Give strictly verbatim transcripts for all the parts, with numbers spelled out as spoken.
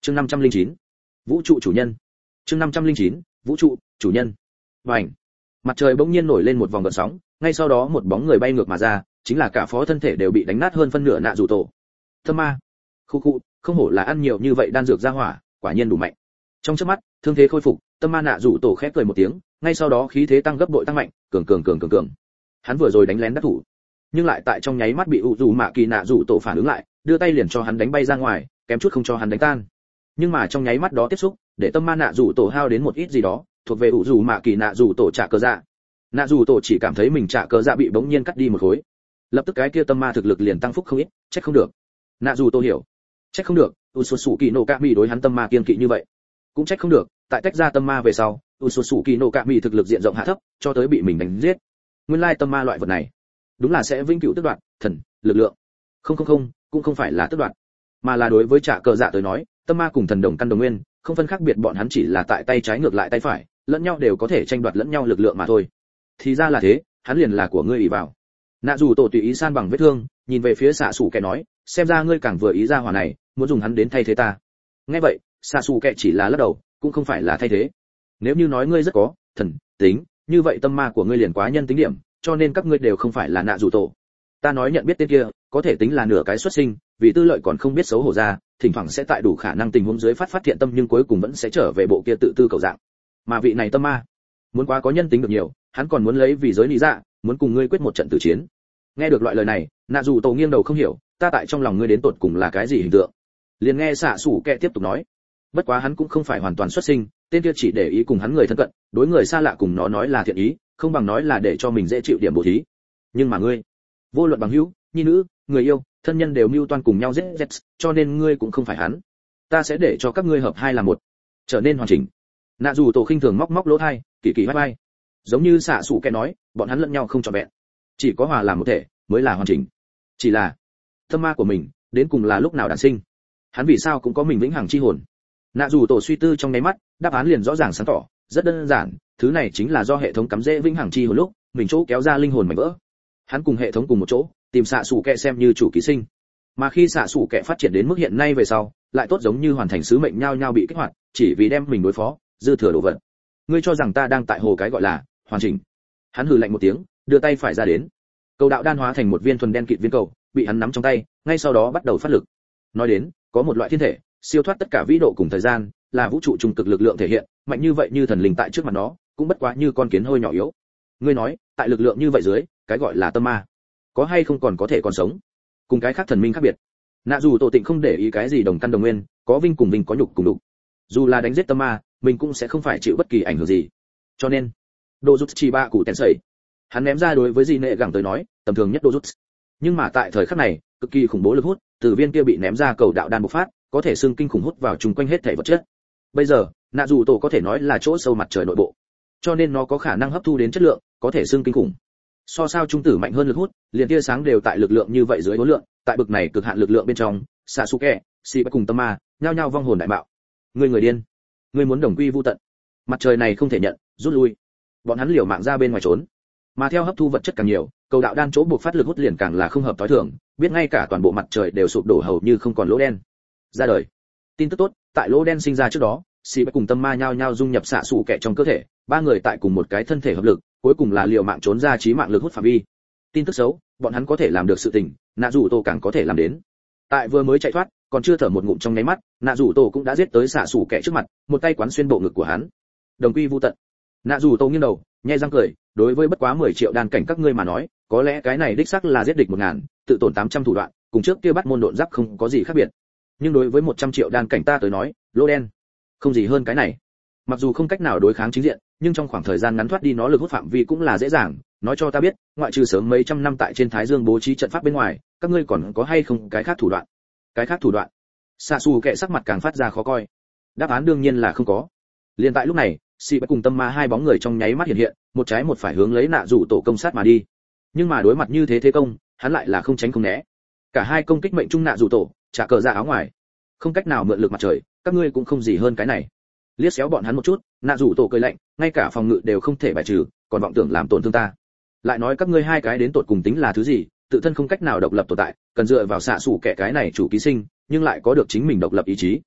chương năm trăm linh chín vũ trụ chủ nhân. chương năm trăm linh chín vũ trụ chủ nhân. Bành. Mặt trời bỗng nhiên nổi lên một vòng gợn sóng, ngay sau đó một bóng người bay ngược mà ra, chính là cả phó thân thể đều bị đánh nát hơn phân nửa nạ rủ tổ. Tâm ma. Khu khu, không hổ là ăn nhiều như vậy đan dược ra hỏa, quả nhiên đủ mạnh. Trong chớp mắt, thương thế khôi phục, tâm ma nạ rủ tổ khẽ cười một tiếng, ngay sau đó khí thế tăng gấp bội tăng mạnh, cường cường cường cường cường. Hắn vừa rồi đánh lén đắc thủ, nhưng lại tại trong nháy mắt bị u dù mạ kỳ nạ rủ tổ phản ứng lại, đưa tay liền cho hắn đánh bay ra ngoài, kém chút không cho hắn đánh tan. Nhưng mà trong nháy mắt đó tiếp xúc, để tâm ma nạ rủ tổ hao đến một ít gì đó, thuộc về u dù mạ kỳ nạ rủ tổ trả cơ dạ. Nạ rủ tổ chỉ cảm thấy mình trả cơ dạ bị bỗng nhiên cắt đi một khối, lập tức cái kia tâm ma thực lực liền tăng phúc không ít, trách không được. Nạ rủ tổ hiểu, trách không được, Ususu Kỳ Nộ Cạ Mị đối hắn tâm ma kiên kỵ như vậy, cũng trách không được, tại tách ra tâm ma về sau, Ususu Kỳ Nộ Cạ Mị thực lực diện rộng hạ thấp, cho tới bị mình đánh giết. Nguyên lai tâm ma loại vật này, đúng là sẽ vĩnh cửu tước đoạt thần lực lượng. Không không không, cũng không phải là tước đoạt, mà là đối với trả cờ dạ tới nói, tâm ma cùng thần đồng căn đồng nguyên, không phân khác biệt, bọn hắn chỉ là tại tay trái ngược lại tay phải, lẫn nhau đều có thể tranh đoạt lẫn nhau lực lượng mà thôi. Thì ra là thế, hắn liền là của ngươi ỷ vào. Nạ dù tổ tùy ý san bằng vết thương, nhìn về phía xạ sủ kẻ nói, xem ra ngươi càng vừa ý ra hỏa này, muốn dùng hắn đến thay thế ta. Nghe vậy, xạ sủ kẻ chỉ là lắc đầu, cũng không phải là thay thế. Nếu như nói ngươi rất có thần tính, như vậy tâm ma của ngươi liền quá nhân tính điểm, cho nên các ngươi đều không phải là nạ dù tổ. Ta nói nhận biết tên kia, có thể tính là nửa cái xuất sinh, vì tư lợi còn không biết xấu hổ ra, thỉnh thoảng sẽ tại đủ khả năng tình huống dưới phát phát thiện tâm, nhưng cuối cùng vẫn sẽ trở về bộ kia tự tư cầu dạng. Mà vị này tâm ma, muốn quá có nhân tính được nhiều, hắn còn muốn lấy vì giới lý dạ, muốn cùng ngươi quyết một trận tử chiến. Nghe được loại lời này, nạ dù tổ nghiêng đầu không hiểu, ta tại trong lòng ngươi đến tột cùng là cái gì hình tượng. Liền nghe xạ sủ kẹ tiếp tục nói, bất quá hắn cũng không phải hoàn toàn xuất sinh, tên kia chỉ để ý cùng hắn người thân cận, đối người xa lạ cùng nó nói là thiện ý, không bằng nói là để cho mình dễ chịu điểm bổ thí. Nhưng mà ngươi, vô luận bằng hữu, nhi nữ, người yêu, thân nhân đều mưu toan cùng nhau giết giết, cho nên ngươi cũng không phải hắn. Ta sẽ để cho các ngươi hợp hai là một, trở nên hoàn chỉnh. Nạ dù tổ khinh thường móc móc lỗ tai, kỳ kỳ vai vai. Giống như xạ sủ kẹ nói, bọn hắn lẫn nhau không trọn vẹn, chỉ có hòa làm một thể mới là hoàn chỉnh. Chỉ là tâm ma của mình đến cùng là lúc nào đản sinh, hắn vì sao cũng có mình vĩnh hằng chi hồn. Nạ dù tổ suy tư trong nháy mắt, đáp án liền rõ ràng sáng tỏ, rất đơn giản, thứ này chính là do hệ thống cắm rễ vĩnh hằng chi hồn lúc mình chỗ kéo ra linh hồn mảnh vỡ. Hắn cùng hệ thống cùng một chỗ tìm xạ sủ kẹ xem như chủ ký sinh, mà khi xạ sủ kẹ phát triển đến mức hiện nay về sau, lại tốt giống như hoàn thành sứ mệnh nhau nhau bị kích hoạt, chỉ vì đem mình đối phó dư thừa đồ vật. Ngươi cho rằng ta đang tại hồ cái gọi là hoàn chỉnh? Hắn hừ lạnh một tiếng, đưa tay phải ra đến, cầu đạo đan hóa thành một viên thuần đen kịt viên cầu, bị hắn nắm trong tay, ngay sau đó bắt đầu phát lực. Nói đến, có một loại thiên thể siêu thoát tất cả vĩ độ cùng thời gian, là vũ trụ trung cực lực lượng thể hiện, mạnh như vậy như thần linh tại trước mặt nó, cũng bất quá như con kiến hơi nhỏ yếu. Ngươi nói, tại lực lượng như vậy dưới, cái gọi là tâm ma, có hay không còn có thể còn sống? Cùng cái khác thần minh khác biệt, nạ dù tổ tịnh không để ý cái gì đồng căn đồng nguyên, có vinh cùng vinh, có nhục cùng nhục. Dù là đánh giết tâm ma, mình cũng sẽ không phải chịu bất kỳ ảnh hưởng gì. Cho nên, đô rút chi ba cụ tèn sẩy, hắn ném ra đối với gì nệ gẳng tới nói, tầm thường nhất đô rút. Nhưng mà tại thời khắc này, cực kỳ khủng bố lực hút từ viên kia bị ném ra cầu đạo đan bộc phát, có thể xương kinh khủng hút vào chung quanh hết thảy vật chất. Bây giờ, nạ dù tổ có thể nói là chỗ sâu mặt trời nội bộ, cho nên nó có khả năng hấp thu đến chất lượng, có thể xương kinh khủng. So sao trung tử mạnh hơn lực hút, liền tia sáng đều tại lực lượng như vậy dưới đối lượng, tại bực này cực hạn lực lượng bên trong, Sasuke, Shiba cùng tâm ma, nhao nhao vong hồn đại bạo. Ngươi người điên, ngươi muốn đồng quy vu tận. Mặt trời này không thể nhận, rút lui. Bọn hắn liều mạng ra bên ngoài trốn. Mà theo hấp thu vật chất càng nhiều, cầu đạo đan chỗ buộc phát lực hút liền càng là không hợp tối thường, biết ngay cả toàn bộ mặt trời đều sụp đổ hầu như không còn lỗ đen. Ra đời. Tin tức tốt, tại lỗ đen sinh ra trước đó, Shiba cùng tâm ma nhao nhao dung nhập xạ sủ kẻ trong cơ thể, ba người tại cùng một cái thân thể hợp lực, cuối cùng là liều mạng trốn ra chí mạng lực hút phạm vi. Tin tức xấu, bọn hắn có thể làm được sự tình, nạ dù tổ càng có thể làm đến. Tại vừa mới chạy thoát, còn chưa thở một ngụm trong nháy mắt, nạ dù tổ cũng đã giết tới xạ sủ kẻ trước mặt, một tay quán xuyên bộ ngực của hắn. Đồng quy vu tận. Nạ dù tổ nghiêng đầu, nhếch răng cười, đối với bất quá mười triệu đan cảnh các ngươi mà nói, có lẽ cái này đích xác là giết địch một ngàn, tự tổn tám trăm thủ đoạn, cùng trước kia bắt môn độn giáp không có gì khác biệt. Nhưng đối với một trăm triệu đan cảnh ta tới nói, lỗ đen không gì hơn cái này. Mặc dù không cách nào đối kháng chính diện, nhưng trong khoảng thời gian ngắn thoát đi nó lực hút phạm vi cũng là dễ dàng. Nói cho ta biết, ngoại trừ sớm mấy trăm năm tại trên Thái Dương bố trí trận pháp bên ngoài, các ngươi còn có hay không cái khác thủ đoạn? Cái khác thủ đoạn? Sasuke sắc mặt càng phát ra khó coi. Đáp án đương nhiên là không có. Liên tại lúc này, Shiba cùng tâm ma hai bóng người trong nháy mắt hiện hiện, một trái một phải hướng lấy nạ rủ tổ công sát mà đi. Nhưng mà đối mặt như thế thế công, hắn lại là không tránh không né. Cả hai công kích mệnh trung nạ rủ tổ, trả cờ ra áo ngoài. Không cách nào mượn lực mặt trời, các ngươi cũng không gì hơn cái này. Liếc xéo bọn hắn một chút, nạ rủ tổ cười lạnh, ngay cả phòng ngự đều không thể bài trừ, còn vọng tưởng làm tổn thương ta. Lại nói các ngươi hai cái đến tột cùng tính là thứ gì, tự thân không cách nào độc lập tồn tại, cần dựa vào xạ sủ kẻ cái này chủ ký sinh, nhưng lại có được chính mình độc lập ý chí.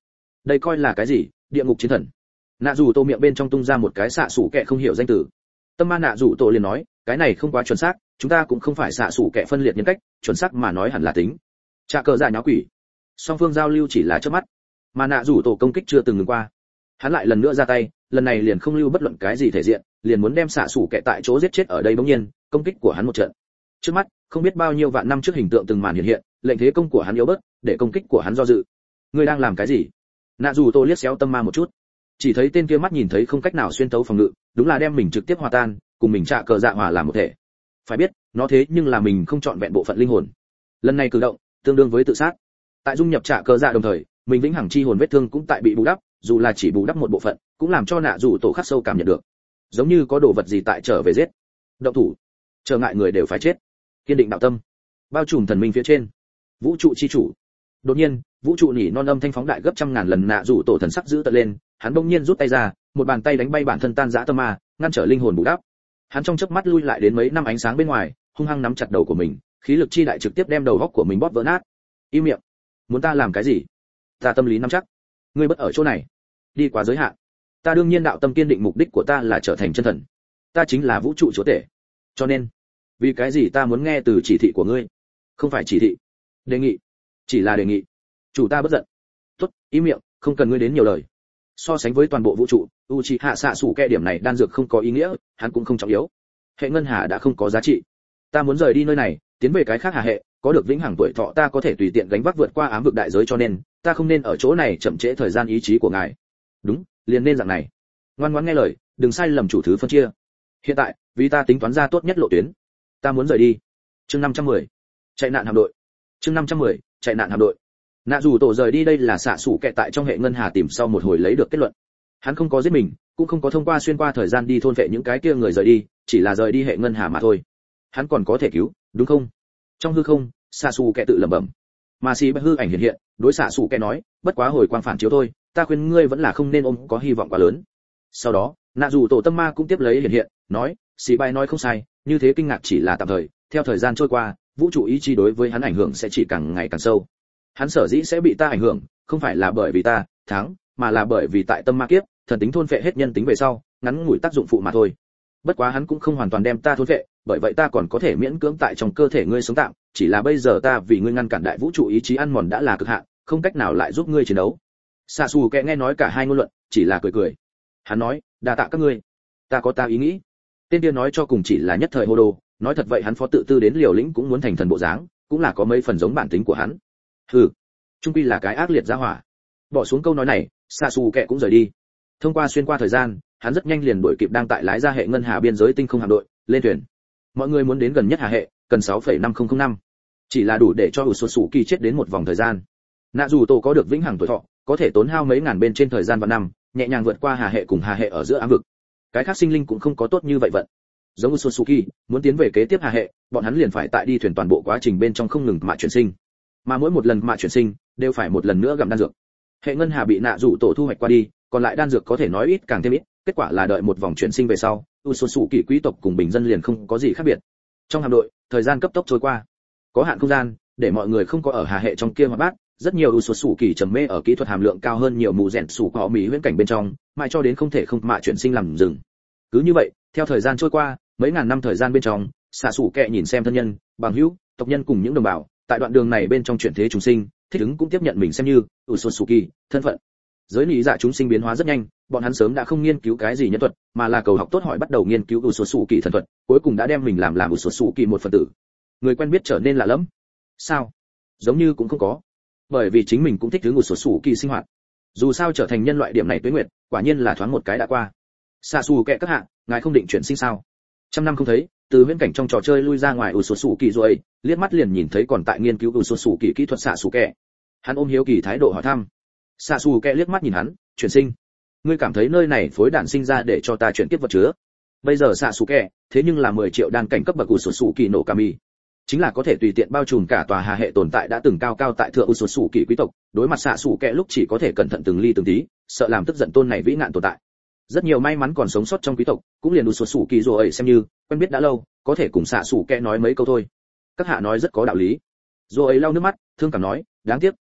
đây coi là cái gì? Địa ngục chiến thần. Nạ dù tổ miệng bên trong tung ra một cái xạ sủ kẹ không hiểu danh từ. Tâm ma nạ dù tổ liền nói, cái này không quá chuẩn xác, chúng ta cũng không phải xạ sủ kẹ phân liệt nhân cách, chuẩn xác mà nói hẳn là tính. Trà cờ dạ nháo quỷ. Song phương giao lưu chỉ là chớp mắt, mà nạ dù tổ công kích chưa từng ngừng qua. Hắn lại lần nữa ra tay, lần này liền không lưu bất luận cái gì thể diện, liền muốn đem xạ sủ kẹ tại chỗ giết chết ở đây. Bỗng nhiên, công kích của hắn một trận. Trước mắt, không biết bao nhiêu vạn năm trước hình tượng từng màn hiện hiện, lệnh thế công của hắn yếu bớt, để công kích của hắn do dự. Ngươi đang làm cái gì? Nạ dù tổ liếc xéo tâm ma một chút, chỉ thấy tên kia mắt nhìn thấy không cách nào xuyên tấu phòng ngự, đúng là đem mình trực tiếp hòa tan, cùng mình trạ cờ dạ hòa làm một thể. Phải biết, nó thế nhưng là mình không chọn vẹn bộ phận linh hồn. Lần này cử động, tương đương với tự sát. Tại dung nhập trạ cờ dạ đồng thời, mình vĩnh hằng chi hồn vết thương cũng tại bị bù đắp, dù là chỉ bù đắp một bộ phận, cũng làm cho nạ dù tổ khắc sâu cảm nhận được, giống như có đồ vật gì tại trở về giết. Động thủ, trở ngại người đều phải chết. Kiên định đạo tâm, bao trùm thần minh phía trên. Vũ trụ chi chủ. Đột nhiên, vũ trụ nhỉ non âm thanh phóng đại gấp trăm ngàn lần, nạ dù tổ thần sắc giữ tợn lên, hắn bỗng nhiên rút tay ra, một bàn tay đánh bay bản thân tan rã tâm ma, ngăn trở linh hồn bù đắp. Hắn trong chớp mắt lui lại đến mấy năm ánh sáng bên ngoài, hung hăng nắm chặt đầu của mình, khí lực chi đại trực tiếp đem đầu góc của mình bóp vỡ nát. Im miệng, muốn ta làm cái gì? Ta tâm lý nắm chắc, ngươi bất ở chỗ này, đi quá giới hạn. Ta đương nhiên đạo tâm kiên định, mục đích của ta là trở thành chân thần, ta chính là vũ trụ chúa tể. Cho nên, vì cái gì ta muốn nghe từ chỉ thị của ngươi? Không phải chỉ thị, đề nghị, chỉ là đề nghị. Chủ ta bất giận. Tốt, im miệng, không cần ngươi đến nhiều lời. So sánh với toàn bộ vũ trụ, Uchiha Sasuke điểm này đan dược không có ý nghĩa, hắn cũng không trọng yếu. Hệ ngân hà đã không có giá trị. Ta muốn rời đi nơi này, tiến về cái khác hà hệ, có được vĩnh hằng tuổi thọ, ta có thể tùy tiện gánh vác vượt qua ám vực đại giới, cho nên ta không nên ở chỗ này chậm trễ thời gian ý chí của ngài. Đúng, liền nên dạng này. Ngoan ngoãn nghe lời, đừng sai lầm chủ thứ phân chia. Hiện tại, vì ta tính toán ra tốt nhất lộ tuyến. Ta muốn rời đi. Chương năm trăm mười, chạy nạn hạm đội. Chương năm trăm mười, chạy nạn hạm đội. Nạ dù tổ rời đi đây là xạ sủ kẹ tại trong hệ ngân hà tìm sau một hồi lấy được kết luận. Hắn không có giết mình, cũng không có thông qua xuyên qua thời gian đi thôn vệ những cái kia người rời đi, chỉ là rời đi hệ ngân hà mà thôi. Hắn còn có thể cứu, đúng không? Trong hư không, xạ sủ kẹ tự lẩm bẩm. Mà xì bạch hư ảnh hiện hiện, đối xạ sủ kẹ nói, bất quá hồi quang phản chiếu thôi, ta khuyên ngươi vẫn là không nên ôm có hy vọng quá lớn. Sau đó, nạ dù tổ tâm ma cũng tiếp lấy hiện hiện, nói, xì bạch nói không sai, như thế kinh ngạc chỉ là tạm thời, theo thời gian trôi qua, vũ trụ ý chí đối với hắn ảnh hưởng sẽ chỉ càng ngày càng sâu. Hắn sở dĩ sẽ bị ta ảnh hưởng, không phải là bởi vì ta thắng, mà là bởi vì tại tâm ma kiếp, thần tính thôn phệ hết nhân tính về sau, ngắn ngủi tác dụng phụ mà thôi. Bất quá hắn cũng không hoàn toàn đem ta thôn phệ, bởi vậy ta còn có thể miễn cưỡng tại trong cơ thể ngươi sống tạm, chỉ là bây giờ ta vì ngươi ngăn cản đại vũ trụ ý chí ăn mòn đã là cực hạn, không cách nào lại giúp ngươi chiến đấu. Sasuke nghe nói cả hai ngôn luận, chỉ là cười cười. Hắn nói, đa tạ các ngươi, ta có ta ý nghĩ. Tên kia nói cho cùng chỉ là nhất thời hô đồ, nói thật vậy hắn phó tự tư đến liều lĩnh cũng muốn thành thần bộ dáng, cũng là có mấy phần giống bản tính của hắn. Hừ, trung quy là cái ác liệt gia hỏa. Bỏ xuống câu nói này, Sasuke cũng rời đi. Thông qua xuyên qua thời gian, hắn rất nhanh liền đuổi kịp đang tại lái ra hệ ngân hà biên giới tinh không hạm đội, lên thuyền. Mọi người muốn đến gần nhất hà hệ, cần sáu phẩy năm không không năm. Chỉ là đủ để cho Utsutsuki chết đến một vòng thời gian. Nạ dù tổ có được vĩnh hằng tuổi thọ, có thể tốn hao mấy ngàn bên trên thời gian và năm, nhẹ nhàng vượt qua hà hệ cùng hà hệ ở giữa ám vực. Cái khác sinh linh cũng không có tốt như vậy vận. Giống Utsutsuki, muốn tiến về kế tiếp hà hệ, bọn hắn liền phải tại đi thuyền toàn bộ quá trình bên trong không ngừng mà chuyển sinh. Mà mỗi một lần mà chuyển sinh, đều phải một lần nữa gặm đan dược. Hệ ngân hà bị nạ dù tổ thu hoạch qua đi, còn lại đan dược có thể nói ít càng thêm ít, kết quả là đợi một vòng chuyển sinh về sau, Utsutsuki quý tộc cùng bình dân liền không có gì khác biệt. Trong hạm đội, thời gian cấp tốc trôi qua. Có hạn không gian, để mọi người không có ở hà hệ trong kia hoạt bát, rất nhiều Utsutsuki trầm mê ở kỹ thuật hàm lượng cao hơn nhiều mù rèn sủ họ mỹ huyễn cảnh bên trong, mãi cho đến không thể không mạ chuyển sinh làm dừng. Cứ như vậy, theo thời gian trôi qua, mấy ngàn năm thời gian bên trong, Sasuke nhìn xem thân nhân, bằng hữu, tộc nhân cùng những đồng bào, tại đoạn đường này bên trong chuyển thế chúng sinh, thích ứng cũng tiếp nhận mình xem như Utsutsuki thân phận. Giới lý dạ chúng sinh biến hóa rất nhanh, bọn hắn sớm đã không nghiên cứu cái gì nhân thuật, mà là cầu học tốt hỏi bắt đầu nghiên cứu Utsutsuki thần thuật, cuối cùng đã đem mình làm làm Utsutsuki một phần tử. Người quen biết trở nên lạ lẫm. Sao? Giống như cũng không có. Bởi vì chính mình cũng thích ứng Utsutsuki sinh hoạt. Dù sao trở thành nhân loại điểm này tuế nguyệt, quả nhiên là thoáng một cái đã qua. Sasuke các hạ, ngài không định chuyển sinh sao? Trăm năm không thấy, từ viễn cảnh trong trò chơi lui ra ngoài Utsutsuki rồi, liếc mắt liền nhìn thấy còn tại nghiên cứu Utsutsuki kỹ thuật Sasuke. Hắn ôm hiếu kỳ thái độ hỏi thăm. Sasuke liếc mắt nhìn hắn, chuyển sinh. Ngươi cảm thấy nơi này phối đản sinh ra để cho ta chuyển tiếp vật chứa? Bây giờ Sasuke, thế nhưng là mười triệu đan cảnh cấp bậc Utsutsuki no Kami. Chính là có thể tùy tiện bao trùm cả tòa hà hệ tồn tại đã từng cao cao tại thượng Utsutsuki quý tộc, đối mặt Sasuke lúc chỉ có thể cẩn thận từng ly từng tí, sợ làm tức giận tôn này vĩ nạn tồn tại. Rất nhiều may mắn còn sống sót trong quý tộc, cũng liền Utsutsuki rồi xem như quen biết đã lâu, có thể cùng Sasuke nói mấy câu thôi. Các hạ nói rất có đạo lý. Rồi lau nước mắt, thương cảm nói, đáng tiếc,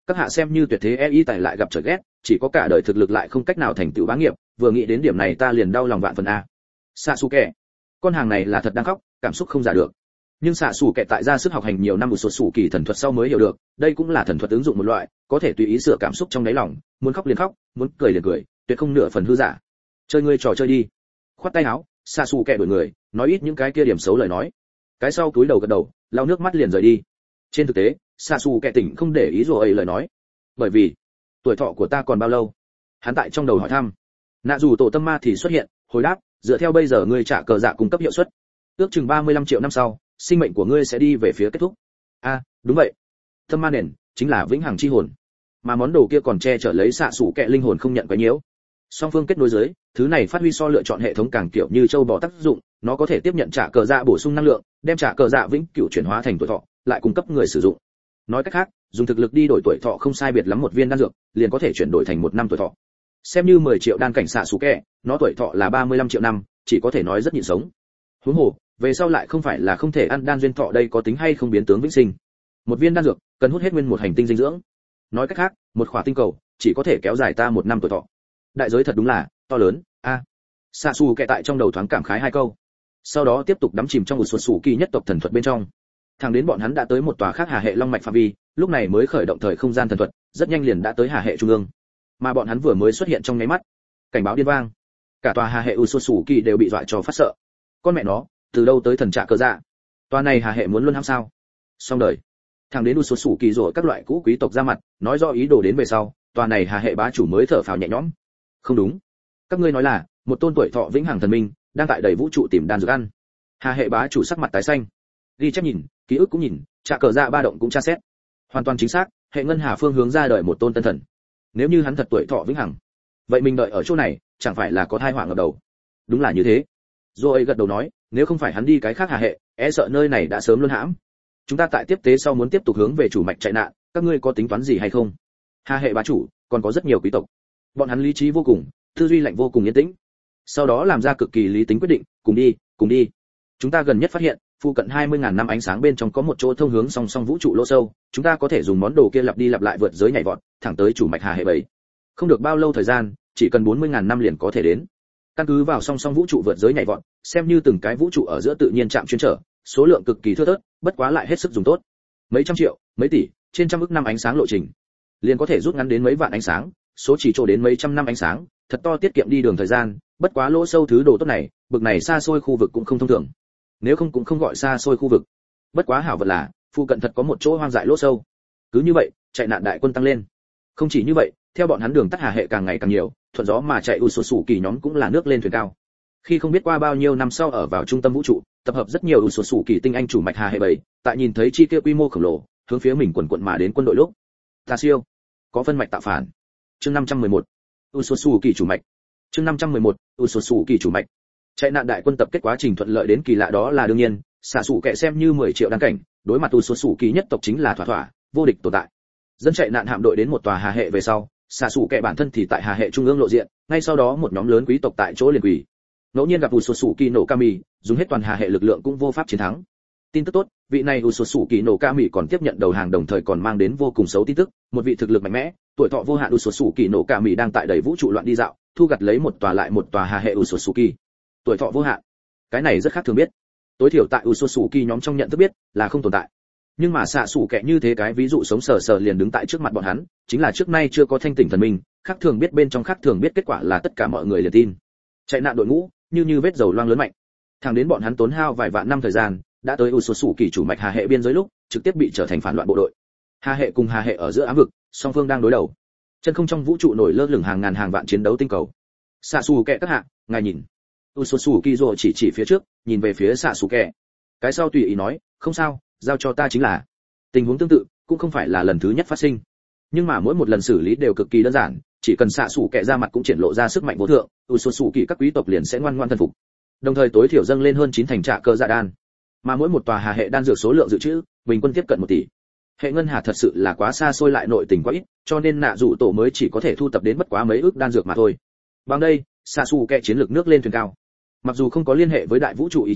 các hạ xem như tuyệt thế e y tài lại gặp trời ghét, chỉ có cả đời thực lực lại không cách nào thành tựu bá nghiệp, vừa nghĩ đến điểm này ta liền đau lòng vạn phần a. Sasuke, con hàng này là thật đang khóc, cảm xúc không giả được. Nhưng Sasuke tại ra sức học hành nhiều năm một số sủ kỳ thần thuật sau mới hiểu được, đây cũng là thần thuật ứng dụng một loại, có thể tùy ý sửa cảm xúc trong đáy lòng, muốn khóc liền khóc, muốn cười liền cười, tuyệt không nửa phần hư giả. Chơi ngươi trò chơi đi. Khoát tay áo, Sasuke đuổi người, nói ít những cái kia điểm xấu lời nói. Cái sau túi đầu gật đầu, lau nước mắt liền rời đi. Trên thực tế, Sasuke tỉnh không để ý rồi ấy lời nói, bởi vì tuổi thọ của ta còn bao lâu? Hắn tại trong đầu hỏi thăm. Nạ dù tổ tâm ma thì xuất hiện, hồi đáp, dựa theo bây giờ ngươi trả cờ dạ cung cấp hiệu suất, ước chừng ba mươi lăm triệu năm sau, sinh mệnh của ngươi sẽ đi về phía kết thúc. A, à, đúng vậy. Tâm ma nền chính là vĩnh hằng chi hồn, mà món đồ kia còn che chở lấy xạ sủ kẹ linh hồn không nhận quấy nhiễu. Song phương kết nối dưới, thứ này phát huy so lựa chọn hệ thống càng kiểu như châu bò tác dụng, nó có thể tiếp nhận trả cờ dạ bổ sung năng lượng, đem trả cờ dạ vĩnh cửu chuyển hóa thành tuổi thọ, lại cung cấp người sử dụng. Nói cách khác, dùng thực lực đi đổi tuổi thọ không sai biệt lắm một viên đan dược, liền có thể chuyển đổi thành một năm tuổi thọ. Xem như mười triệu đan cảnh xạ sủ kẹ, nó tuổi thọ là ba mươi lăm triệu năm, chỉ có thể nói rất nhịn sống. Huống hồ, về sau lại không phải là không thể ăn đan duyên thọ, đây có tính hay không biến tướng vĩnh sinh. Một viên đan dược cần hút hết nguyên một hành tinh dinh dưỡng. Nói cách khác, một khỏa tinh cầu chỉ có thể kéo dài ta một năm tuổi thọ. Đại giới thật đúng là to lớn. A, à, Sasuke tại trong đầu thoáng cảm khái hai câu, sau đó tiếp tục đắm chìm trong một suốt sủ kỳ nhất tộc thần thuật bên trong. Thẳng đến bọn hắn đã tới một tòa khác hà hệ long mạch phạm vi, lúc này mới khởi động thời không gian thần thuật, rất nhanh liền đã tới hà hệ trung ương. Mà bọn hắn vừa mới xuất hiện trong nháy mắt, cảnh báo điên vang, cả tòa hà hệ Usosuki đều bị dọa cho phát sợ. Con mẹ nó, từ đâu tới thần trạ cơ dạ? Tòa này hà hệ muốn luôn hãm sao? Xong đời. Thẳng đến Usosuki rồi các loại cũ quý tộc ra mặt, nói rõ ý đồ đến về sau, tòa này hà hệ bá chủ mới thở phào nhẹ nhõm. Không đúng, các ngươi nói là một tôn tuổi thọ vĩnh hằng thần minh đang tại đầy vũ trụ tìm đan dược ăn. Hà hệ bá chủ sắc mặt tái xanh, ghi chép nhìn, ký ức cũng nhìn, trạ cờ dạ ba động cũng tra xét, hoàn toàn chính xác, hệ ngân hà phương hướng ra đời một tôn tân thần. Nếu như hắn thật tuổi thọ vĩnh hằng, vậy mình đợi ở chỗ này chẳng phải là có tai họa ngập đầu? Đúng là như thế. Rồi gật đầu nói, nếu không phải hắn đi cái khác hà hệ, e sợ nơi này đã sớm luân hãm. Chúng ta tại tiếp tế sau muốn tiếp tục hướng về chủ mạch chạy nạn, các ngươi có tính toán gì hay không? Hà hệ bá chủ còn có rất nhiều quý tộc, bọn hắn lý trí vô cùng, tư duy lạnh vô cùng yên tĩnh, sau đó làm ra cực kỳ lý tính quyết định, cùng đi, cùng đi. Chúng ta gần nhất phát hiện, phụ cận hai mươi ngàn năm ánh sáng bên trong có một chỗ thông hướng song song vũ trụ lỗ sâu, chúng ta có thể dùng món đồ kia lặp đi lặp lại vượt giới nhảy vọt, thẳng tới chủ mạch hà hệ bảy. Không được bao lâu thời gian, chỉ cần bốn mươi ngàn năm liền có thể đến. Căn cứ vào song song vũ trụ vượt giới nhảy vọt, xem như từng cái vũ trụ ở giữa tự nhiên chạm chuyên trở, số lượng cực kỳ thưa thớt, bất quá lại hết sức dùng tốt. Mấy trăm triệu, mấy tỷ, trên trăm ức năm ánh sáng lộ trình, liền có thể rút ngắn đến mấy vạn ánh sáng, số chỉ chỗ đến mấy trăm năm ánh sáng, thật to tiết kiệm đi đường thời gian, bất quá lỗ sâu thứ đồ tốt này, bực này xa xôi khu vực cũng không thông thường. Nếu không cũng không gọi xa xôi khu vực. Bất quá hảo vật là, phụ cận thật có một chỗ hoang dại lỗ sâu. Cứ như vậy, chạy nạn đại quân tăng lên. Không chỉ như vậy, theo bọn hắn đường tắt hà hệ càng ngày càng nhiều, thuận gió mà chạy Usosuki nhóm cũng là nước lên thuyền cao. Khi không biết qua bao nhiêu năm sau ở vào trung tâm vũ trụ, tập hợp rất nhiều Usosuki tinh anh chủ mạch hà hệ bảy, tại nhìn thấy chi kia quy mô khổng lồ, hướng phía mình quần quần mà đến quân đội lúc. Ta siêu, có phân mạch tạo phản. Chương năm trăm mười một, Usosuki chủ mạch. Chương năm trăm mười một, Usosuki chủ mạch. Chạy nạn đại quân tập kết quá trình thuận lợi đến kỳ lạ đó là đương nhiên, xạ sủ kệ xem như mười triệu đăng cảnh, đối mặt Usosuki nhất tộc chính là thỏa thỏa, vô địch tồn tại. Dân chạy nạn hạm đội đến một tòa hà hệ về sau, xạ sủ kệ bản thân thì tại hà hệ trung ương lộ diện, ngay sau đó một nhóm lớn quý tộc tại chỗ liền quỳ. Ngẫu nhiên gặp Usosuki no Kami, dùng hết toàn hà hệ lực lượng cũng vô pháp chiến thắng. Tin tức tốt, vị này Usosuki no Kami còn tiếp nhận đầu hàng, đồng thời còn mang đến vô cùng xấu tin tức, một vị thực lực mạnh mẽ, tuổi thọ vô hạn Usosuki no Kami đang tại đầy vũ trụ loạn đi dạo, thu gặt lấy một tòa lại một tòa hà hệ Usosuki. Tuổi thọ vô hạn, cái này rất khác thường biết. Tối thiểu tại Usosuki nhóm trong nhận thức biết là không tồn tại. Nhưng mà xạ sủ kệ như thế cái ví dụ sống sờ sờ liền đứng tại trước mặt bọn hắn, chính là trước nay chưa có thanh tỉnh thần minh, khác thường biết bên trong khác thường biết, kết quả là tất cả mọi người liền tin. Chạy nạn đội ngũ như như vết dầu loang lớn mạnh, thẳng đến bọn hắn tốn hao vài vạn năm thời gian, đã tới Usosuki chủ mạch hà hệ biên giới lúc, trực tiếp bị trở thành phản loạn bộ đội. Hà hệ cùng hà hệ ở giữa ám vực, song phương đang đối đầu. Chân không trong vũ trụ nổi lơ lửng hàng ngàn hàng vạn chiến đấu tinh cầu. Xạ sủ kệ các hạ, ngài nhìn. Usosuki rồi chỉ chỉ phía trước, nhìn về phía xạ sủ kệ. Cái sau tùy ý nói, không sao, giao cho ta chính là. Tình huống tương tự cũng không phải là lần thứ nhất phát sinh, nhưng mà mỗi một lần xử lý đều cực kỳ đơn giản, chỉ cần xạ sủ kệ ra mặt cũng triển lộ ra sức mạnh vô thượng, Usosuki các quý tộc liền sẽ ngoan ngoãn thần phục. Đồng thời tối thiểu dâng lên hơn chín thành trạ cơ dạ đan, mà mỗi một tòa hà hệ đan dược số lượng dự trữ bình quân tiếp cận một tỷ. Hệ ngân hà thật sự là quá xa xôi, lại nội tình quá ít, cho nên nạ dụ tổ mới chỉ có thể thu tập đến bất quá mấy ước đan dược mà thôi. Bằng đây, Sasuke chiến lược nước lên thuyền cao. Mặc dù không có liên hệ với đại vũ trụ ý chí,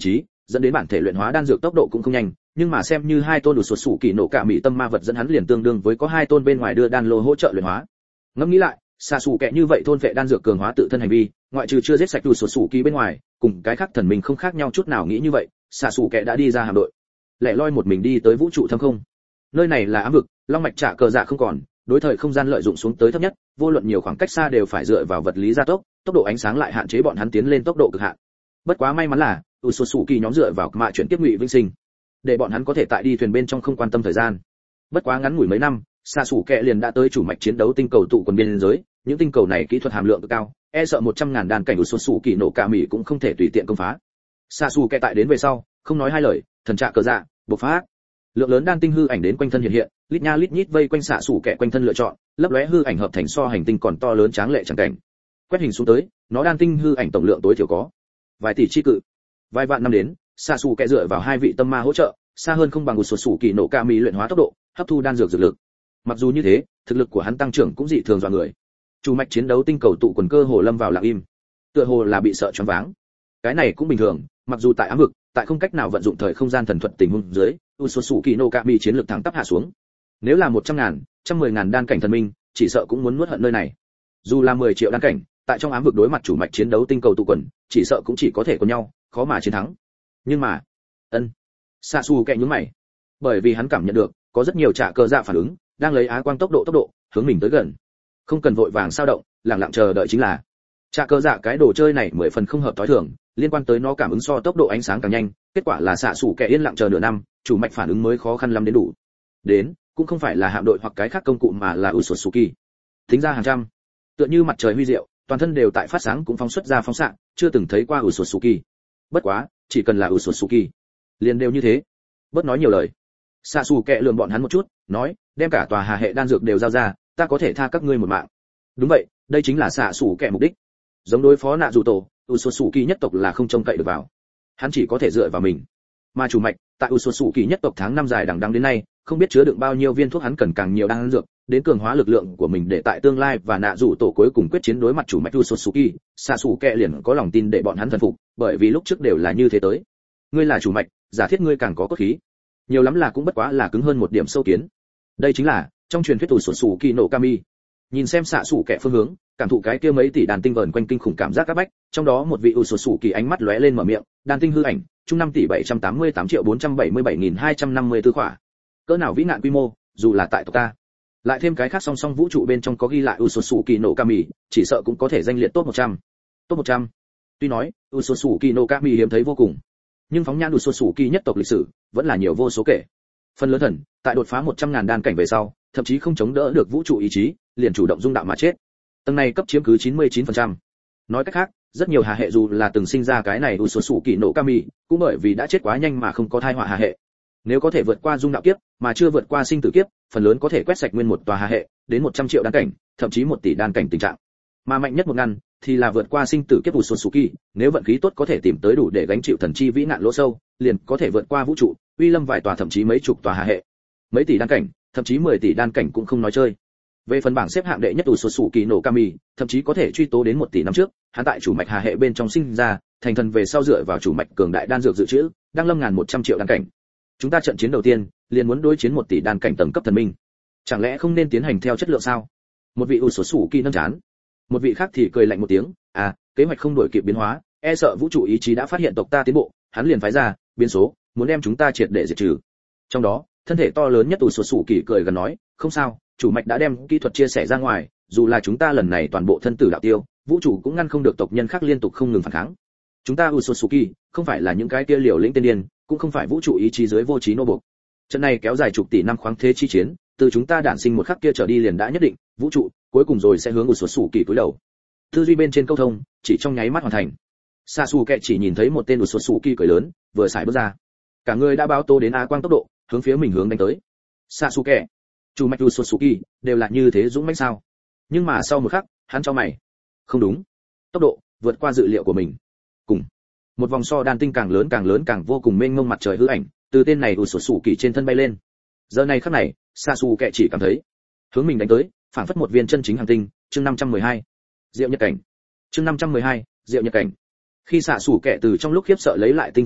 dẫn đến bản thể luyện hóa đan dược tốc độ cũng không nhanh, nhưng mà xem như hai tôn đủ sột sủ kỳ nổ cả mỹ tâm ma vật dẫn hắn liền tương đương với có hai tôn bên ngoài đưa đan lô hỗ trợ luyện hóa. Ngẫm nghĩ lại, xạ sủ kẹ như vậy thôn vệ đan dược cường hóa tự thân hành vi, ngoại trừ chưa giết sạch đủ sột sủ kỳ bên ngoài, cùng cái khác thần mình không khác nhau chút nào. Nghĩ như vậy, xạ sủ kẹ đã đi ra hạm đội, lẻ loi một mình đi tới vũ trụ thâm không. Nơi này là ám vực, long mạch trả cờ dạ không còn, đối thời không gian lợi dụng xuống tới thấp nhất, vô luận nhiều khoảng cách xa đều phải dựa vào vật lý gia tốc, tốc độ ánh sáng lại hạn chế bọn hắn tiến lên tốc độ cực hạn. Bất quá may mắn là u sột sủ kỳ nhóm dựa vào mạ chuyển tiếp ngụy vinh sinh, để bọn hắn có thể tại đi thuyền bên trong không quan tâm thời gian. Bất quá ngắn ngủi mấy năm, xạ sủ kẹ liền đã tới chủ mạch chiến đấu tinh cầu tụ quần biên giới, những tinh cầu này kỹ thuật hàm lượng cực cao, e sợ một trăm ngàn đàn cảnh u sột sủ kỳ nổ cả mỹ cũng không thể tùy tiện công phá. Xạ sủ kẹ tại đến về sau, không nói hai lời, thần trạ cờ dạ bộc phát, lượng lớn đan tinh hư ảnh đến quanh thân hiện hiện, lít nha lít nhít vây quanh xạ sủ kẹ quanh thân lựa chọn, lấp lóe hư ảnh hợp thành so hành tinh còn to lớn tráng lệ chẳng cảnh. Quét hình xuống tới, nó đan tinh hư ảnh tổng lượng tối thiểu có vài tỷ chi cự. Vài vạn năm đến, xạ sủ kẹ dựa vào hai vị tâm ma hỗ trợ, xa hơn không bằng một sột sủ kỳ nổ ca mỹ luyện hóa tốc độ, hấp thu đan dược dược lực. Mặc dù như thế, thực lực của hắn tăng trưởng cũng dị thường dọa người. Chủ mạch chiến đấu tinh cầu tụ quần cơ hồ lâm vào lặng im, tựa hồ là bị sợ choáng váng. Cái này cũng bình thường, mặc dù tại ám vực, tại không cách nào vận dụng thời không gian thần thuật tình huống dưới, Usosu Kino Kami chiến lược thẳng tắp hạ xuống. Nếu là một trăm ngàn, trăm mười ngàn đan cảnh thần minh, chỉ sợ cũng muốn nuốt hận nơi này. Dù là mười triệu đan cảnh, tại trong ám vực đối mặt chủ mạch chiến đấu tinh cầu tụ quần, chỉ sợ cũng chỉ có thể có nhau, khó mà chiến thắng. Nhưng mà, ân, Sasu kẹ nhướng mày, bởi vì hắn cảm nhận được có rất nhiều trả cơ dạ phản ứng, đang lấy á quang tốc độ tốc độ hướng mình tới gần. Không cần vội vàng sao động, lặng lặng chờ đợi chính là. Trả cơ dạ cái đồ chơi này mười phần không hợp thói thường, liên quan tới nó cảm ứng so tốc độ ánh sáng càng nhanh, kết quả là xạ sủ kẻ yên lặng chờ nửa năm, chủ mạch phản ứng mới khó khăn lắm đến đủ. Đến, cũng không phải là hạm đội hoặc cái khác công cụ mà là Usosuki. Tính ra hàng trăm, tựa như mặt trời huy diệu, toàn thân đều tại phát sáng cũng phóng xuất ra phóng xạ, chưa từng thấy qua Usosuki. Bất quá, chỉ cần là Usosuki, liền đều như thế. Bớt nói nhiều lời. Xạ sủ kẻ lườm bọn hắn một chút, nói, đem cả tòa hà hệ đan dược đều giao ra, ta có thể tha các ngươi một mạng. Đúng vậy, đây chính là xạ sủ kẻ mục đích. Giống đối phó nạ dù tổ, Usosuki nhất tộc là không trông cậy được vào, hắn chỉ có thể dựa vào mình. Mà chủ mạch tại Usosuki nhất tộc tháng năm dài đằng đẵng đến nay, không biết chứa đựng bao nhiêu viên thuốc, hắn cần càng nhiều đan dược, đến cường hóa lực lượng của mình để tại tương lai và nạ dù tổ cuối cùng quyết chiến đối mặt chủ mạch Usosuki, Sasuke liền có lòng tin để bọn hắn thần phục, bởi vì lúc trước đều là như thế tới. Ngươi là chủ mạch, giả thiết ngươi càng có cốt khí, nhiều lắm là cũng bất quá là cứng hơn một điểm sâu kiến. Đây chính là trong truyền thuyết Usosuki no Kami. Nhìn xem xạ sủ kẻ phương hướng, cảm thụ cái kia mấy tỷ đàn tinh vờn quanh kinh khủng cảm giác các bách, trong đó một vị Usosuki ánh mắt lóe lên mở miệng, đàn tinh hư ảnh, chung năm tỷ bảy trăm tám mươi tám triệu bốn trăm bảy mươi bảy nghìn hai trăm năm mươi tư khỏa. Cỡ nào vĩ nạn quy mô, dù là tại tộc ta, lại thêm cái khác song song vũ trụ bên trong có ghi lại Usosuki no Kami, chỉ sợ cũng có thể danh liệt top một trăm. Top một trăm. Tuy nói, Usosuki no Kami hiếm thấy vô cùng, nhưng phóng nhãn Usosuki nhất tộc lịch sử, vẫn là nhiều vô số kể. Phần lớn thần, tại đột phá một trăm ngàn đan cảnh về sau, thậm chí không chống đỡ được vũ trụ ý chí, liền chủ động dung đạo mà chết. Tầng này cấp chiếm cứ chín mươi chín phần trăm. Nói cách khác, rất nhiều hà hệ dù là từng sinh ra cái này Usosuki no Kami, cũng bởi vì đã chết quá nhanh mà không có thai họa hà hệ. Nếu có thể vượt qua dung đạo kiếp, mà chưa vượt qua sinh tử kiếp, phần lớn có thể quét sạch nguyên một tòa hà hệ, đến một trăm triệu đan cảnh, thậm chí một tỷ đan cảnh tình trạng. Mà mạnh nhất một ngăn thì là vượt qua sinh tử kiếp Usosuki, nếu vận khí tốt có thể tìm tới đủ để gánh chịu thần chi vĩ nạn lỗ sâu, liền có thể vượt qua vũ trụ, uy lâm vài tòa thậm chí mấy chục tòa hà hệ. Mấy tỷ đan cảnh, thậm chí mười tỷ đan cảnh cũng không nói chơi. Về phần bảng xếp hạng đệ nhất Usosuki no Kami, thậm chí có thể truy tố đến một tỷ năm trước, hắn tại chủ mạch hà hệ bên trong sinh ra, thành thần về sau dựa vào chủ mạch cường đại đan dược dự trữ, đang lâm ngàn một trăm triệu đan cảnh. Chúng ta trận chiến đầu tiên, liền muốn đối chiến một tỷ đan cảnh tầng cấp thần minh. Chẳng lẽ không nên tiến hành theo chất lượng sao? Một vị Usosuki nâng chán. Một vị khác thì cười lạnh một tiếng, à, kế hoạch không đổi kịp biến hóa, e sợ vũ trụ ý chí đã phát hiện tộc ta tiến bộ, hắn liền phái ra biến số, muốn đem chúng ta triệt để diệt trừ. Trong đó, thân thể to lớn nhất Usosuki cười gần nói, không sao, chủ mạch đã đem kỹ thuật chia sẻ ra ngoài, dù là chúng ta lần này toàn bộ thân tử đạo tiêu, vũ trụ cũng ngăn không được tộc nhân khác liên tục không ngừng phản kháng. Chúng ta Usosuki không phải là những cái kia liều lĩnh tiên điên, cũng không phải vũ trụ ý chí dưới vô trí nô buộc. Trận này kéo dài chục tỷ năm khoáng thế chi chiến, từ chúng ta đản sinh một khắc kia trở đi liền đã nhất định, vũ trụ cuối cùng rồi sẽ hướng Usosuki cúi đầu. Tư duy bên trên câu thông, chỉ trong nháy mắt hoàn thành. Sasuke chỉ nhìn thấy một tên Usosuki cười lớn, vừa xài bước ra, cả người đã báo tố đến á quang tốc độ, hướng phía mình hướng đánh tới. Sasuke, chủ mạch Usosuki đều là như thế dũng mãnh sao? Nhưng mà sau một khắc, hắn cho mày, không đúng, tốc độ vượt qua dự liệu của mình. Cùng một vòng so đan tinh càng lớn càng lớn càng vô cùng mênh mông mặt trời hư ảnh, từ tên này Usosuki trên thân bay lên. Giờ này khắc này, Sasuke chỉ cảm thấy hướng mình đánh tới, phảng phất một viên chân chính hành tinh. Chương năm trăm mười hai, Diệu Nhật Cảnh. Chương năm trăm mười hai, Diệu Nhật Cảnh. Khi Sasuke từ trong lúc khiếp sợ lấy lại tinh thần lúc,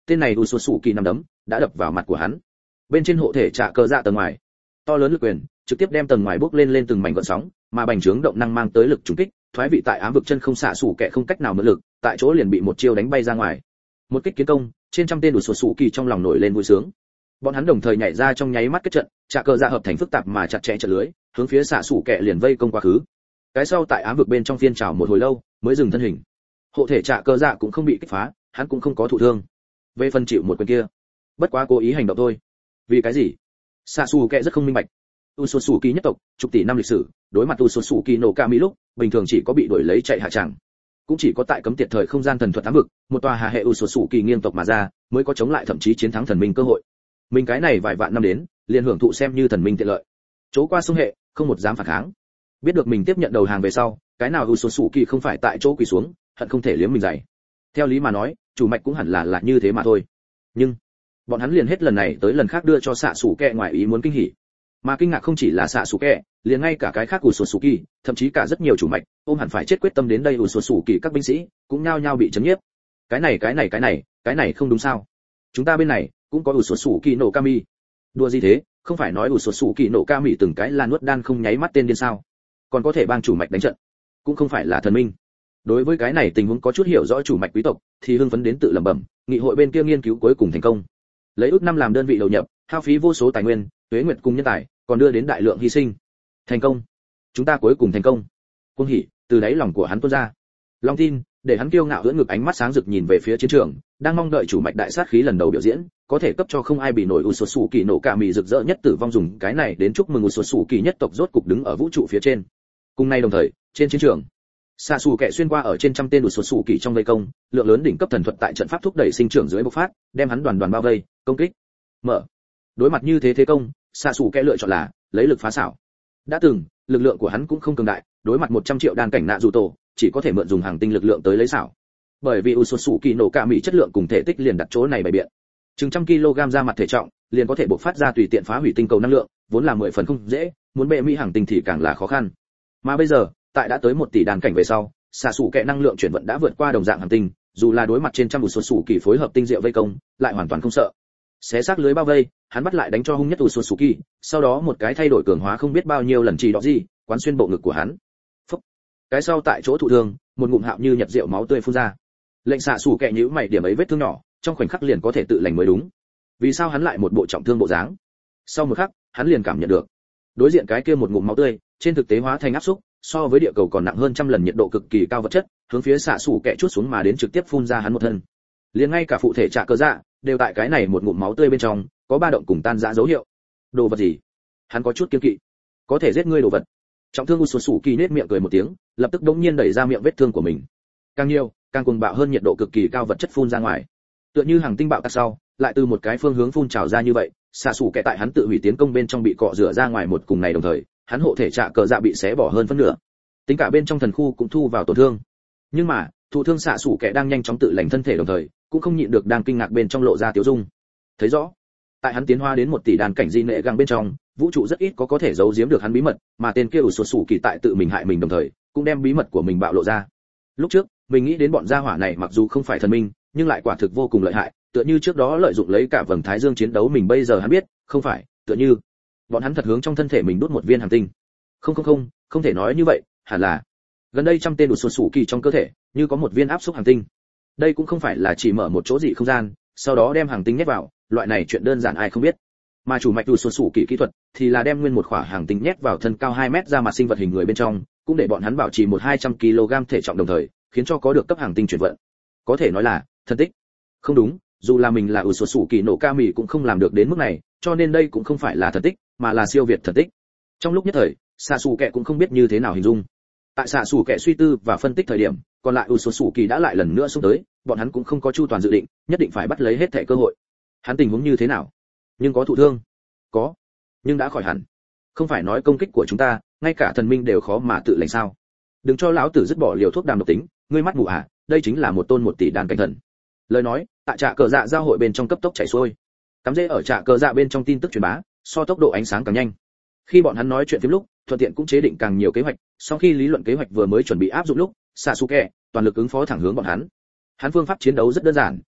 tên này Usosuki nằm đấm đã đập vào mặt của hắn. Bên trên hộ thể trả cờ dạ tầng ngoài, to lớn lực quyền trực tiếp đem tầng ngoài bốc lên lên từng mảnh gợn sóng, mà bành trướng động năng mang tới lực trùng kích, thoái vị tại ám vực chân không xạ sủ kẻ không cách nào mượn lực, tại chỗ liền bị một chiêu đánh bay ra ngoài. Một kích kiến công, trên trăm tên Usosuki trong lòng nổi lên vui sướng. Bọn hắn đồng thời nhảy ra trong nháy mắt kết trận, trả cờ dạ hợp thành phức tạp mà chặt chẽ trận lưới, hướng phía xạ sủ kẻ liền vây công quá khứ. Cái sau tại ám vực bên trong phiên trào một hồi lâu, mới dừng thân hình. Hộ thể trả cờ dạ cũng không bị kích phá, hắn cũng không có thụ thương. Về phần chịu một quyền kia, bất quá cố ý hành động thôi. Vì cái gì? Xạ sủ kẻ rất không minh bạch. Usosuki nhất tộc, chục tỷ năm lịch sử, đối mặt Usosuki no Kami lúc, bình thường chỉ có bị đuổi lấy chạy hạ tràng. Cũng chỉ có tại cấm tiệt thời không gian thần thuật ám vực, một tòa hà hệ Usosuki nghiêng tộc mà ra, mới có chống lại thậm chí chiến thắng thần minh cơ hội. Mình cái này vài vạn năm đến, liền hưởng thụ xem như thần minh tiện lợi. Chỗ qua sông hệ, không một dám phản kháng. Biết được mình tiếp nhận đầu hàng về sau, cái nào Usosuki không phải tại chỗ quỳ xuống, hận không thể liếm mình dày. Theo lý mà nói, chủ mạch cũng hẳn là là như thế mà thôi. Nhưng bọn hắn liền hết lần này tới lần khác đưa cho xạ sủ kẹ ngoài ý muốn kinh hỉ. Mà kinh ngạc không chỉ là xạ sủ kẹ, liền ngay cả cái khác Usosuki, thậm chí cả rất nhiều chủ mạch, ôm hẳn phải chết quyết tâm đến đây Usosuki các binh sĩ, cũng nhao nhao bị chấn nhiếp. Cái này cái này cái này, cái này không đúng sao? Chúng ta bên này cũng có Usosuki no Kami. Đùa gì thế, không phải nói Usosuki no Kami từng cái là nuốt đan không nháy mắt tên điên sao? Còn có thể bang chủ mạch đánh trận, cũng không phải là thần minh. Đối với cái này tình huống có chút hiểu rõ chủ mạch quý tộc, thì hưng phấn đến tự lẩm bẩm, nghị hội bên kia nghiên cứu cuối cùng thành công. Lấy ước năm làm đơn vị đầu nhập, hao phí vô số tài nguyên, tuế nguyệt cùng nhân tài, còn đưa đến đại lượng hy sinh. Thành công, chúng ta cuối cùng thành công. Cuồng hỉ từ đáy lòng của hắn tuôn ra. Long tin, để hắn kiêu ngạo ưỡn ngực ánh mắt sáng rực nhìn về phía chiến trường, đang mong đợi chủ mạch đại sát khí lần đầu biểu diễn, có thể cấp cho không ai bị nổi Usosuki no Kami rực rỡ nhất tử vong dùng cái này đến chúc mừng Usosuki nhất tộc rốt cục đứng ở vũ trụ phía trên. Cùng nay đồng thời, trên chiến trường, xạ xù kẻ xuyên qua ở trên trăm tên Usosuki trong vây công, lượng lớn đỉnh cấp thần thuật tại trận pháp thúc đẩy sinh trưởng dưới bộc phát, đem hắn đoàn đoàn bao vây, công kích. Mở. Đối mặt như thế thế công, xạ xù kẻ lựa chọn là lấy lực phá xảo. Đã từng, lực lượng của hắn cũng không cường đại, đối mặt một trăm triệu đan cảnh nạ dù tổ, chỉ có thể mượn dùng hàng tinh lực lượng tới lấy xảo. Bởi vì Usosuki no Kami chất lượng cùng thể tích liền đặt chỗ này bày biện. Chừng trăm kg ra mặt thể trọng, liền có thể bộc phát ra tùy tiện phá hủy tinh cầu năng lượng, vốn là mười phần không dễ, muốn bệ mỹ hàng tinh thì càng là khó khăn. Mà bây giờ, tại đã tới một tỷ đàn cảnh về sau, xạ sủ kẹ năng lượng chuyển vận đã vượt qua đồng dạng hành tinh, dù là đối mặt trên trăm Usosuki phối hợp tinh diệu vây công, lại hoàn toàn không sợ. Xé xác lưới bao vây, hắn bắt lại đánh cho hung nhất Usosuki, sau đó một cái thay đổi cường hóa không biết bao nhiêu lần chỉ đó gì, quán xuyên bộ ngực của hắn. Phúc. Cái sau tại chỗ thụ thương, một ngụm hạo như nhật rượu máu tươi phun ra. Lệnh xạ sủ kẹ nhíu mày điểm ấy vết thương nhỏ, trong khoảnh khắc liền có thể tự lành mới đúng. Vì sao hắn lại một bộ trọng thương bộ dáng? Sau một khắc, hắn liền cảm nhận được, đối diện cái kia một ngụm máu tươi, trên thực tế hóa thành áp xúc, so với địa cầu còn nặng hơn trăm lần nhiệt độ cực kỳ cao vật chất, hướng phía xạ sủ kẹ chuốt xuống mà đến trực tiếp phun ra hắn một thân. Liền ngay cả phụ thể trả cơ dạ, đều tại cái này một ngụm máu tươi bên trong, có ba động cùng tan rã dấu hiệu. Đồ vật gì? Hắn có chút kiêng kỵ. Có thể giết ngươi đồ vật. Trọng thương Usosuki nết miệng cười một tiếng, lập tức đống nhiên đẩy ra miệng vết thương của mình. Càng nhiều, càng cuồng bạo hơn nhiệt độ cực kỳ cao vật chất phun ra ngoài. Tựa như hàng tinh bạo tạc sau, lại từ một cái phương hướng phun trào ra như vậy, xạ sủ kẹ tại hắn tự hủy tiến công bên trong bị cọ rửa ra ngoài một cùng này đồng thời, hắn hộ thể trả cờ dạ bị xé bỏ hơn phân nửa. Tính cả bên trong thần khu cũng thu vào tổn thương. Nhưng mà, thụ thương xạ sủ kẹ đang nhanh chóng tự lành thân thể đồng thời, cũng không nhịn được đang kinh ngạc bên trong lộ ra tiêu dung. Thấy rõ, tại hắn tiến hóa đến một tỷ đàn cảnh di nệ găng bên trong, vũ trụ rất ít có có thể giấu giếm được hắn bí mật, mà tên kia Usosuki tại tự mình hại mình đồng thời, cũng đem bí mật của mình bạo lộ ra. Lúc trước, mình nghĩ đến bọn gia hỏa này mặc dù không phải thần minh, nhưng lại quả thực vô cùng lợi hại, tựa như trước đó lợi dụng lấy cả vầng thái dương chiến đấu mình bây giờ hắn biết, không phải, tựa như bọn hắn thật hướng trong thân thể mình đút một viên hành tinh. Không không không, không thể nói như vậy, hẳn là gần đây trăm tên Usosuki trong cơ thể, như có một viên áp xúc hành tinh. Đây cũng không phải là chỉ mở một chỗ dị không gian, sau đó đem hành tinh nhét vào, loại này chuyện đơn giản ai không biết. Mà chủ mạch Usosuki kỹ thuật thì là đem nguyên một khỏa hành tinh nhét vào thân cao hai mét ra mặt sinh vật hình người bên trong, cũng để bọn hắn bảo trì một hai trăm ki lô gam thể trọng đồng thời, khiến cho có được cấp hành tinh chuyển vận. Có thể nói là thần tích. Không đúng, dù là mình là Usosuki no Kami cũng không làm được đến mức này, cho nên đây cũng không phải là thần tích, mà là siêu việt thần tích. Trong lúc nhất thời, Sasuke cũng không biết như thế nào hình dung. Tại Sasuke suy tư và phân tích thời điểm, còn lại Usosuki đã lại lần nữa xông tới, bọn hắn cũng không có chu toàn dự định, nhất định phải bắt lấy hết thảy cơ hội. Hắn tình huống như thế nào? Nhưng có thụ thương? Có, nhưng đã khỏi hẳn. Không phải nói công kích của chúng ta, ngay cả thần minh đều khó mà tự lành sao? Đừng cho lão tử dứt bỏ liều thuốc đàm độc tính, ngươi mắt mù à? Đây chính là một tôn một tỷ đàn cảnh thần. Lời nói, tại trạ cờ dạ giao hội bên trong cấp tốc chảy xuôi. Cắm rễ ở trạ cờ dạ bên trong tin tức truyền bá, so tốc độ ánh sáng càng nhanh. Khi bọn hắn nói chuyện phím lúc, thuận tiện cũng chế định càng nhiều kế hoạch, sau khi lý luận kế hoạch vừa mới chuẩn bị áp dụng lúc, Sasuke toàn lực ứng phó thẳng hướng bọn hắn. Hắn phương pháp chiến đấu rất đơn giản,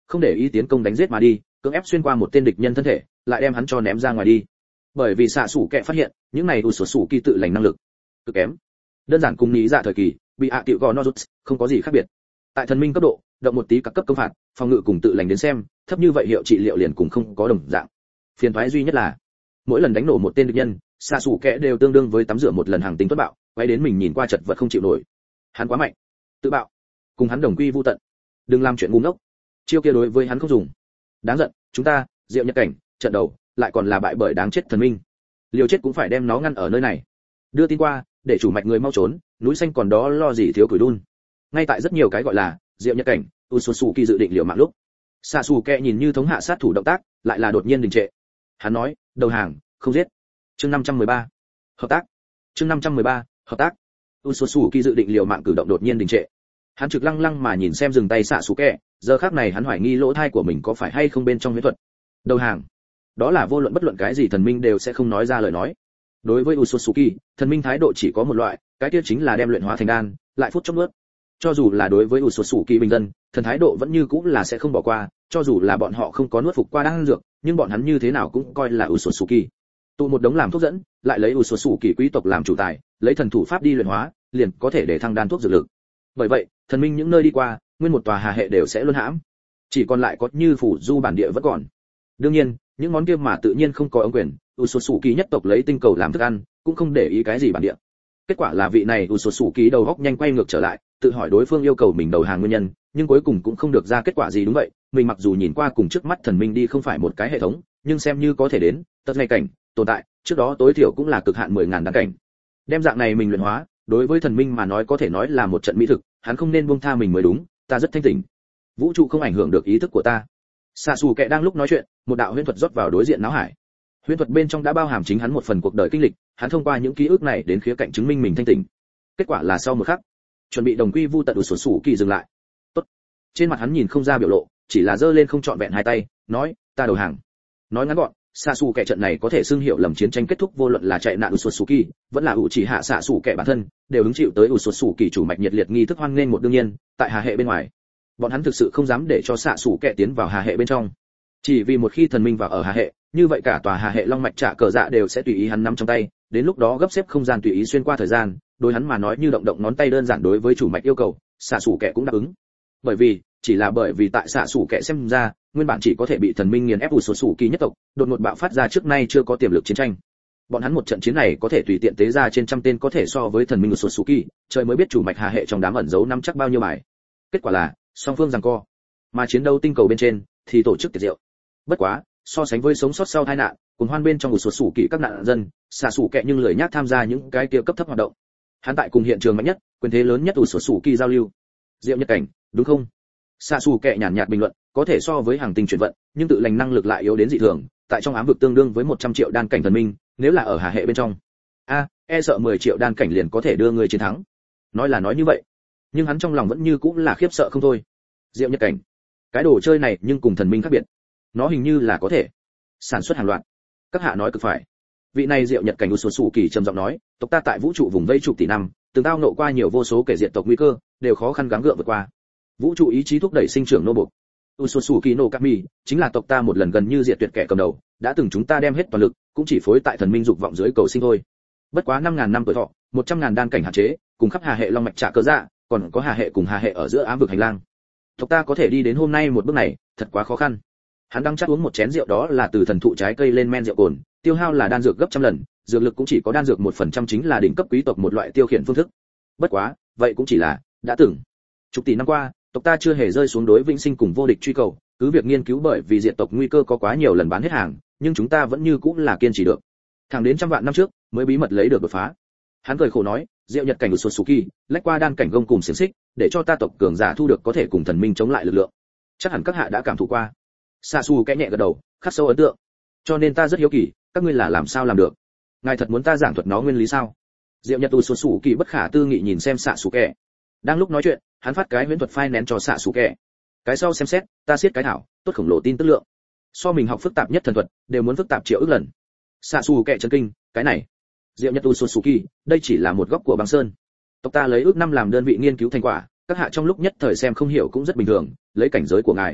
không để ý tiến công đánh giết mà đi, cưỡng ép xuyên qua một tên địch nhân thân thể, lại đem hắn cho ném ra ngoài đi. Bởi vì xạ sủ kẹ phát hiện, những này u sổ sủ kỳ tự lành năng lực cực kém, đơn giản cùng nghĩ dạ thời kỳ bị hạ tiểu gò nó rút không có gì khác biệt. Tại thần minh cấp độ, động một tí các cấp công phạt, phòng ngự cùng tự lành đến xem, thấp như vậy hiệu trị liệu liền cùng không có đồng dạng. Phiền toái duy nhất là, mỗi lần đánh nổ một tên địch nhân, xạ sủ kẹ đều tương đương với tắm rửa một lần hàng tính tuất bạo, quay đến mình nhìn qua chật vật không chịu nổi. Hắn quá mạnh, tự bạo, cùng hắn đồng quy vu tận. Đừng làm chuyện ngu ngốc. Chiêu kia đối với hắn không dùng. Đáng giận, chúng ta, Diệu Nhật Cảnh, trận đầu, lại còn là bại bởi đáng chết thần minh. Liều chết cũng phải đem nó ngăn ở nơi này. Đưa tin qua, để chủ mạch người mau trốn, núi xanh còn đó lo gì thiếu củi đun. Ngay tại rất nhiều cái gọi là Diệu Nhật Cảnh, Usosuki dự định liều mạng lúc, Sasuke nhìn như thống hạ sát thủ động tác, lại là đột nhiên đình trệ. Hắn nói, đầu hàng, không giết. Chương năm trăm mười ba, hợp tác. Chương năm trăm mười ba, hợp tác. Usosuki dự định liều mạng cử động đột nhiên đình trệ. Hắn trực lăng lăng mà nhìn xem dừng tay Sasuke, giờ khắc này hắn hoài nghi lỗ thai của mình có phải hay không bên trong huyễn thuật. Đầu hàng. Đó là vô luận bất luận cái gì thần minh đều sẽ không nói ra lời nói. Đối với Usosuki, thần minh thái độ chỉ có một loại, cái kia chính là đem luyện hóa thành đan, lại phút chốc nuốt. Cho dù là đối với Usosuki bình dân, thần thái độ vẫn như cũ là sẽ không bỏ qua, cho dù là bọn họ không có nuốt phục qua đan dược, nhưng bọn hắn như thế nào cũng coi là Usosuki. Tụ một đống làm thuốc dẫn, lại lấy Usosuki quý tộc làm chủ tài, lấy thần thủ pháp đi luyện hóa, liền có thể để thăng đan thuốc dược lực. Bởi vậy, thần minh những nơi đi qua, nguyên một tòa hà hệ đều sẽ luân hãm. Chỉ còn lại có như phủ du bản địa vẫn còn. Đương nhiên, những món kia mà tự nhiên không có ống quyền, Usosuki nhất tộc lấy tinh cầu làm thức ăn, cũng không để ý cái gì bản địa. Kết quả là vị này Usosuki đầu góc nhanh quay ngược trở lại, tự hỏi đối phương yêu cầu mình đầu hàng nguyên nhân, nhưng cuối cùng cũng không được ra kết quả gì. Đúng vậy, mình mặc dù nhìn qua cùng trước mắt thần minh đi không phải một cái hệ thống, nhưng xem như có thể đến, tất ngay cảnh, tồn tại, trước đó tối thiểu cũng là cực hạn mười ngàn đan cảnh. Đem dạng này mình luyện hóa, đối với thần minh mà nói có thể nói là một trận mỹ thực, hắn không nên buông tha mình mới đúng, ta rất thanh tỉnh. Vũ trụ không ảnh hưởng được ý thức của ta. Sasuke đang lúc nói chuyện, một đạo huyễn thuật rót vào đối diện não hải. Huyễn thuật bên trong đã bao hàm chính hắn một phần cuộc đời kinh lịch, hắn thông qua những ký ức này đến khía cạnh chứng minh mình thanh tỉnh. Kết quả là sau một khắc, chuẩn bị đồng quy vu tận Usosuki dừng lại. Tốt. Trên mặt hắn nhìn không ra biểu lộ, chỉ là giơ lên không trọn vẹn hai tay, nói, ta đầu hàng. Nói ngắn gọn, Sasuke trận này có thể xưng hiệu lầm chiến tranh kết thúc, vô luận là chạy nạn Usosuki, vẫn là Uchiha Sasuke bản thân, đều hứng chịu tới Usosuki chủ mạch nhiệt liệt nghi thức hoan nghênh. Một đương nhiên, tại hà hệ bên ngoài, bọn hắn thực sự không dám để cho Sasuke tiến vào hà hệ bên trong. Chỉ vì một khi thần minh vào ở hà hệ, như vậy cả tòa hà hệ long mạch trả cờ dạ đều sẽ tùy ý hắn nắm trong tay, đến lúc đó gấp xếp không gian tùy ý xuyên qua thời gian, đối hắn mà nói như động động ngón tay đơn giản. Đối với chủ mạch yêu cầu, Sasuke cũng đáp ứng. Bởi vì, chỉ là bởi vì tại Sasuke xem ra, nguyên bản chỉ có thể bị thần minh nghiền ép Usosuki nhất tộc, đột ngột bạo phát ra trước nay chưa có tiềm lực chiến tranh. Bọn hắn một trận chiến này có thể tùy tiện tế ra trên trăm tên có thể so với thần minh Usosuki, trời mới biết chủ mạch hà hệ trong đám ẩn giấu nắm chắc bao nhiêu bài. Kết quả là, song phương giằng co. Mà chiến đấu tinh cầu bên trên thì tổ chức tiệc rượu. Bất quá, so sánh với sống sót sau tai nạn, cùng hoan bên trong Usosuki các nạn dân, Sasuke nhưng lười nhác tham gia những cái kia cấp thấp hoạt động. Hắn tại cùng hiện trường mạnh nhất, quyền thế lớn nhất Usosuki giao lưu. Diệu Nhật Cảnh, đúng không? Sasuke nhàn nhạt bình luận, có thể so với hàng tinh chuyển vận, nhưng tự lành năng lực lại yếu đến dị thường, tại trong ám vực tương đương với một trăm triệu đan cảnh thần minh, nếu là ở hà hệ bên trong, a, e sợ mười triệu đan cảnh liền có thể đưa người chiến thắng. Nói là nói như vậy, nhưng hắn trong lòng vẫn như cũng là khiếp sợ không thôi. Diệu Nhật Cảnh, cái đồ chơi này nhưng cùng thần minh khác biệt, nó hình như là có thể sản xuất hàng loạt. Các hạ nói cực phải. Vị này Diệu Nhật Cảnh Usosuki trầm giọng nói, tộc ta tại vũ trụ vùng vây chục tỷ năm, từng tao nộ qua nhiều vô số kẻ diệt tộc nguy cơ, đều khó khăn gắng gượng vượt qua. Vũ trụ ý chí thúc đẩy sinh trưởng nô buộc. Usosuki no Kami chính là tộc ta một lần gần như diệt tuyệt kẻ cầm đầu, đã từng chúng ta đem hết toàn lực, cũng chỉ phối tại thần minh dục vọng dưới cầu sinh thôi. Bất quá năm ngàn năm tuổi thọ, một trăm ngàn đan cảnh hạn chế, cùng khắp hà hệ long mạch trả cớ dạ, còn có hà hệ cùng hà hệ ở giữa ám vực hành lang. Tộc ta có thể đi đến hôm nay một bước này, thật quá khó khăn. Hắn đang chát uống một chén rượu, đó là từ thần thụ trái cây lên men rượu cồn, tiêu hao là đan dược gấp trăm lần, dược lực cũng chỉ có đan dược một phần trăm, chính là đỉnh cấp quý tộc một loại tiêu khiển phương thức. Bất quá, vậy cũng chỉ là đã từng. Chục tỷ năm qua, tộc ta chưa hề rơi xuống đối vĩnh sinh cùng vô địch truy cầu, cứ việc nghiên cứu bởi vì diệt tộc nguy cơ có quá nhiều lần bán hết hàng, nhưng chúng ta vẫn như cũng là kiên trì được. Thẳng đến trăm vạn năm trước, mới bí mật lấy được đột phá. Hắn cười khổ nói, Diệu Nhật Cảnh Usosuki, lách qua đan cảnh gông cùng xiển xích, để cho ta tộc cường giả thu được có thể cùng thần minh chống lại lực lượng. Chắc hẳn các hạ đã cảm thụ qua. Sasuke nhẹ gật đầu, khắc sâu ấn tượng. Cho nên ta rất hiếu kỳ, các ngươi là làm sao làm được? Ngài thật muốn ta giảng thuật nó nguyên lý sao? Diệu Nhật Usosuki bất khả tư nghị nhìn xem Sasuke. Đang lúc nói chuyện, hắn phát cái huyễn thuật phai nén cho Sasuke. Cái sau xem xét, ta siết cái thảo, tốt khổng lồ tin tức lượng. So mình học phức tạp nhất thần thuật, đều muốn phức tạp triệu ức lần. Sasuke chấn kinh, cái này, Diệu Nhật Usosuki, đây chỉ là một góc của băng sơn. Tộc ta lấy ước năm làm đơn vị nghiên cứu thành quả, các hạ trong lúc nhất thời xem không hiểu cũng rất bình thường, lấy cảnh giới của ngài.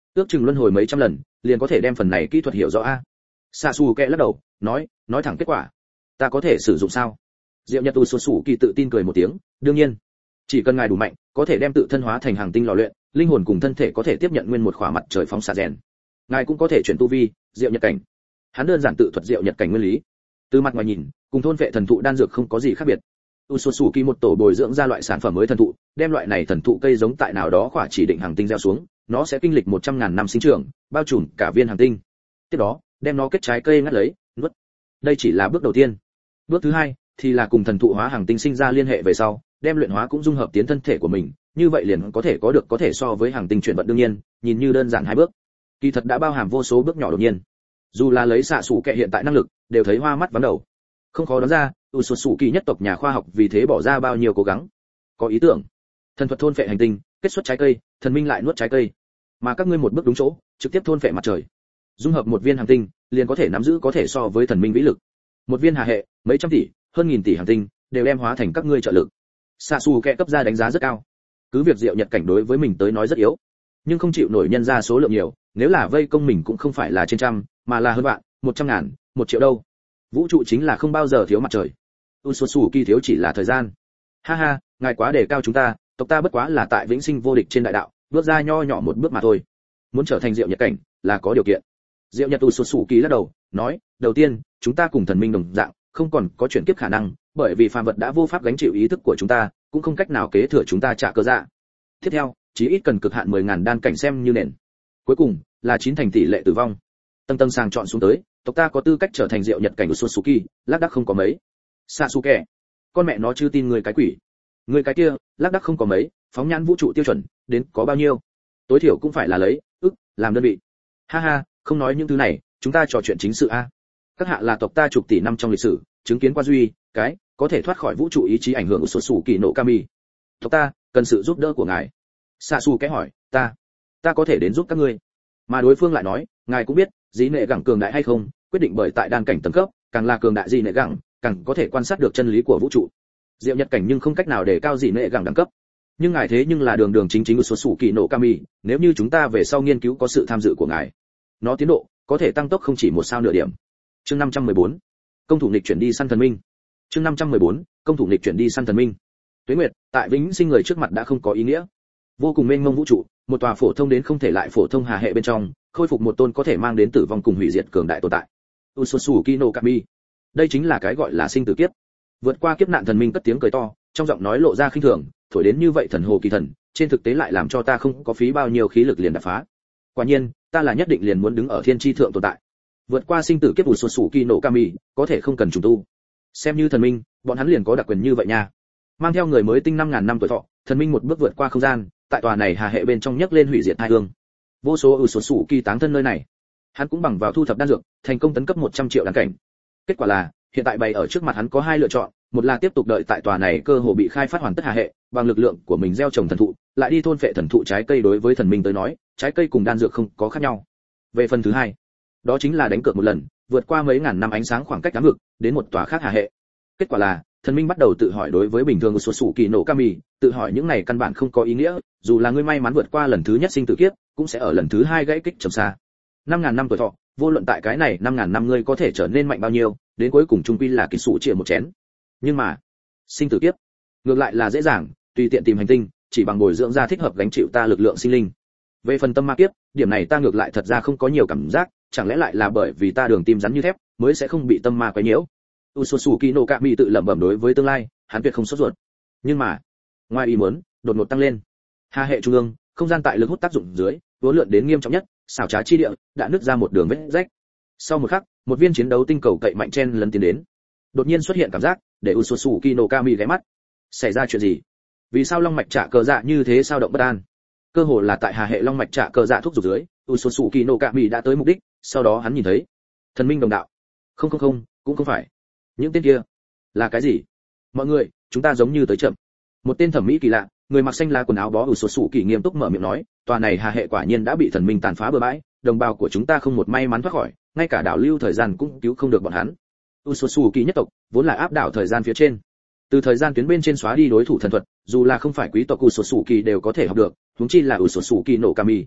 ước chừng luân hồi mấy trăm lần liền có thể đem phần này kỹ thuật hiểu rõ a. Sasuke lắc đầu nói nói thẳng kết quả, ta có thể sử dụng sao? Diệu Nhật Utsutsuki tự tin cười một tiếng, đương nhiên, chỉ cần ngài đủ mạnh, có thể đem tự thân hóa thành hàng tinh lò luyện, linh hồn cùng thân thể có thể tiếp nhận nguyên một khỏa mặt trời phóng xạ rèn, ngài cũng có thể chuyển tu vi, Diệu Nhật cảnh. Hắn đơn giản tự thuật Diệu Nhật cảnh nguyên lý. Từ mặt ngoài nhìn, cùng thôn vệ thần thụ đan dược không có gì khác biệt. Utsutsuki một tổ bồi dưỡng ra loại sản phẩm mới thần thụ, đem loại này thần thụ cây giống tại nào đó khỏa chỉ định hàng tinh gieo xuống, nó sẽ kinh lịch một trăm ngàn năm sinh trưởng, bao trùm cả viên hàng tinh. Tiếp đó, đem nó kết trái cây ngắt lấy, nuốt. Đây chỉ là bước đầu tiên. Bước thứ hai thì là cùng thần thụ hóa hàng tinh sinh ra liên hệ về sau, đem luyện hóa cũng dung hợp tiến thân thể của mình, như vậy liền có thể có được có thể so với hàng tinh chuyển vận đương nhiên, nhìn như đơn giản hai bước, kỳ thật đã bao hàm vô số bước nhỏ đột nhiên. Dù là lấy xạ sủ kệ hiện tại năng lực, đều thấy hoa mắt vắng đầu. Không khó đoán ra, Utsutsuki nhất tộc nhà khoa học vì thế bỏ ra bao nhiêu cố gắng. Có ý tưởng, thần thuật thôn phệ hành tinh, kết xuất trái cây, thần minh lại nuốt trái cây, mà các ngươi một bước đúng chỗ, trực tiếp thôn phệ mặt trời. Dung hợp một viên hành tinh, liền có thể nắm giữ có thể so với thần minh vĩ lực. Một viên hà hệ, mấy trăm tỷ, hơn nghìn tỷ hành tinh, đều đem hóa thành các ngươi trợ lực. Sasuke cấp ra đánh giá rất cao. Cứ việc Diệu Nhật cảnh đối với mình tới nói rất yếu, nhưng không chịu nổi nhân ra số lượng nhiều, nếu là vây công mình cũng không phải là trên trăm, mà là hơn vạn, một trăm ngàn, một triệu đâu. Vũ trụ chính là không bao giờ thiếu mặt trời. Utsutsuki thiếu chỉ là thời gian. Ha ha, ngài quá đề cao chúng ta, tộc ta bất quá là tại vĩnh sinh vô địch trên đại đạo, bước ra nho nhỏ một bước mà thôi. Muốn trở thành Diệu Nhật cảnh, là có điều kiện. Diệu Nhật Utsutsuki lắc đầu, nói, đầu tiên, chúng ta cùng thần minh đồng dạng, không còn có chuyển kiếp khả năng, bởi vì phàm vật đã vô pháp gánh chịu ý thức của chúng ta, cũng không cách nào kế thừa chúng ta trả cơ dạ. Tiếp theo, chí ít cần cực hạn mười ngàn đan cảnh xem như nền. Cuối cùng, là chín thành tỷ lệ tử vong. Tầng tầng sàng chọn xuống tới, tộc ta có tư cách trở thành Diệu Nhật cảnh Utsutsuki, lác đác không có mấy. Sasuke, con mẹ nó chưa tin người cái quỷ. Người cái kia, lác đác không có mấy, phóng nhãn vũ trụ tiêu chuẩn, đến có bao nhiêu? Tối thiểu cũng phải là lấy ức làm đơn vị. Ha ha, không nói những thứ này, chúng ta trò chuyện chính sự a. Các hạ là tộc ta chục tỷ năm trong lịch sử, chứng kiến qua duy cái có thể thoát khỏi vũ trụ ý chí ảnh hưởng của Utsutsuki no Kami. Tộc ta cần sự giúp đỡ của ngài. Sasuke hỏi, ta, ta có thể đến giúp các ngươi. Mà đối phương lại nói, ngài cũng biết, dĩ nệ gẳng cường đại hay không, quyết định bởi tại đan cảnh tầng cấp, càng là cường đại dĩ nệ gẳng, càng có thể quan sát được chân lý của vũ trụ. Diệu Nhật cảnh nhưng không cách nào để cao dĩ nệ gẳng đẳng cấp. Nhưng ngài thế nhưng là đường đường chính chính của Utsutsuki no Kami, nếu như chúng ta về sau nghiên cứu có sự tham dự của ngài, nó tiến độ có thể tăng tốc không chỉ một sao nửa điểm. Chương năm trăm mười bốn, công thủ nghịch chuyển đi săn thần minh. Chương năm trăm mười bốn, công thủ nghịch chuyển đi săn thần minh. Tuế Nguyệt, tại vĩnh sinh người trước mặt đã không có ý nghĩa. Vô cùng mênh mông vũ trụ, một tòa phổ thông đến không thể lại phổ thông hà hệ bên trong, khôi phục một tôn có thể mang đến tử vong cùng hủy diệt cường đại tồn tại. Utsutsuki no Kami. Đây chính là cái gọi là sinh tử kiếp. Vượt qua kiếp nạn thần minh cất tiếng cười to, trong giọng nói lộ ra khinh thường, thổi đến như vậy thần hồ kỳ thần, trên thực tế lại làm cho ta không có phí bao nhiêu khí lực liền đập phá. Quả nhiên, ta là nhất định liền muốn đứng ở thiên chi thượng tồn tại. Vượt qua sinh tử kiếp Utsutsuki no Kami, có thể không cần trùng tu. Xem như thần minh, bọn hắn liền có đặc quyền như vậy nha. Mang theo người mới tinh năm ngàn năm tuổi thọ, thần minh một bước vượt qua không gian, tại tòa này hà hệ bên trong nhấc lên hủy diệt hai hương. Vô số Utsutsuki táng thân nơi này. Hắn cũng bằng vào thu thập đan dược, thành công tấn cấp một trăm triệu đan cảnh. Kết quả là, hiện tại bày ở trước mặt hắn có hai lựa chọn, một là tiếp tục đợi tại tòa này cơ hồ bị khai phát hoàn tất hà hệ, bằng lực lượng của mình gieo trồng thần thụ, lại đi thôn phệ thần thụ trái cây. Đối với thần minh tới nói, trái cây cùng đan dược không có khác nhau. Về phần thứ hai, đó chính là đánh cược một lần, vượt qua mấy ngàn năm ánh sáng khoảng cách ám vực, đến một tòa khác hà hệ. Kết quả là, thần minh bắt đầu tự hỏi đối với bình thường của Utsutsuki no Kami, tự hỏi những này căn bản không có ý nghĩa, dù là ngươi may mắn vượt qua lần thứ nhất sinh tử kiếp, cũng sẽ ở lần thứ hai gãy kích trầm xa. năm ngàn năm tuổi thọ, vô luận tại cái này năm ngàn năm ngươi có thể trở nên mạnh bao nhiêu, đến cuối cùng trung quy là kỳ sụ chia một chén. Nhưng mà, sinh tử kiếp, ngược lại là dễ dàng, tùy tiện tìm hành tinh, chỉ bằng bồi dưỡng ra thích hợp gánh chịu ta lực lượng sinh linh. Về phần tâm ma kiếp, điểm này ta ngược lại thật ra không có nhiều cảm giác, chẳng lẽ lại là bởi vì ta đường tim rắn như thép, mới sẽ không bị tâm ma quấy nhiễu. Utsutsuki no Kami tự lẩm bẩm đối với tương lai, hắn tuyệt không sốt ruột. Nhưng mà, ngoài ý muốn, đột ngột tăng lên. Hà hệ trung ương, không gian tại lực hút tác dụng dưới, vốn lượn đến nghiêm trọng nhất, xảo trá chi địa, đã nứt ra một đường vết rách. Sau một khắc, một viên chiến đấu tinh cầu cậy mạnh chen lấn tiến đến. Đột nhiên xuất hiện cảm giác, để Utsutsuki no Kami ghé mắt. Xảy ra chuyện gì? Vì sao long mạch trả cờ dạ như thế sao động bất an? Cơ hồ là tại hà hệ long mạch trả cờ dạ thúc giục dưới, Utsutsuki no Kami đã tới mục đích, sau đó hắn nhìn thấy thần minh đồng đạo. Không không không, cũng không phải. Những tên kia là cái gì? Mọi người, chúng ta giống như tới chậm. Một tên thẩm mỹ kỳ lạ, người mặc xanh lá quần áo bó Utsutsuki nghiêm túc mở miệng nói, tòa này hà hệ quả nhiên đã bị thần minh tàn phá bừa bãi, đồng bào của chúng ta không một may mắn thoát khỏi, ngay cả đảo lưu thời gian cũng cứu không được bọn hắn. Utsutsuki nhất tộc vốn là áp đảo thời gian phía trên, từ thời gian tuyến bên trên xóa đi đối thủ thần thuật, dù là không phải quý tộc Utsutsuki đều có thể học được, huống chi là Utsutsuki no Kami.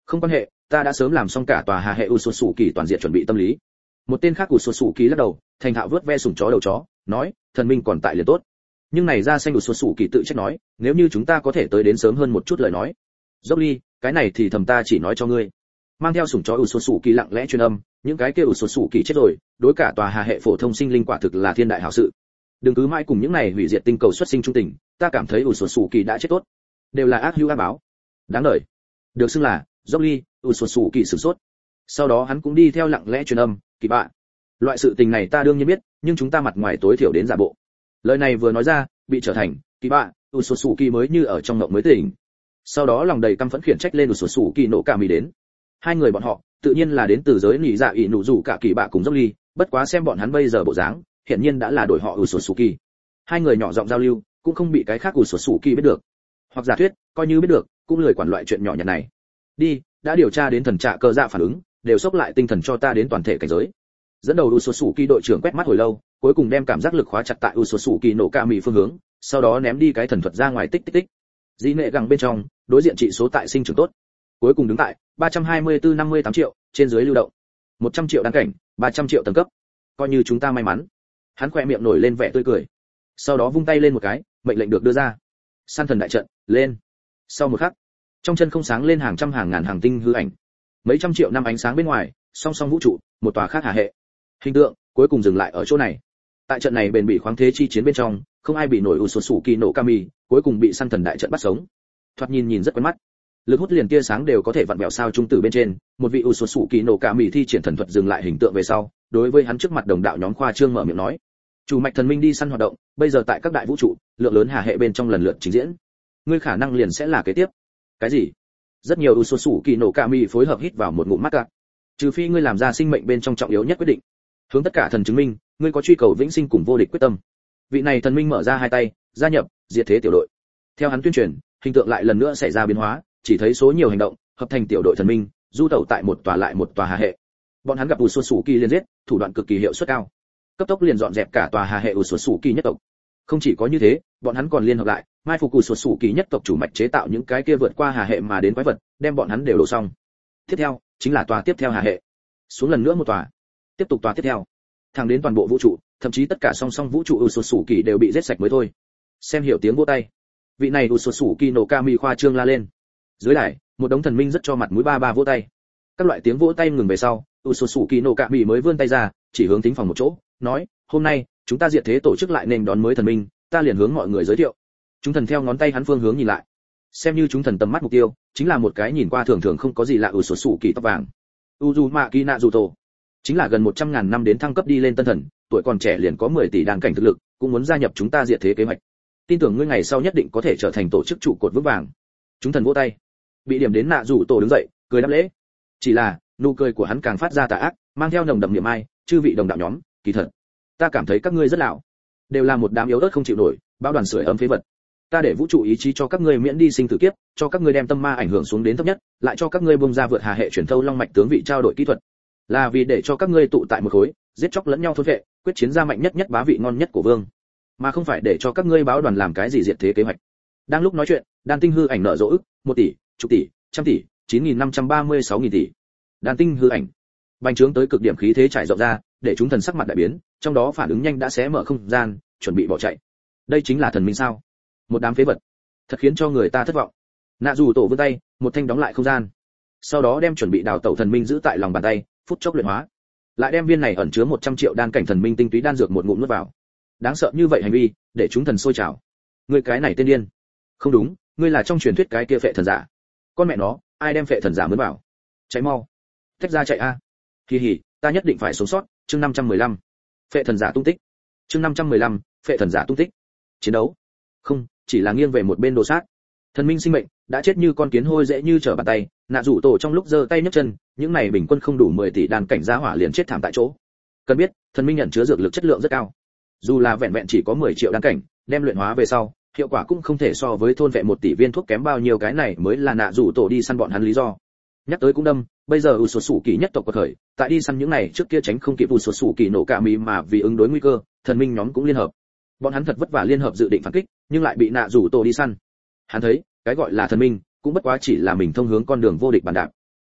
Không quan hệ, ta đã sớm làm xong cả tòa hà hệ Usosu kỳ toàn diện chuẩn bị tâm lý. Một tên khác Usosu kỳ lắc đầu, thành thạo vớt ve sủng chó đầu chó, nói, thần minh còn tại liền tốt. Nhưng này ra xanh Usosu kỳ tự trách nói, nếu như chúng ta có thể tới đến sớm hơn một chút lời nói. Dốc ly, cái này thì thầm ta chỉ nói cho ngươi. Mang theo sủng chó Usosu kỳ lặng lẽ truyền âm, những cái kia Usosu kỳ chết rồi, đối cả tòa hà hệ phổ thông sinh linh quả thực là thiên đại hảo sự. Đừng cứ mãi cùng những này hủy diệt tinh cầu xuất sinh trung tình, ta cảm thấy Usosu kỳ đã chết tốt, đều là ác hữu ác báo. Đáng đời. Được xưng là Dốc ly, Usosu kỳ sửng sốt. Sau đó hắn cũng đi theo lặng lẽ truyền âm, kỳ bạ. Loại sự tình này ta đương nhiên biết, nhưng chúng ta mặt ngoài tối thiểu đến giả bộ. Lời này vừa nói ra, bị trở thành kỳ bạ, Usosu kỳ mới như ở trong ngộng mới tỉnh. Sau đó lòng đầy căm phẫn khiển trách lên Usosu kỳ nộ cả mì đến. Hai người bọn họ, tự nhiên là đến từ giới nỉ dạ ỷ nụ rủ cả kỳ bạ cùng Dốc ly, bất quá xem bọn hắn bây giờ bộ dáng, hiển nhiên đã là đổi họ Usosu kỳ. Hai người nhỏ giọng giao lưu, cũng không bị cái khác Usosu kỳ biết được. Hoặc giả thuyết, coi như biết được, cũng lười quản loại chuyện nhỏ nhặt này. Đi, đã điều tra đến thần trạ cơ dạ phản ứng, đều sốc lại tinh thần cho ta đến toàn thể cảnh giới. Dẫn đầu Usosu kỳ đội trưởng quét mắt hồi lâu, cuối cùng đem cảm giác lực khóa chặt tại Usosu kỳ nổ ca mì phương hướng, sau đó ném đi cái thần thuật ra ngoài tích tích tích. Dĩ nệ gẳng bên trong, đối diện trị số tại sinh trưởng tốt. Cuối cùng đứng tại ba trăm hai mươi tư năm mươi tám triệu, trên dưới lưu động. một trăm triệu đăng cảnh, ba trăm triệu tầng cấp. Coi như chúng ta may mắn. Hắn khỏe miệng nổi lên vẻ tươi cười. Sau đó vung tay lên một cái, mệnh lệnh được đưa ra. Săn thần đại trận, lên. Sau một khắc, trong chân không sáng lên hàng trăm hàng ngàn hàng tinh hư ảnh. Mấy trăm triệu năm ánh sáng bên ngoài, song song vũ trụ, một tòa khác hà hệ. Hình tượng cuối cùng dừng lại ở chỗ này. Tại trận này bền bỉ khoáng thế chi chiến bên trong, không ai bị nổi Usosu kỳ nổ kami, cuối cùng bị săn thần đại trận bắt sống. Thoạt nhìn nhìn rất quen mắt. Lực hút liền tia sáng đều có thể vặn vẹo sao trung tử bên trên, một vị Usosu kỳ nổ kami thi triển thần thuật dừng lại hình tượng về sau, đối với hắn trước mặt đồng đạo nhóm khoa trương mở miệng nói: "Chủ mạch thần minh đi săn hoạt động, bây giờ tại các đại vũ trụ, lượng lớn hà hệ bên trong lần lượt trình diễn. Ngươi khả năng liền sẽ là kế tiếp." Cái gì? Rất nhiều Usosu kỳ nổ kami phối hợp hít vào một ngụm mắt cạn. Trừ phi ngươi làm ra sinh mệnh bên trong trọng yếu nhất quyết định, hướng tất cả thần chứng minh, ngươi có truy cầu vĩnh sinh cùng vô địch quyết tâm. Vị này thần minh mở ra hai tay, gia nhập diệt thế tiểu đội. Theo hắn tuyên truyền, hình tượng lại lần nữa xảy ra biến hóa, chỉ thấy số nhiều hành động, hợp thành tiểu đội thần minh, du tẩu tại một tòa lại một tòa hà hệ. Bọn hắn gặp Usosu kỳ liên giết, thủ đoạn cực kỳ hiệu suất cao, cấp tốc liền dọn dẹp cả tòa hà hệ Usosu kỳ nhất tộc. Không chỉ có như thế, bọn hắn còn liên hợp lại, mai phục Usosu kỳ nhất tộc chủ mạch chế tạo những cái kia vượt qua hà hệ mà đến quái vật, đem bọn hắn đều đổ xong. Tiếp theo, chính là tòa tiếp theo hà hệ. Xuống lần nữa một tòa, tiếp tục tòa tiếp theo, thẳng đến toàn bộ vũ trụ, thậm chí tất cả song song vũ trụ Usosu kỳ đều bị giết sạch mới thôi. Xem hiểu tiếng vỗ tay. Vị này Usosu kỳ nổ kami khoa trương la lên. Dưới đài, một đống thần minh rất cho mặt mũi ba ba vỗ tay. Các loại tiếng vỗ tay ngừng về sau, Usosu kỳ nổ kami mới vươn tay ra, chỉ hướng thính phòng một chỗ, nói: "Hôm nay, chúng ta diệt thế tổ chức lại nên đón mới thần minh, ta liền hướng mọi người giới thiệu." Chúng thần theo ngón tay hắn phương hướng nhìn lại. Xem như chúng thần tầm mắt mục tiêu, chính là một cái nhìn qua thường thường không có gì lạ Usosu kỳ tóc vàng. Uzumaki Naruto. Chính là gần một trăm ngàn năm đến thăng cấp đi lên tân thần, tuổi còn trẻ liền có mười tỷ đàn cảnh thực lực, cũng muốn gia nhập chúng ta diệt thế kế hoạch. Tin tưởng ngươi ngày sau nhất định có thể trở thành tổ chức trụ cột vững vàng. Chúng thần vỗ tay. Bị điểm đến Naruto đứng dậy, cười đáp lễ. Chỉ là, nụ cười của hắn càng phát ra tà ác, mang theo nồng đậm niệm ai, chư vị đồng đạo nhóm, kỳ thật, ta cảm thấy các ngươi rất lão, đều là một đám yếu ớt không chịu nổi, bao đoàn sưởi ấm phế vật. Ta để vũ trụ ý chí cho các ngươi miễn đi sinh tử kiếp, cho các ngươi đem tâm ma ảnh hưởng xuống đến thấp nhất, lại cho các ngươi bung ra vượt hà hệ chuyển thâu long mạch tướng vị trao đổi kỹ thuật, là vì để cho các ngươi tụ tại một khối, giết chóc lẫn nhau thôn vệ, quyết chiến ra mạnh nhất nhất bá vị ngon nhất của vương, mà không phải để cho các ngươi báo đoàn làm cái gì diệt thế kế hoạch. Đang lúc nói chuyện, đan tinh hư ảnh nở rộ ức, một tỷ, chục tỷ, trăm tỷ, chín nghìn năm trăm ba mươi sáu nghìn tỷ. Đan tinh hư ảnh bành trướng tới cực điểm, khí thế trải rộng ra, để chúng thần sắc mặt đại biến, trong đó phản ứng nhanh đã xé mở không gian, chuẩn bị bỏ chạy. Đây chính là thần minh sao? Một đám phế vật, thật khiến cho người ta thất vọng. Nạ dù tổ vươn tay, một thanh đóng lại không gian, sau đó đem chuẩn bị đào tẩu thần minh giữ tại lòng bàn tay, phút chốc luyện hóa, lại đem viên này ẩn chứa một trăm triệu đan cảnh thần minh tinh túy đan dược một ngụm nuốt vào. Đáng sợ như vậy hành vi, để chúng thần sôi trào. Ngươi cái này tên điên. Không đúng, ngươi là trong truyền thuyết cái kia phệ thần giả. Con mẹ nó, ai đem phệ thần giả mướn vào? Cháy mau, tách ra chạy a. Kỳ hỉ, ta nhất định phải sống sót. Chương năm trăm mười lăm. Phệ thần giả tung tích. Chương năm trăm mười lăm. Phệ thần giả tung tích. Chiến đấu. Không, chỉ là nghiêng về một bên đồ sát. Thần minh sinh mệnh đã chết như con kiến hôi dễ như trở bàn tay, nạ rủ tổ trong lúc giơ tay nhấc chân, những này bình quân không đủ mười tỷ đàn cảnh giá hỏa liền chết thảm tại chỗ. Cần biết, thần minh nhận chứa dược lực chất lượng rất cao. Dù là vẹn vẹn chỉ có mười triệu đan cảnh, đem luyện hóa về sau, hiệu quả cũng không thể so với thôn vệ một tỷ viên thuốc kém bao nhiêu, cái này mới là nạ rủ tổ đi săn bọn hắn lý do. Nhắc tới cũng đâm, bây giờ Usosu kỳ nhất tộc có khởi, tại đi săn những này trước kia tránh không kịp Usosu kỳ nổ cả mì, mà vì ứng đối nguy cơ, thần minh nhóm cũng liên hợp. Bọn hắn thật vất vả liên hợp dự định phản kích, nhưng lại bị nạ rủ tổ đi săn. Hắn thấy, cái gọi là thần minh, cũng bất quá chỉ là mình thông hướng con đường vô địch bàn đạp.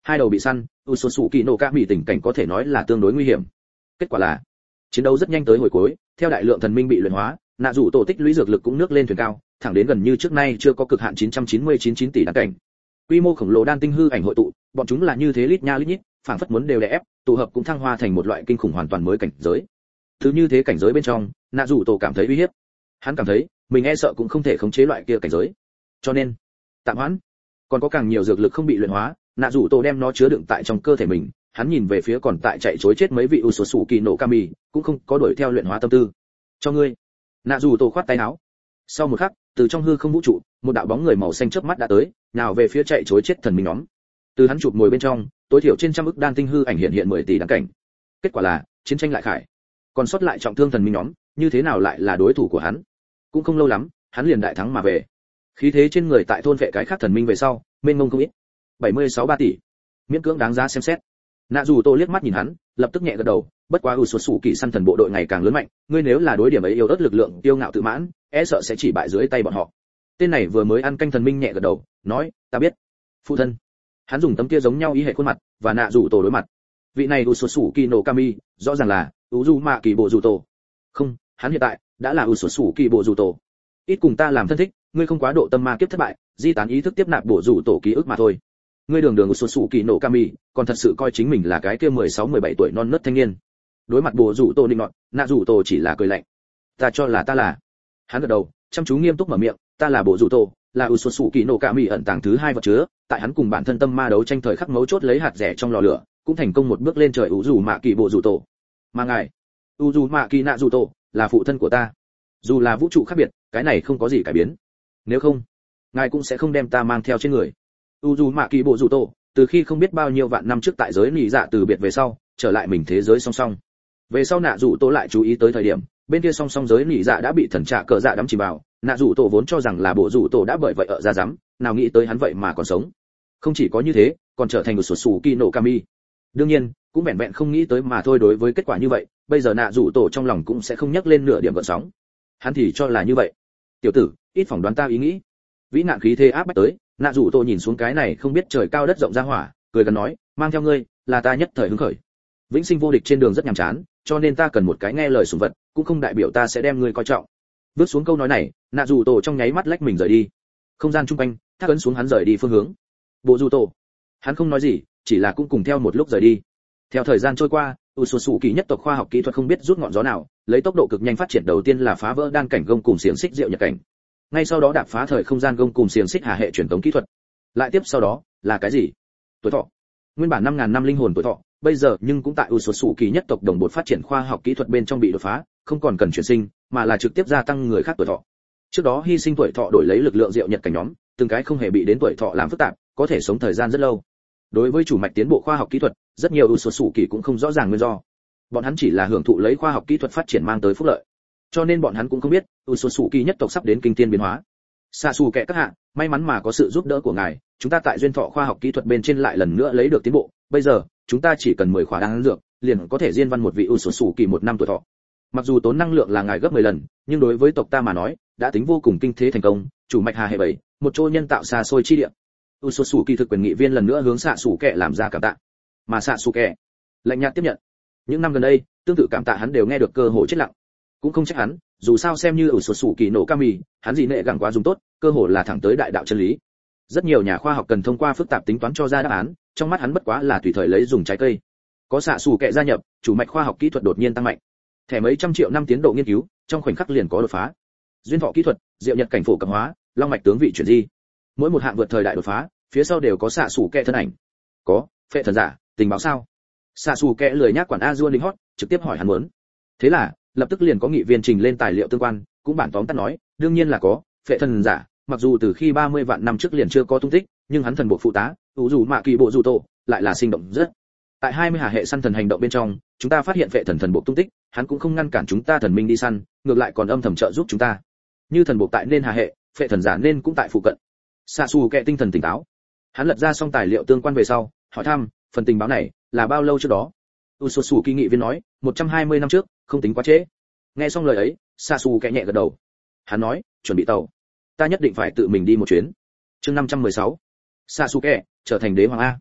Hai đầu bị săn, Usosuki no Kami tình cảnh có thể nói là tương đối nguy hiểm. Kết quả là chiến đấu rất nhanh tới hồi cuối, theo đại lượng thần minh bị luyện hóa, nạ rủ tổ tích lũy dược lực cũng nước lên thuyền cao, thẳng đến gần như trước nay chưa có cực hạn chín trăm chín mươi chín chín tỷ đan cảnh. Quy mô khổng lồ đan tinh hư ảnh hội tụ, bọn chúng là như thế lít nha lít nhít, phảng phất muốn đều đè ép, tụ hợp cũng thăng hoa thành một loại kinh khủng hoàn toàn mới cảnh giới. Thứ như thế cảnh giới bên trong, nạ rủ tổ cảm thấy uy hiếp. Hắn cảm thấy, mình e sợ cũng không thể khống chế loại kia cảnh giới. Cho nên, tạm hoãn. Còn có càng nhiều dược lực không bị luyện hóa, nạ rủ tổ đem nó chứa đựng tại trong cơ thể mình. Hắn nhìn về phía còn tại chạy trối chết mấy vị Usosuki no Kami, cũng không có đuổi theo luyện hóa tâm tư. Cho ngươi. Nạ rủ tổ khoát tay áo. Sau một khắc, từ trong hư không vũ trụ, một đạo bóng người màu xanh chớp mắt đã tới, nào về phía chạy trối chết thần minh nhóm. Từ hắn chụp ngồi bên trong, tối thiểu trên trăm ức đan tinh hư ảnh hiện hiện mười tỷ đan cảnh. Kết quả là, chiến tranh lại khải. Còn sót lại trọng thương thần minh nhóm, như thế nào lại là đối thủ của hắn? Cũng không lâu lắm, hắn liền đại thắng mà về. Khí thế trên người tại thôn vệ cái khác thần minh về sau, mênh mông không ít. bảy mươi sáu ba tỷ, miễn cưỡng đáng giá xem xét. Nạ dù Tô liếc mắt nhìn hắn, lập tức nhẹ gật đầu, bất quá Usosuki săn thần bộ đội ngày càng lớn mạnh, ngươi nếu là đối điểm ấy yếu ớt lực lượng, tiêu ngạo tự mãn, e sợ sẽ chỉ bại dưới tay bọn họ. Tên này vừa mới ăn canh thần minh nhẹ gật đầu, nói, ta biết. Phụ thân. Hắn dùng tấm kia giống nhau ý hệ khuôn mặt, và Nạ dù Tô đối mặt. Vị này Usosuki no Kami, rõ ràng là Uzumaki Boruto. Không, hắn hiện tại đã là Usosuki Boruto. Ít cùng ta làm thân thích, ngươi không quá độ tâm ma kiếp thất bại, di tán ý thức tiếp nạp bổ rủ tổ ký ức mà thôi. Ngươi đường đường Usosuki no Kami, còn thật sự coi chính mình là cái kia mười sáu mười bảy tuổi non nớt thanh niên. Đối mặt bổ rủ tổ định nọt, Nạ rủ tổ chỉ là cười lạnh. Ta cho là ta là. Hắn gật đầu, chăm chú nghiêm túc mở miệng, ta là bổ rủ tổ, là Usosuki no Kami ẩn tàng thứ hai vật chứa, tại hắn cùng bản thân tâm ma đấu tranh thời khắc mấu chốt lấy hạt rẻ trong lò lửa, cũng thành công một bước lên trời Uzumaki bổ rủ tổ. Mà ngài, Uzumaki Nạ rủ tổ, là phụ thân của ta. Dù là vũ trụ khác biệt, cái này không có gì cải biến. Nếu không, ngài cũng sẽ không đem ta mang theo trên người. Uzumaki bộ rủ tổ, từ khi không biết bao nhiêu vạn năm trước tại giới nỉ dạ từ biệt về sau, trở lại mình thế giới song song. Về sau Nạ rủ tổ lại chú ý tới thời điểm, bên kia song song giới nỉ dạ đã bị thần trạ cờ dạ đắm chìm vào, Nạ rủ tổ vốn cho rằng là bộ rủ tổ đã bởi vậy ở ra rắm, nào nghĩ tới hắn vậy mà còn sống. Không chỉ có như thế, còn trở thành một Usosuki no Kami. Đương nhiên, cũng vẹn vẹn không nghĩ tới mà thôi, đối với kết quả như vậy, bây giờ Nạ rủ tổ trong lòng cũng sẽ không nhắc lên nửa điểm gợn sóng. Hắn thì cho là như vậy. Tiểu tử, ít phỏng đoán ta ý nghĩ. Vĩ nạn khí thế áp bách tới, Nạ rủ tổ nhìn xuống cái này không biết trời cao đất rộng ra hỏa, cười gần nói, mang theo ngươi, là ta nhất thời hứng khởi. Vĩnh sinh vô địch trên đường rất nhàm chán, cho nên ta cần một cái nghe lời sủng vật, cũng không đại biểu ta sẽ đem ngươi coi trọng. Vứt xuống câu nói này, Nạ rủ tổ trong nháy mắt lách mình rời đi. Không gian trung quanh, thác ấn xuống hắn rời đi phương hướng. Bộ rủ tổ, hắn không nói gì, chỉ là cũng cùng theo một lúc rời đi. Theo thời gian trôi qua, Usosuki nhất tộc khoa học kỹ thuật không biết rút ngọn gió nào, lấy tốc độ cực nhanh phát triển, đầu tiên là phá vỡ đan cảnh gông cùng xiềng xích diệu nhật cảnh. Ngay sau đó đạp phá thời không gian gông cùng xiềng xích hà hệ truyền thống kỹ thuật. Lại tiếp sau đó là cái gì? Tuổi thọ. Nguyên bản năm ngàn năm linh hồn tuổi thọ, bây giờ nhưng cũng tại Usosuki nhất tộc đồng bộ phát triển khoa học kỹ thuật bên trong bị đột phá, không còn cần chuyển sinh, mà là trực tiếp gia tăng người khác tuổi thọ. Trước đó hy sinh tuổi thọ đổi lấy lực lượng diệu nhật cảnh nhóm, từng cái không hề bị đến tuổi thọ làm phức tạp, có thể sống thời gian rất lâu. Đối với chủ mạch tiến bộ khoa học kỹ thuật, rất nhiều Usosuki cũng không rõ ràng nguyên do. Bọn hắn chỉ là hưởng thụ lấy khoa học kỹ thuật phát triển mang tới phúc lợi. Cho nên bọn hắn cũng không biết, Usosuki nhất tộc sắp đến kinh thiên biến hóa. Sasuke các hạ, may mắn mà có sự giúp đỡ của ngài, chúng ta tại duyên thọ khoa học kỹ thuật bên trên lại lần nữa lấy được tiến bộ, bây giờ, chúng ta chỉ cần mười khỏa đan dược, liền có thể diên văn một vị Usosuki một năm tuổi thọ. Mặc dù tốn năng lượng là ngài gấp mười lần, nhưng đối với tộc ta mà nói, đã tính vô cùng kinh thế thành công, chủ mạch hà hệ bảy, một chỗ nhân tạo xa xôi chi địa. Usosuki thực quyền nghị viên lần nữa hướng Sasuke làm ra cảm tạ. Mà Sasuke lạnh nhạt tiếp nhận. Những năm gần đây, tương tự cảm tạ hắn đều nghe được cơ hội chết lặng. Cũng không trách hắn, dù sao xem như Usosuki no Kami, hắn gì nệ gẳng quá dùng tốt, cơ hội là thẳng tới đại đạo chân lý. Rất nhiều nhà khoa học cần thông qua phức tạp tính toán cho ra đáp án, trong mắt hắn bất quá là tùy thời lấy dùng trái cây. Có Sasuke gia nhập, chủ mạch khoa học kỹ thuật đột nhiên tăng mạnh. Thẻ mấy trăm triệu năm tiến độ nghiên cứu, trong khoảnh khắc liền có đột phá. Duyên thọ kỹ thuật, diệu nhật cảnh phổ cập hóa, long mạch tướng vị chuyển di. Mỗi một hạng vượt thời đại đột phá, phía sau đều có Sasuke thân ảnh. Có, phệ thần giả, tình báo sao? Sasuke lười nhác quản Azure Linh Hot, trực tiếp hỏi hắn muốn. Thế là, lập tức liền có nghị viên trình lên tài liệu tương quan, cũng bản tóm tắt nói, đương nhiên là có, phệ thần giả, mặc dù từ khi ba mươi vạn năm trước liền chưa có tung tích, nhưng hắn thần bộ phụ tá, Uzumaki Boruto, lại là sinh động rất. Tại hai mươi hà hệ săn thần hành động bên trong, chúng ta phát hiện phệ thần thần bộ tung tích, hắn cũng không ngăn cản chúng ta thần minh đi săn, ngược lại còn âm thầm trợ giúp chúng ta. Như thần bộ tại nên hà hệ, phệ thần giả nên cũng tại phụ cận. Sasuke tinh thần tỉnh táo. Hắn lật ra xong tài liệu tương quan về sau, hỏi thăm, phần tình báo này là bao lâu trước đó? Usosuki nghị viên nói, một trăm hai mươi năm trước, không tính quá trễ. Nghe xong lời ấy, Sasuke nhẹ gật đầu. Hắn nói, chuẩn bị tàu. Ta nhất định phải tự mình đi một chuyến. Chương năm trăm mười sáu. Sasuke trở thành đế hoàng a.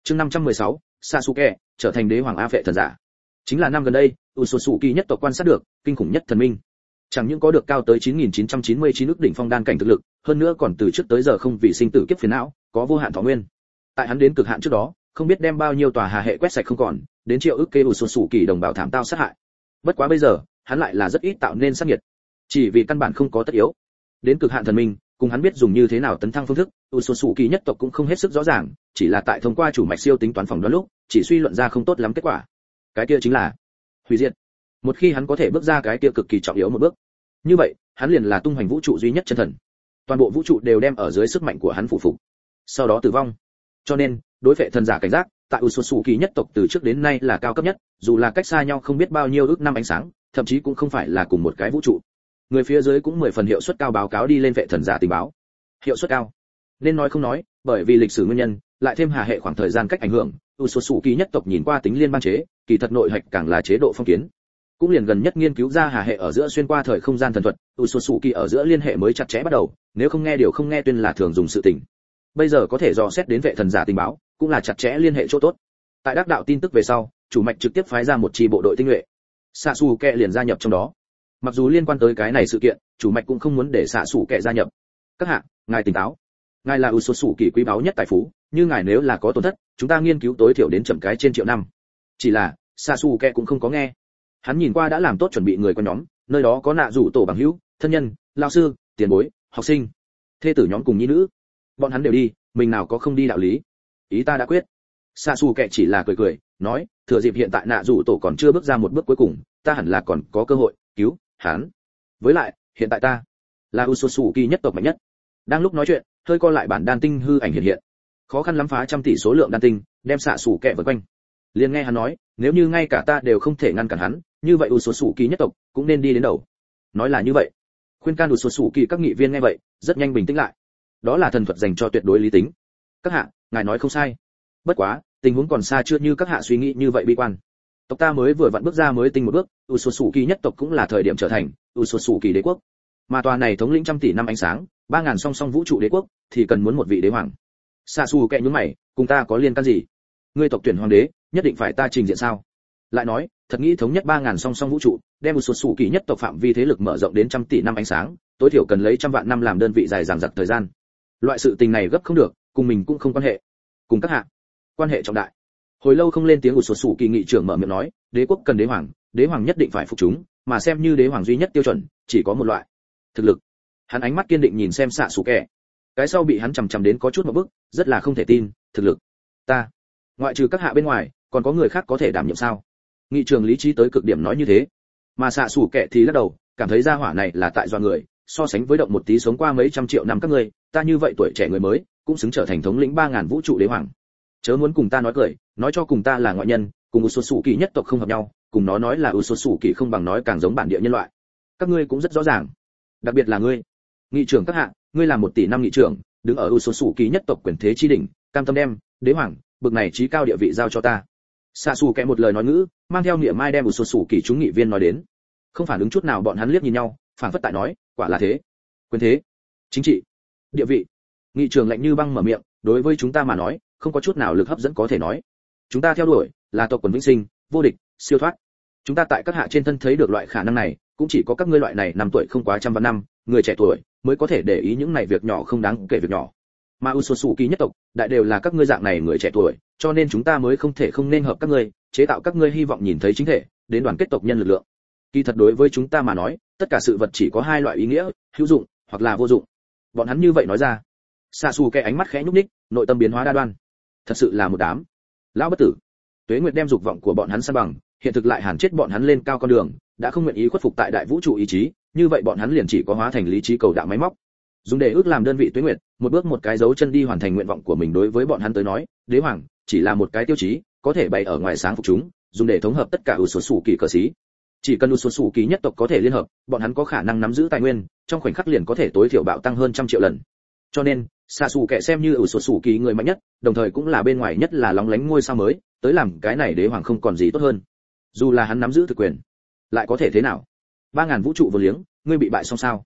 Chương năm trăm mười sáu, Sasuke trở thành đế hoàng A Phệ thần giả. Chính là năm gần đây, Usosuki nhất tộc quan sát được kinh khủng nhất thần minh. Chẳng những có được cao tới chín nghìn chín trăm chín mươi chín ức đỉnh phong đan cảnh thực lực, hơn nữa còn từ trước tới giờ không vì sinh tử kiếp phiền não, có vô hạn thọ nguyên. Tại hắn đến cực hạn trước đó, không biết đem bao nhiêu tòa hà hệ quét sạch không còn, đến triệu ức kê Usosuki đồng bào thảm tao sát hại. Bất quá bây giờ, hắn lại là rất ít tạo nên sát nhiệt, chỉ vì căn bản không có tất yếu. Đến cực hạn thần minh, cùng hắn biết dùng như thế nào tấn thăng phương thức, Usosuki nhất tộc cũng không hết sức rõ ràng, chỉ là tại thông qua chủ mạch siêu tính toán phỏng đoán lúc, chỉ suy luận ra không tốt lắm kết quả. Cái kia chính là hủy diệt. Một khi hắn có thể bước ra cái kia cực kỳ trọng yếu một bước, như vậy, hắn liền là tung hoành vũ trụ duy nhất chân thần. Toàn bộ vũ trụ đều đem ở dưới sức mạnh của hắn phụ phục. Sau đó tử vong. Cho nên, đối phệ thần giả cảnh giác, tại Usosuki nhất tộc từ trước đến nay là cao cấp nhất, dù là cách xa nhau không biết bao nhiêu ước năm ánh sáng, thậm chí cũng không phải là cùng một cái vũ trụ. Người phía dưới cũng mười phần hiệu suất cao báo cáo đi lên phệ thần giả tình báo. Hiệu suất cao. Nên nói không nói, bởi vì lịch sử nguyên nhân, lại thêm hà hệ khoảng thời gian cách ảnh hưởng, Usosuki nhất tộc nhìn qua tính liên bang chế, kỳ thật nội hạch càng là chế độ phong kiến. Cũng liền gần nhất nghiên cứu ra hà hệ ở giữa xuyên qua thời không gian thần thuật, Usosuki ở giữa liên hệ mới chặt chẽ bắt đầu, nếu không nghe điều không nghe tuyên là thường dùng sự tình. Bây giờ có thể dò xét đến vệ thần giả tình báo, cũng là chặt chẽ liên hệ chỗ tốt. Tại đắc đạo tin tức về sau, chủ mạch trực tiếp phái ra một chi bộ đội tinh nhuệ. Sasuke liền gia nhập trong đó. Mặc dù liên quan tới cái này sự kiện, chủ mạch cũng không muốn để Sasuke gia nhập. Các hạ, ngài tỉnh táo. Ngài là Usosuki quý báu nhất tài phú, như ngài nếu là có tổn thất, chúng ta nghiên cứu tối thiểu đến chậm cái trên triệu năm. Chỉ là, Sasuke cũng không có nghe. Hắn nhìn qua đã làm tốt chuẩn bị người con nhóm, nơi đó có nạ rủ tổ bằng hữu, thân nhân, lão sư, tiền bối, học sinh, thê tử nhóm cùng nhi nữ. Bọn hắn đều đi, mình nào có không đi đạo lý. Ý ta đã quyết. Sasuke chỉ là cười cười, nói, thừa dịp hiện tại nạ rủ tổ còn chưa bước ra một bước cuối cùng, ta hẳn là còn có cơ hội cứu hắn. Với lại, hiện tại ta là Usosuki nhất tộc mạnh nhất. Đang lúc nói chuyện, hơi co lại bản đan tinh hư ảnh hiện hiện. Khó khăn lắm phá trăm tỷ số lượng đan tinh, đem Sasuke vây quanh. Liền nghe hắn nói, nếu như ngay cả ta đều không thể ngăn cản hắn, như vậy Usosuki nhất tộc cũng nên đi đến đầu. Nói là như vậy. Khuyên can Usosuki các nghị viên nghe vậy, rất nhanh bình tĩnh lại. Đó là thần thuật dành cho tuyệt đối lý tính. Các hạ, ngài nói không sai. Bất quá, tình huống còn xa chưa như các hạ suy nghĩ như vậy bi quan. Tộc ta mới vừa vặn bước ra mới tinh một bước, Usosuki nhất tộc cũng là thời điểm trở thành Usosuki đế quốc. Mà tòa này thống lĩnh trăm tỷ năm ánh sáng, ba ngàn song song vũ trụ đế quốc, thì cần muốn một vị đế hoàng. Sasuke nhướng mày, cùng ta có liên can gì? Ngươi tộc tuyển hoàng đế, nhất định phải ta trình diện sao? Lại nói, thật nghĩ thống nhất ba ngàn song song vũ trụ, đem Usosuki nhất tộc phạm vi thế lực mở rộng đến trăm tỷ năm ánh sáng, tối thiểu cần lấy trăm vạn năm làm đơn vị dài dằng dặc thời gian. Loại sự tình này gấp không được, cùng mình cũng không quan hệ. Cùng các hạ, quan hệ trọng đại. Hồi lâu không lên tiếng Usosuki nghị trưởng mở miệng nói, đế quốc cần đế hoàng, đế hoàng nhất định phải phục chúng, mà xem như đế hoàng duy nhất tiêu chuẩn, chỉ có một loại, thực lực. Hắn ánh mắt kiên định nhìn xem Sasuke. Cái sau bị hắn chằm chằm đến có chút một bước, rất là không thể tin, thực lực. Ta, ngoại trừ các hạ bên ngoài, còn có người khác có thể đảm nhiệm sao? Nghị trường lý trí tới cực điểm nói như thế, mà Sasuke thì lắc đầu, cảm thấy gia hỏa này là tại do người, so sánh với động một tí sống qua mấy trăm triệu năm các ngươi, ta như vậy tuổi trẻ người mới, cũng xứng trở thành thống lĩnh ba ngàn vũ trụ đế hoàng. Chớ muốn cùng ta nói cười, nói cho cùng ta là ngoại nhân, cùng Usosuki nhất tộc không hợp nhau, cùng nó nói là Usosuki không bằng nói càng giống bản địa nhân loại. Các ngươi cũng rất rõ ràng, đặc biệt là ngươi, nghị trưởng các hạ, ngươi là một tỷ năm nghị trưởng, đứng ở Usosuki nhất tộc quyền thế chi đỉnh, cam tâm đem đế hoàng bực này trí cao địa vị giao cho ta. Sasuke một lời nói ngữ, mang theo niệm mai đem Usosuki chúng nghị viên nói đến. Không phản ứng chút nào, bọn hắn liếc nhìn nhau, phản phất tại nói, quả là thế. Quyền thế, chính trị, địa vị. Nghị trưởng lạnh như băng mở miệng, đối với chúng ta mà nói, không có chút nào lực hấp dẫn có thể nói. Chúng ta theo đuổi là tộc quần vĩnh sinh, vô địch, siêu thoát. Chúng ta tại các hạ trên thân thấy được loại khả năng này, cũng chỉ có các ngươi loại này năm tuổi không quá trăm vạn năm, người trẻ tuổi mới có thể để ý những này việc nhỏ không đáng kể việc nhỏ. Mà Usosuki nhất tộc, đại đều là các ngươi dạng này người trẻ tuổi, cho nên chúng ta mới không thể không nên hợp các ngươi, chế tạo các ngươi hy vọng nhìn thấy chính thể, đến đoàn kết tộc nhân lực lượng. Kỳ thật đối với chúng ta mà nói, tất cả sự vật chỉ có hai loại ý nghĩa, hữu dụng hoặc là vô dụng. Bọn hắn như vậy nói ra. Sasuke ánh mắt khẽ nhúc nhích, nội tâm biến hóa đa đoan. Thật sự là một đám lão bất tử. Tuế Nguyệt đem dục vọng của bọn hắn san bằng, hiện thực lại hàn chết bọn hắn lên cao con đường, đã không nguyện ý khuất phục tại đại vũ trụ ý chí, như vậy bọn hắn liền chỉ có hóa thành lý trí cầu đạo máy móc. Dùng để ước làm đơn vị Tuế Nguyệt, một bước một cái dấu chân đi hoàn thành nguyện vọng của mình. Đối với bọn hắn tới nói, đế hoàng chỉ là một cái tiêu chí, có thể bày ở ngoài sáng phục chúng, dùng để thống hợp tất cả Usosuki cờ sĩ. Chỉ cần Usosuki nhất tộc có thể liên hợp, bọn hắn có khả năng nắm giữ tài nguyên, trong khoảnh khắc liền có thể tối thiểu bạo tăng hơn trăm triệu lần. Cho nên, Sasuke xem như Usosuki người mạnh nhất, đồng thời cũng là bên ngoài nhất là lóng lánh ngôi sao mới, tới làm cái này đế hoàng không còn gì tốt hơn. Dù là hắn nắm giữ thực quyền, lại có thể thế nào? Ba ngàn vũ trụ vô liếng, ngươi bị bại xong sao?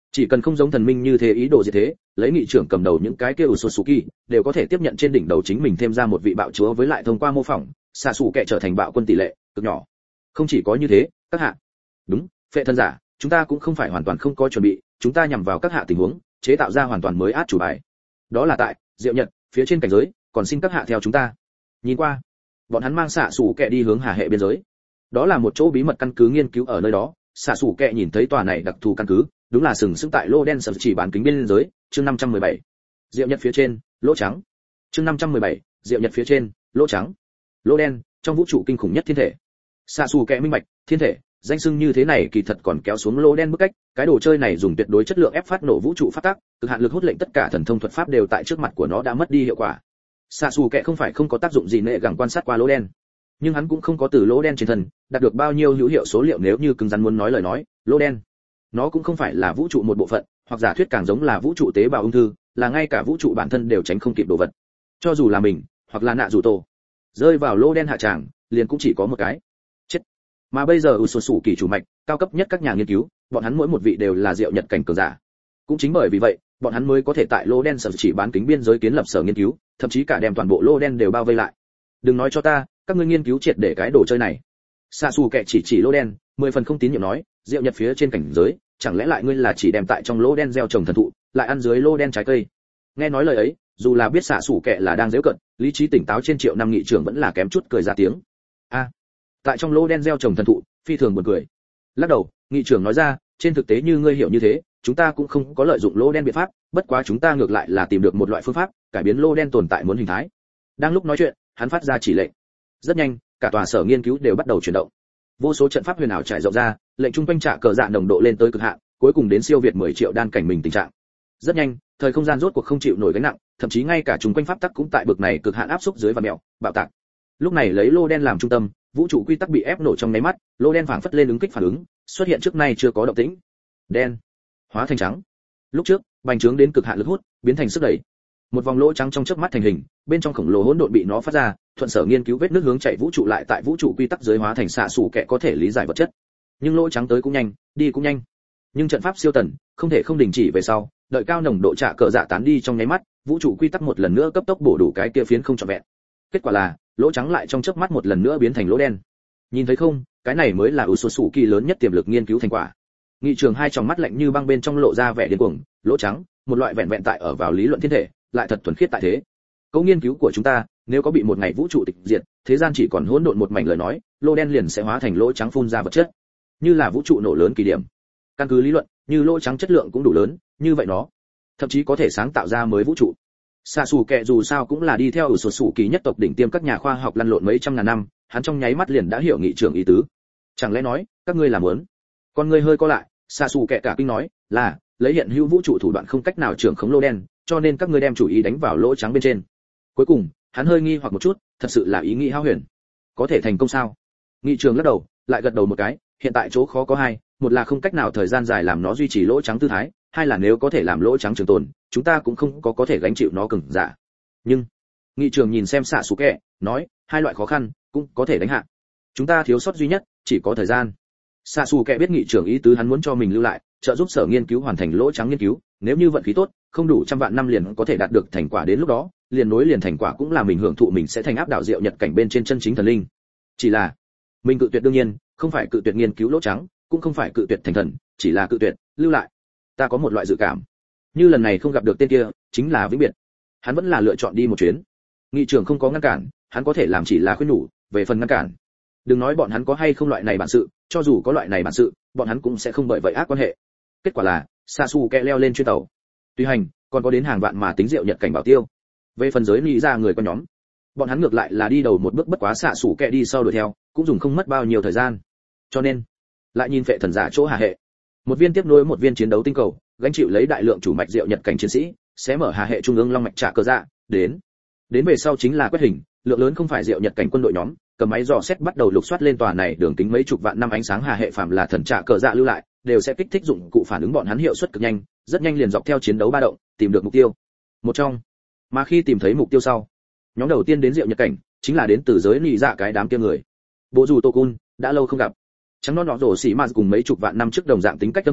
Chỉ cần không giống thần minh như thế ý đồ gì thế, lấy nghị trưởng cầm đầu những cái kia Usosuki đều có thể tiếp nhận trên đỉnh đầu chính mình thêm ra một vị bạo chúa, với lại thông qua mô phỏng, xạ sủ kẻ trở thành bạo quân tỷ lệ cực nhỏ. Không chỉ có như thế, các hạ. Đúng, phệ thân giả, chúng ta cũng không phải hoàn toàn không có chuẩn bị, chúng ta nhằm vào các hạ tình huống, chế tạo ra hoàn toàn mới át chủ bài. Đó là tại Diệu Nhật, phía trên cảnh giới, còn xin các hạ theo chúng ta. Nhìn qua, bọn hắn mang xạ sủ kẻ đi hướng Hà Hệ biên giới. Đó là một chỗ bí mật căn cứ nghiên cứu ở nơi đó, xạ sủ kẻ nhìn thấy tòa này đặc thù căn cứ, đúng là sừng sững tại lô đen sập chỉ bán kính biên giới, chương năm trăm mười bảy. Diệu Nhật phía trên, lỗ trắng. Chương năm trăm mười bảy, Diệu Nhật phía trên, lỗ trắng. Lô đen, trong vũ trụ kinh khủng nhất thiên thể. Xạ xù kẻ minh bạch, thiên thể, danh xưng như thế này kỳ thật còn kéo xuống lô đen bức cách, cái đồ chơi này dùng tuyệt đối chất lượng ép phát nổ vũ trụ phát tác, cực hạn lực hút lệnh tất cả thần thông thuật pháp đều tại trước mặt của nó đã mất đi hiệu quả. Xạ xù kẻ không phải không có tác dụng gì nệ gẳng quan sát qua lỗ đen, nhưng hắn cũng không có từ lỗ đen trên thân đạt được bao nhiêu hữu hiệu số liệu. Nếu như cứng rắn muốn nói lời nói, lỗ đen nó cũng không phải là vũ trụ một bộ phận, hoặc giả thuyết càng giống là vũ trụ tế bào ung thư, là ngay cả vũ trụ bản thân đều tránh không kịp đồ vật. Cho dù là mình, hoặc là nạ dù tổ, rơi vào lỗ đen hạ tràng, liền cũng chỉ có một cái chết. Mà bây giờ Usosu kỳ chủ mạch, cao cấp nhất các nhà nghiên cứu, bọn hắn mỗi một vị đều là Diệu Nhật cảnh cường giả. Cũng chính bởi vì vậy, bọn hắn mới có thể tại lỗ đen sở chỉ bán kính biên giới kiến lập sở nghiên cứu, thậm chí cả đem toàn bộ lỗ đen đều bao vây lại. Đừng nói cho ta, các ngươi nghiên cứu triệt để cái đồ chơi này. Xạ xù kệ chỉ chỉ lỗ đen, mười phần không tín nhiệm nói, Diệu Nhật phía trên cảnh giới, chẳng lẽ lại ngươi là chỉ đem tại trong lỗ đen gieo trồng thần thụ, lại ăn dưới lỗ đen trái cây? Nghe nói lời ấy, dù là biết xạ xù kệ là đang giễu cợt, lý trí tỉnh táo trên triệu năm nghị trưởng vẫn là kém chút cười ra tiếng. A, tại trong lỗ đen gieo trồng thần thụ, phi thường buồn cười. Lắc đầu, nghị trưởng nói ra, trên thực tế như ngươi hiểu như thế, chúng ta cũng không có lợi dụng lỗ đen biện pháp, bất quá chúng ta ngược lại là tìm được một loại phương pháp, cải biến lỗ đen tồn tại muốn hình thái. Đang lúc nói chuyện, hắn phát ra chỉ lệnh. Rất nhanh, cả tòa sở nghiên cứu đều bắt đầu chuyển động. Vô số trận pháp huyền ảo trải rộng ra, lệnh trung quanh trả cờ dạ nồng độ lên tới cực hạn, cuối cùng đến siêu việt mười triệu đan cảnh mình tình trạng. Rất nhanh, thời không gian rốt cuộc không chịu nổi gánh nặng, thậm chí ngay cả trung quanh pháp tắc cũng tại bực này cực hạn áp xúc dưới và mèo, bạo tạc. Lúc này lấy lô đen làm trung tâm, vũ trụ quy tắc bị ép nổ trong nháy mắt, lô đen phảng phất lên ứng kích phản ứng, xuất hiện trước nay chưa có động tĩnh. Đen hóa thành trắng. Lúc trước, bành trướng đến cực hạn lực hút, biến thành sức đẩy. Một vòng lỗ trắng trong chớp mắt thành hình, bên trong khổng lồ hỗn độn bị nó phát ra, thuận sở nghiên cứu vết nước hướng chạy vũ trụ lại tại vũ trụ quy tắc dưới hóa thành xạ xù kẻ có thể lý giải vật chất. Nhưng lỗ trắng tới cũng nhanh, đi cũng nhanh. Nhưng trận pháp siêu tần, không thể không đình chỉ về sau, đợi cao nồng độ trả cờ dạ tán đi trong nháy mắt, vũ trụ quy tắc một lần nữa cấp tốc bổ đủ cái kia phiến không trọn vẹn. Kết quả là, lỗ trắng lại trong chớp mắt một lần nữa biến thành lỗ đen. Nhìn thấy không, cái này mới là Usosu kỳ lớn nhất tiềm lực nghiên cứu thành quả. Nghị trường hai tròng mắt lạnh như băng bên trong lộ ra vẻ điên cuồng, lỗ trắng, một loại vẹn vẹn tại ở vào lý luận thiên thể, lại thật thuần khiết tại thế. Câu nghiên cứu của chúng ta, nếu có bị một ngày vũ trụ tịch diệt, thế gian chỉ còn hỗn độn một mảnh lời nói, lỗ đen liền sẽ hóa thành lỗ trắng phun ra vật chất, như là vũ trụ nổ lớn kỳ điểm. Căn cứ lý luận, như lỗ trắng chất lượng cũng đủ lớn, như vậy nó thậm chí có thể sáng tạo ra mới vũ trụ. Xạ xù kệ dù sao cũng là đi theo ở sổ sủ kỳ nhất tộc đỉnh tiêm các nhà khoa học lăn lộn mấy trăm ngàn năm, hắn trong nháy mắt liền đã hiểu nghị trưởng ý tứ. Chẳng lẽ nói, các ngươi làm muốn? Con ngươi hơi co lại, xạ xù kệ cả kinh nói, là lấy hiện hữu vũ trụ thủ đoạn không cách nào trưởng khống lô đen, cho nên các ngươi đem chủ ý đánh vào lỗ trắng bên trên. Cuối cùng, hắn hơi nghi hoặc một chút, thật sự là ý nghĩ hão huyền. Có thể thành công sao? Nghị trưởng lắc đầu, lại gật đầu một cái, hiện tại chỗ khó có hai, một là không cách nào thời gian dài làm nó duy trì lỗ trắng tư thái, hai là nếu có thể làm lỗ trắng trường tồn, chúng ta cũng không có có thể gánh chịu nó cứng giả. Nhưng, nghị trưởng nhìn xem xạ xù kệ, nói, hai loại khó khăn cũng có thể đánh hạ. Chúng ta thiếu sót duy nhất chỉ có thời gian. Xạ xù kệ biết nghị trưởng ý tứ, hắn muốn cho mình lưu lại, trợ giúp sở nghiên cứu hoàn thành lỗ trắng nghiên cứu, nếu như vận khí tốt, không đủ trăm vạn năm liền có thể đạt được thành quả, đến lúc đó, liền nối liền thành quả cũng là mình hưởng thụ, mình sẽ thành áp đảo Diệu Nhật cảnh bên trên chân chính thần linh. Chỉ là, mình cự tuyệt đương nhiên, không phải cự tuyệt nghiên cứu lỗ trắng, cũng không phải cự tuyệt thành thần, chỉ là cự tuyệt lưu lại. Ta có một loại dự cảm, như lần này không gặp được tên kia, chính là vĩnh biệt. Hắn vẫn là lựa chọn đi một chuyến. Nghị trưởng không có ngăn cản, hắn có thể làm chỉ là khuyên nhủ, về phần ngăn cản, đừng nói bọn hắn có hay không loại này bản sự, cho dù có loại này bản sự, bọn hắn cũng sẽ không bởi vậy ác quan hệ. Kết quả là, Sasuke leo lên chuyến tàu. Tuy hành, còn có đến hàng vạn mà tính Diệu Nhật cảnh bảo tiêu. Về phần giới lý ra người con nhóm, bọn hắn ngược lại là đi đầu một bước, bất quá Sasuke đi sau đuổi theo, cũng dùng không mất bao nhiêu thời gian. Cho nên, lại nhìn phệ thần giả chỗ Hà Hệ, một viên tiếp nối một viên chiến đấu tinh cầu, gánh chịu lấy đại lượng chủ mạch Diệu Nhật cảnh chiến sĩ, sẽ mở Hà Hệ trung ương long mạch trả cờ dạ, đến. Đến về sau chính là quét hình, lượng lớn không phải Diệu Nhật cảnh quân đội nhóm, cầm máy dò xét bắt đầu lục soát lên tòa này đường kính mấy chục vạn năm ánh sáng Hà Hệ, phạm là thần trả cờ dạ lưu lại, đều sẽ kích thích dụng cụ phản ứng bọn hắn hiệu suất cực nhanh, rất nhanh liền dọc theo chiến đấu ba động, tìm được mục tiêu. Một trong, mà khi tìm thấy mục tiêu sau, nhóm đầu tiên đến Diệu Nhật cảnh, chính là đến từ giới nị dạ cái đám kia người. Bộ dù Tô Cun, đã lâu không gặp. Trắng non nọ rổ xỉ mà cùng mấy chục vạn năm trước đồng dạng tính cách âm trầm,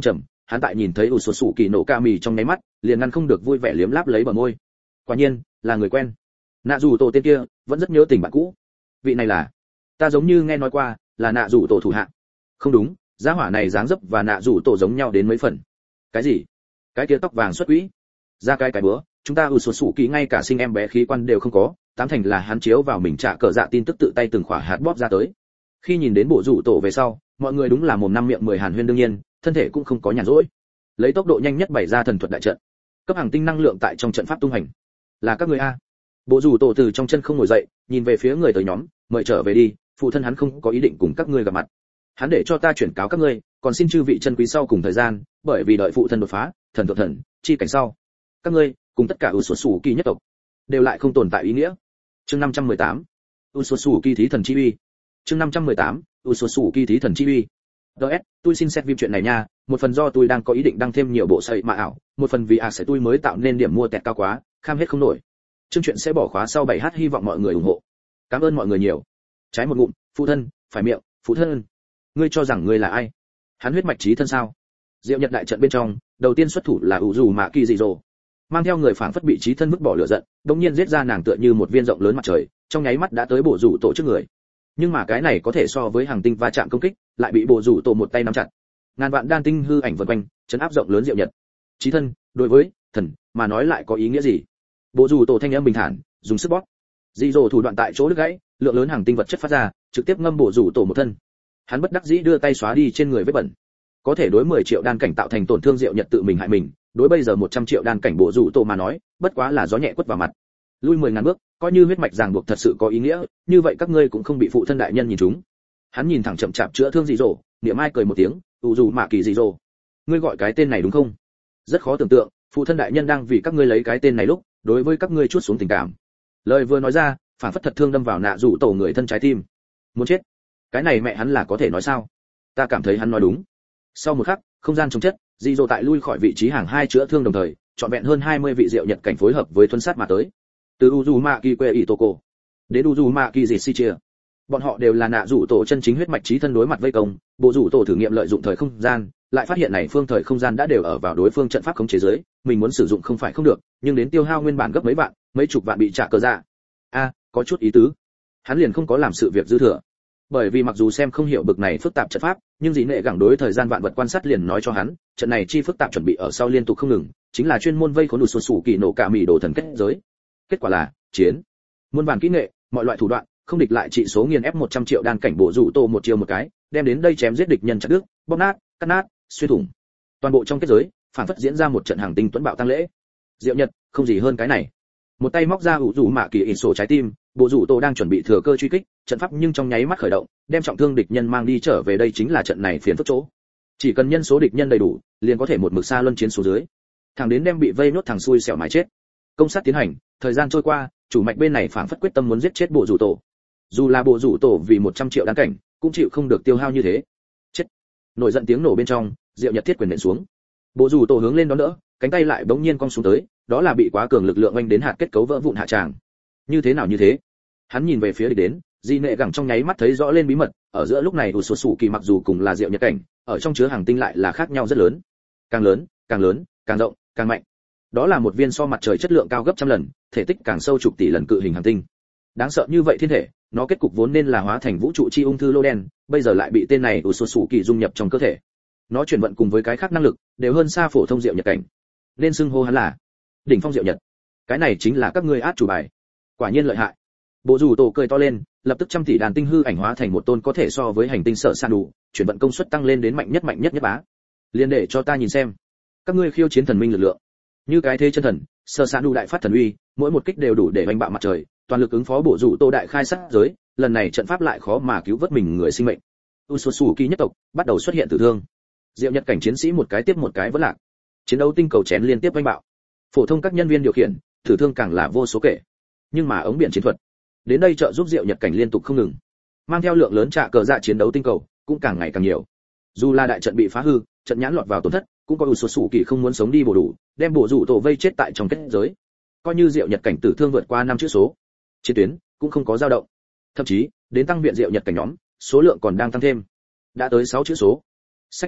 hắn tại nhìn thấy ủ sột sủ kỳ nổ ca mì trong nháy mắt liền ngăn không được vui vẻ liếm láp lấy bờ môi. Quả nhiên là người quen. Nạ dù tổ tên kia vẫn rất nhớ tình bạn cũ. Vị này là, ta giống như nghe nói qua là nạ dù tổ thủ hạ. Không đúng, giá hỏa này dáng dấp và nạ dù tổ giống nhau đến mấy phần. Cái gì? Cái kia tóc vàng xuất quỹ? Ra cái cái bữa, chúng ta ủ sột sủ kỳ ngay cả sinh em bé khí quan đều không có, tám thành là hắn chiếu vào mình trả cờ dạ tin tức tự tay từng khỏa hạt bóp ra tới. Khi nhìn đến bộ rủ tổ về sau, mọi người đúng là mồm năm miệng mười hàn huyên, đương nhiên thân thể cũng không có nhàn rỗi, lấy tốc độ nhanh nhất bày ra thần thuật đại trận, cấp hàng tinh năng lượng tại trong trận pháp tung hành. Là các người a? Bộ rủ tổ từ trong chân không ngồi dậy, nhìn về phía người tới nhóm, mời trở về đi, phụ thân hắn không có ý định cùng các ngươi gặp mặt. Hắn để cho ta chuyển cáo các ngươi, còn xin chư vị chân quý sau cùng thời gian, bởi vì đợi phụ thân đột phá, thần thượng thần, chi cảnh sau, các ngươi cùng tất cả ủ sột sủ kỳ nhất tộc đều lại không tồn tại ý nghĩa. Chương năm trăm mười tám, ủ sột sủ kỳ thí thần chi uy. Chương năm trăm mười tám, ủ sột sủ kỳ thí thần chi uy. ds tôi xin xét phim chuyện này nha, một phần do tôi đang có ý định đăng thêm nhiều bộ sợi mà ảo, một phần vì à sẽ tôi mới tạo nên điểm mua tẹt cao quá, kham hết không nổi. Chương chuyện sẽ bỏ khóa sau bảy h, hy vọng mọi người ủng hộ. Cảm ơn mọi người nhiều. Trái một ngụm, phụ thân, phải miệng, phụ thân. Ngươi cho rằng ngươi là ai? Hắn huyết mạch chí thân sao? Diệu Nhật đại trận bên trong, đầu tiên xuất thủ là ủ dù mạ kỳ dị rồ, mang theo người phảng phất bị chí thân vứt bỏ lửa giận, đống nhiên giết ra nàng tựa như một viên rộng lớn mặt trời, trong nháy mắt đã tới bộ rủ tổ trước người. Nhưng mà cái này có thể so với hàng tinh va chạm công kích, lại bị bộ rủ tổ một tay nắm chặt. Ngàn vạn đan tinh hư ảnh vần quanh, chấn áp rộng lớn Diệu Nhật. Chí thân, đối với thần mà nói lại có ý nghĩa gì? Bộ rủ tổ thanh âm bình thản, dùng sức bóp. Dị rồ thủ đoạn tại chỗ đứt gãy, lượng lớn hàng tinh vật chất phát ra, trực tiếp ngâm bộ rủ tổ một thân. Hắn bất đắc dĩ đưa tay xóa đi trên người vết bẩn. Có thể đối mười triệu đan cảnh tạo thành tổn thương Diệu Nhật tự mình hại mình, đối bây giờ một trăm triệu đan cảnh bộ rủ tổ mà nói, bất quá là gió nhẹ quất vào mặt. Lui mười ngàn bước, coi như huyết mạch ràng buộc thật sự có ý nghĩa, như vậy các ngươi cũng không bị phụ thân đại nhân nhìn trúng. Hắn nhìn thẳng chậm chạp chữa thương dị rồ, niệm ai cười một tiếng, ủ dù mạ kỳ dị rồ. Ngươi gọi cái tên này đúng không? Rất khó tưởng tượng, phụ thân đại nhân đang vì các ngươi lấy cái tên này lúc, đối với các ngươi chuốt xuống tình cảm. Lời vừa nói ra, phản phất thật thương đâm vào nạ rủ tổ người thân trái tim. Muốn chết. Cái này mẹ hắn là có thể nói sao? Ta cảm thấy hắn nói đúng. Sau một khắc, không gian chống chất, dị dỗ tại lui khỏi vị trí hàng hai chữa thương đồng thời, chọn vẹn hơn hai mươi vị Diệu Nhật cảnh phối hợp với thuần sát mà tới. Từ Uzumaki quê Itoko đến Uzumaki Jishichia, bọn họ đều là nạ rủ tổ chân chính huyết mạch chí thân đối mặt vây công, bộ rủ tổ thử nghiệm lợi dụng thời không gian, lại phát hiện này phương thời không gian đã đều ở vào đối phương trận pháp khống chế dưới, mình muốn sử dụng không phải không được, nhưng đến tiêu hao nguyên bản gấp mấy vạn, mấy chục vạn bị trả cờ ra. A, có chút ý tứ. Hắn liền không có làm sự việc dư thừa. Bởi vì mặc dù xem không hiểu bực này phức tạp trận pháp, nhưng dị nệ gẳng đối thời gian vạn vật quan sát liền nói cho hắn, trận này chi phức tạp chuẩn bị ở sau liên tục không ngừng, chính là chuyên môn vây khốn đủ sụt sủ kỳ nổ cả mì đồ thần kết giới. Kết quả là chiến, muôn vàn kỹ nghệ, mọi loại thủ đoạn, không địch lại trị số nghiền ép một trăm triệu đan cảnh bộ rủ tô một chiều một cái, đem đến đây chém giết địch nhân chặt đứt, bóp nát, cắt nát, xuyên thủng. Toàn bộ trong kết giới, phản phất diễn ra một trận hàng tinh tuấn bạo tăng lễ. Diệu Nhật, không gì hơn cái này. Một tay móc ra ủ rủ mạ kỳ ỉn sổ trái tim, bộ rủ tô đang chuẩn bị thừa cơ truy kích, trận pháp nhưng trong nháy mắt khởi động, đem trọng thương địch nhân mang đi trở về, đây chính là trận này phiền phức chỗ. Chỉ cần nhân số địch nhân đầy đủ, liền có thể một mực xa luân chiến xuống dưới, thẳng đến đem bị vây nốt thằng xui xẻo mái chết. Công sát tiến hành, thời gian trôi qua, chủ mạch bên này phảng phất quyết tâm muốn giết chết bộ rủ tổ. Dù là bộ rủ tổ vì một trăm triệu đan cảnh, cũng chịu không được tiêu hao như thế. Chết. Nổi giận tiếng nổ bên trong, Diệu Nhật thiết quyền nện xuống. Bộ rủ tổ hướng lên đón đỡ, cánh tay lại bỗng nhiên cong xuống tới, đó là bị quá cường lực lượng oanh đến hạt kết cấu vỡ vụn hạ tràng. Như thế nào như thế? Hắn nhìn về phía địch đến, Di Nệ gẳng trong nháy mắt thấy rõ lên bí mật, ở giữa lúc này ủ sụt sủ kỳ mặc dù cùng là Diệu Nhật cảnh, ở trong chứa hàng tinh lại là khác nhau rất lớn. Càng lớn, càng lớn, càng rộng, càng mạnh. Đó là một viên so mặt trời chất lượng cao gấp trăm lần, thể tích càng sâu chục tỷ lần cự hình hành tinh. Đáng sợ như vậy thiên thể, nó kết cục vốn nên là hóa thành vũ trụ chi ung thư lô đen, bây giờ lại bị tên này ủ sụt sủ kỳ dung nhập trong cơ thể. Nó chuyển vận cùng với cái khác năng lực, đều hơn xa phổ thông Diệu Nhật cảnh. Nên xưng hô hắn là đỉnh phong Diệu Nhật. Cái này chính là các ngươi át chủ bài. Quả nhiên lợi hại. Bộ rủ tổ cười to lên, lập tức trăm tỷ đàn tinh hư ảnh hóa thành một tôn có thể so với hành tinh sở san đủ, chuyển vận công suất tăng lên đến mạnh nhất mạnh nhất nhất bá. Liên để cho ta nhìn xem, các ngươi khiêu chiến thần minh lực lượng. Như cái thế chân thần, sở san đủ đại phát thần uy, mỗi một kích đều đủ để đánh bạo mặt trời, toàn lực ứng phó bộ rủ tổ đại khai sát giới, lần này trận pháp lại khó mà cứu vớt mình người sinh mệnh. Usosuki nhất tộc bắt đầu xuất hiện tử thương. Diệu Nhật cảnh chiến sĩ một cái tiếp một cái vỡ lạc. Chiến đấu tinh cầu chén liên tiếp đánh bạo. Phổ thông các nhân viên điều khiển, tử thương càng là vô số kể. Nhưng mà ống biển chiến thuật đến đây trợ giúp Diệu Nhật cảnh liên tục không ngừng, mang theo lượng lớn trạ cờ dạ chiến đấu tinh cầu cũng càng ngày càng nhiều. Dù là đại trận bị phá hư, trận nhãn lọt vào tổn thất, cũng có Usosuki không muốn sống đi bổ đủ, đem bộ rủ tổ vây chết tại trong kết giới. Coi như Diệu Nhật cảnh tử thương vượt qua năm chữ số, chiến tuyến cũng không có dao động. Thậm chí, đến tăng viện Diệu Nhật cảnh nhóm, số lượng còn đang tăng thêm, đã tới sáu chữ số. Sách.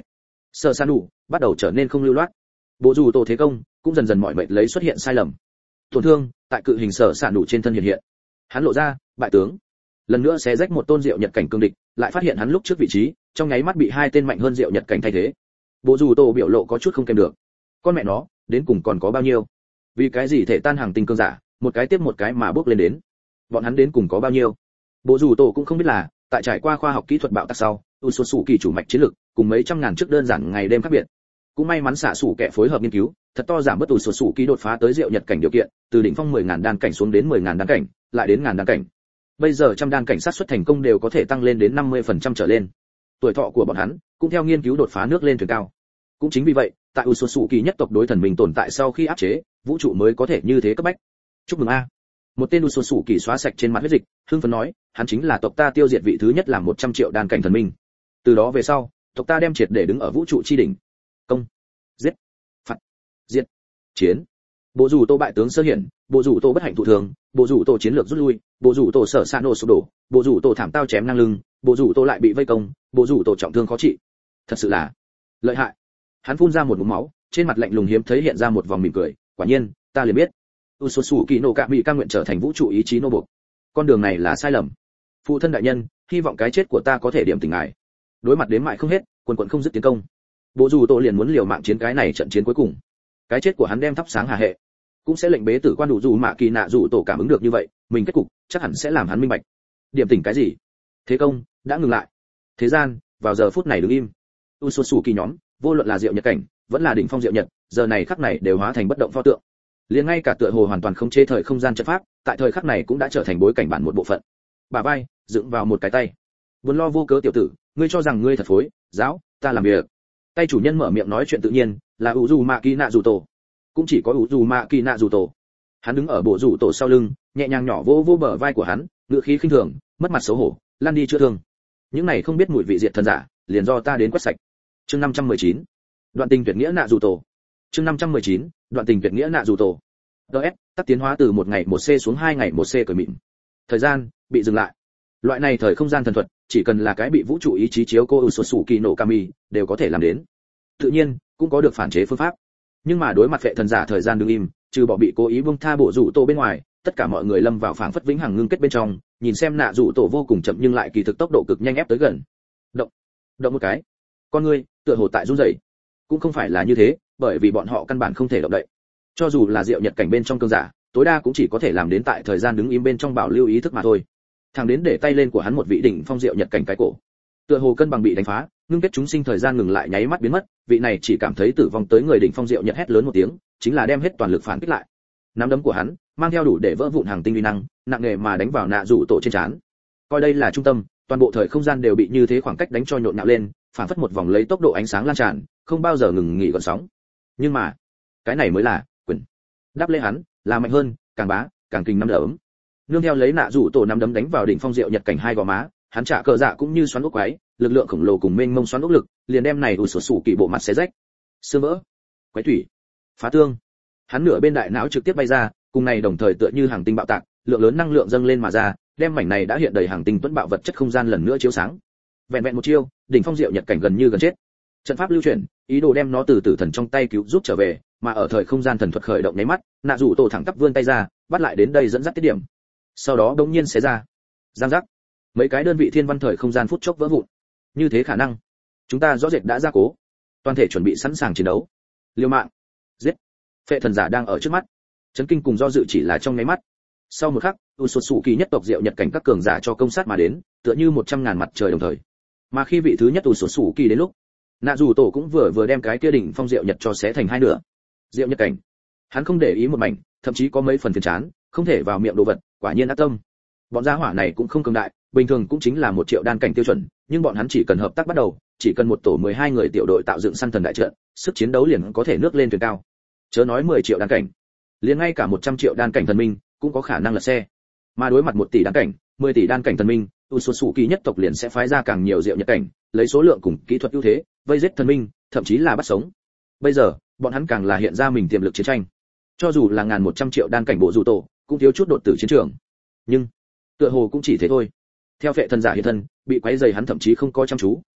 Sở San đủ bắt đầu trở nên không lưu loát. Bộ dù tổ thế công cũng dần dần mọi mệnh lấy xuất hiện sai lầm. Tổn thương tại cự hình Sở San đủ trên thân hiện hiện. Hắn lộ ra bại tướng. Lần nữa xé rách một tôn diệu nhật cảnh cương địch, lại phát hiện hắn lúc trước vị trí, trong nháy mắt bị hai tên mạnh hơn diệu nhật cảnh thay thế. Bộ dù tổ biểu lộ có chút không kèm được. Con mẹ nó, đến cùng còn có bao nhiêu? Vì cái gì thể tan hàng tinh cương giả, một cái tiếp một cái mà bước lên đến. Bọn hắn đến cùng có bao nhiêu? Bộ dù tổ cũng không biết là, tại trải qua khoa học kỹ thuật bạo tạc sau, Usosu kỳ chủ mạch chiến lực, cùng mấy trăm ngàn trước đơn giản ngày đêm khác biệt. Cũng may mắn xạ sủ kẻ phối hợp nghiên cứu, thật to giảm bớt Usosu kỳ đột phá tới diệu nhật cảnh điều kiện, từ đỉnh phong mười ngàn đan cảnh xuống đến mười ngàn đan cảnh, lại đến ngàn đan cảnh. Bây giờ trăm đan cảnh sát suất thành công đều có thể tăng lên đến năm mươi phần trăm trở lên. Tuổi thọ của bọn hắn cũng theo nghiên cứu đột phá nước lên thuyền cao. Cũng chính vì vậy, tại Usosu kỳ nhất tộc đối thần mình tồn tại sau khi áp chế, vũ trụ mới có thể như thế cấp bách. Chúc mừng a. Một tên Usosu kỳ xóa sạch trên mặt huyết dịch, hưng phấn nói, hắn chính là tộc ta tiêu diệt vị thứ nhất làm một trăm triệu đan cảnh thần minh. Từ đó về sau, tộc ta đem triệt để đứng ở vũ trụ chi đỉnh. Công, giết, phạt, diệt, chiến. Bộ rủ tô bại tướng sơ hiển, bộ rủ tô bất hạnh thụ thường, bộ rủ tô chiến lược rút lui, bộ rủ tô sở sa nổ sụp đổ, bộ rủ tô thảm tao chém ngang lưng, bộ rủ tô lại bị vây công, bộ rủ tô trọng thương khó trị. Thật sự là lợi hại. Hắn phun ra một ngụm máu, trên mặt lạnh lùng hiếm thấy hiện ra một vòng mỉm cười, quả nhiên, ta liền biết. Usosu kỳ nổ cạ bị ca nguyện trở thành vũ trụ ý chí nô buộc. Con đường này là sai lầm. Phụ thân đại nhân, hy vọng cái chết của ta có thể điểm tỉnh ngài. Đối mặt đến mại không hết, quần quần không dứt tiến công. Bộ rủ tô liền muốn liều mạng chiến cái này trận chiến cuối cùng. Cái chết của hắn đem thắp sáng hà hệ, cũng sẽ lệnh bế tử quan đủ dù mạ kỳ nạ dù tổ cảm ứng được như vậy, mình kết cục chắc hẳn sẽ làm hắn minh bạch. Điểm tỉnh cái gì? Thế công đã ngừng lại. Thế gian vào giờ phút này đứng im. Usosu kỳ nhóm, vô luận là diệu nhật cảnh, vẫn là đỉnh phong diệu nhật, giờ này khắc này đều hóa thành bất động pho tượng. Liền ngay cả tựa hồ hoàn toàn không chế thời không gian trận pháp, tại thời khắc này cũng đã trở thành bối cảnh bản một bộ phận. Bà vai dựng vào một cái tay. Buồn lo vô cớ tiểu tử, ngươi cho rằng ngươi thật phối, giáo, ta làm việc. Tay chủ nhân mở miệng nói chuyện tự nhiên, là Uzumaki Naruto. Cũng chỉ có Uzumaki Naruto. Hắn đứng ở bộ rủ tổ sau lưng, nhẹ nhàng nhỏ vô vô bờ vai của hắn, ngữ khí khinh thường, mất mặt xấu hổ, lăn đi chữa thương. Những này không biết mùi vị diệt thần giả, liền do ta đến quét sạch. Chương năm trăm mười chín. Đoạn tình tuyệt nghĩa Naruto. Chương năm trăm mười chín. Đoạn tình tuyệt nghĩa Naruto. ds tắc tiến hóa từ một ngày một c xuống hai ngày một c cởi mịn. Thời gian bị dừng lại. Loại này thời không gian thần thuật, chỉ cần là cái bị vũ trụ ý chí chiếu cô Usosu kỳ nổ kami đều có thể làm đến. Tự nhiên cũng có được phản chế phương pháp, nhưng mà đối mặt phệ thần giả thời gian đứng im, trừ bỏ bị cố ý buông tha bộ rủ tổ bên ngoài, tất cả mọi người lâm vào phảng phất vĩnh hằng ngưng kết bên trong, nhìn xem nạ rủ tổ vô cùng chậm nhưng lại kỳ thực tốc độ cực nhanh ép tới gần. Động, động một cái. Con ngươi tựa hồ tại run rẩy. Cũng không phải là như thế, bởi vì bọn họ căn bản không thể động đậy. Cho dù là diệu nhật cảnh bên trong cương giả, tối đa cũng chỉ có thể làm đến tại thời gian đứng im bên trong bảo lưu ý thức mà thôi. Thằng đến để tay lên của hắn một vị đỉnh phong diệu nhật cảnh cái cổ. Tựa hồ cân bằng bị đánh phá, ngưng kết chúng sinh thời gian ngừng lại nháy mắt biến mất, vị này chỉ cảm thấy tử vong tới người đỉnh phong diệu nhật hét lớn một tiếng, chính là đem hết toàn lực phản kích lại. Nắm đấm của hắn mang theo đủ để vỡ vụn hàng tinh uy năng, nặng nề mà đánh vào nạ rủ tổ trên trán. Coi đây là trung tâm, toàn bộ thời không gian đều bị như thế khoảng cách đánh cho nhộn nhạo lên, phản phất một vòng lấy tốc độ ánh sáng lan tràn, không bao giờ ngừng nghỉ gợn sóng. Nhưng mà, cái này mới là quyền. Đáp lễ hắn, là mạnh hơn, càng bá, càng kinh năm đấm. Nương theo lấy nạ rủ tổ nắm đấm đánh vào đỉnh phong diệu nhật cảnh hai gò má, hắn trả cờ dạ cũng như xoắn ốc quái, lực lượng khổng lồ cùng mênh mông xoắn ốc lực, liền đem này ủi sổ sủ kỳ bộ mặt xé rách, xương vỡ, quái thủy, phá tương. Hắn nửa bên đại não trực tiếp bay ra, cùng này đồng thời tựa như hàng tinh bạo tạc, lượng lớn năng lượng dâng lên mà ra, đem mảnh này đã hiện đầy hàng tinh tuấn bạo vật chất không gian lần nữa chiếu sáng. Vẹn vẹn một chiêu, đỉnh phong diệu nhật cảnh gần như gần chết. Trận pháp lưu chuyển, ý đồ đem nó từ tử thần trong tay cứu giúp trở về, mà ở thời không gian thần thuật khởi động nháy mắt, nạ rủ tổ thẳng tắp vươn tay ra, bắt lại đến đây dẫn dắt tiết điểm. Sau đó đống nhiên xé ra, giang giác, mấy cái đơn vị thiên văn thời không gian phút chốc vỡ vụn. Như thế khả năng, chúng ta rõ rệt đã ra cố, toàn thể chuẩn bị sẵn sàng chiến đấu. Liều mạng, giết. Phệ thần giả đang ở trước mắt, chấn kinh cùng do dự chỉ là trong nháy mắt. Sau một khắc, Usosu kỳ nhất tộc diệu nhật cảnh các cường giả cho công sát mà đến, tựa như một trăm ngàn mặt trời đồng thời. Mà khi vị thứ nhất Usosu kỳ đến lúc, nạ dù tổ cũng vừa vừa đem cái kia đỉnh phong diệu nhật cho xé thành hai nửa. Diệu nhật cảnh, hắn không để ý một mảnh, thậm chí có mấy phần phiền chán, không thể vào miệng đồ vật, quả nhiên ác tâm. Bọn gia hỏa này cũng không cường đại, bình thường cũng chính là một triệu đan cảnh tiêu chuẩn, nhưng bọn hắn chỉ cần hợp tác bắt đầu, chỉ cần một tổ mười hai người tiểu đội tạo dựng săn thần đại trận, sức chiến đấu liền có thể nước lên thuyền cao. Chớ nói mười triệu đan cảnh, liền ngay cả một trăm triệu đan cảnh thần minh cũng có khả năng lật xe. Mà đối mặt một tỷ đan cảnh, mười tỷ đan cảnh thần minh, Usosu kỳ nhất tộc liền sẽ phái ra càng nhiều diệu nhật cảnh, lấy số lượng cùng kỹ thuật ưu thế, vây giết thần minh, thậm chí là bắt sống. Bây giờ, bọn hắn càng là hiện ra mình tiềm lực chiến tranh. Cho dù là ngàn một trăm triệu đan cảnh bộ dù tổ, cũng thiếu chút đột tử chiến trường. Nhưng, tựa hồ cũng chỉ thế thôi. Theo phệ thần giả hiện thân, bị quấy rầy hắn thậm chí không coi chăm chú,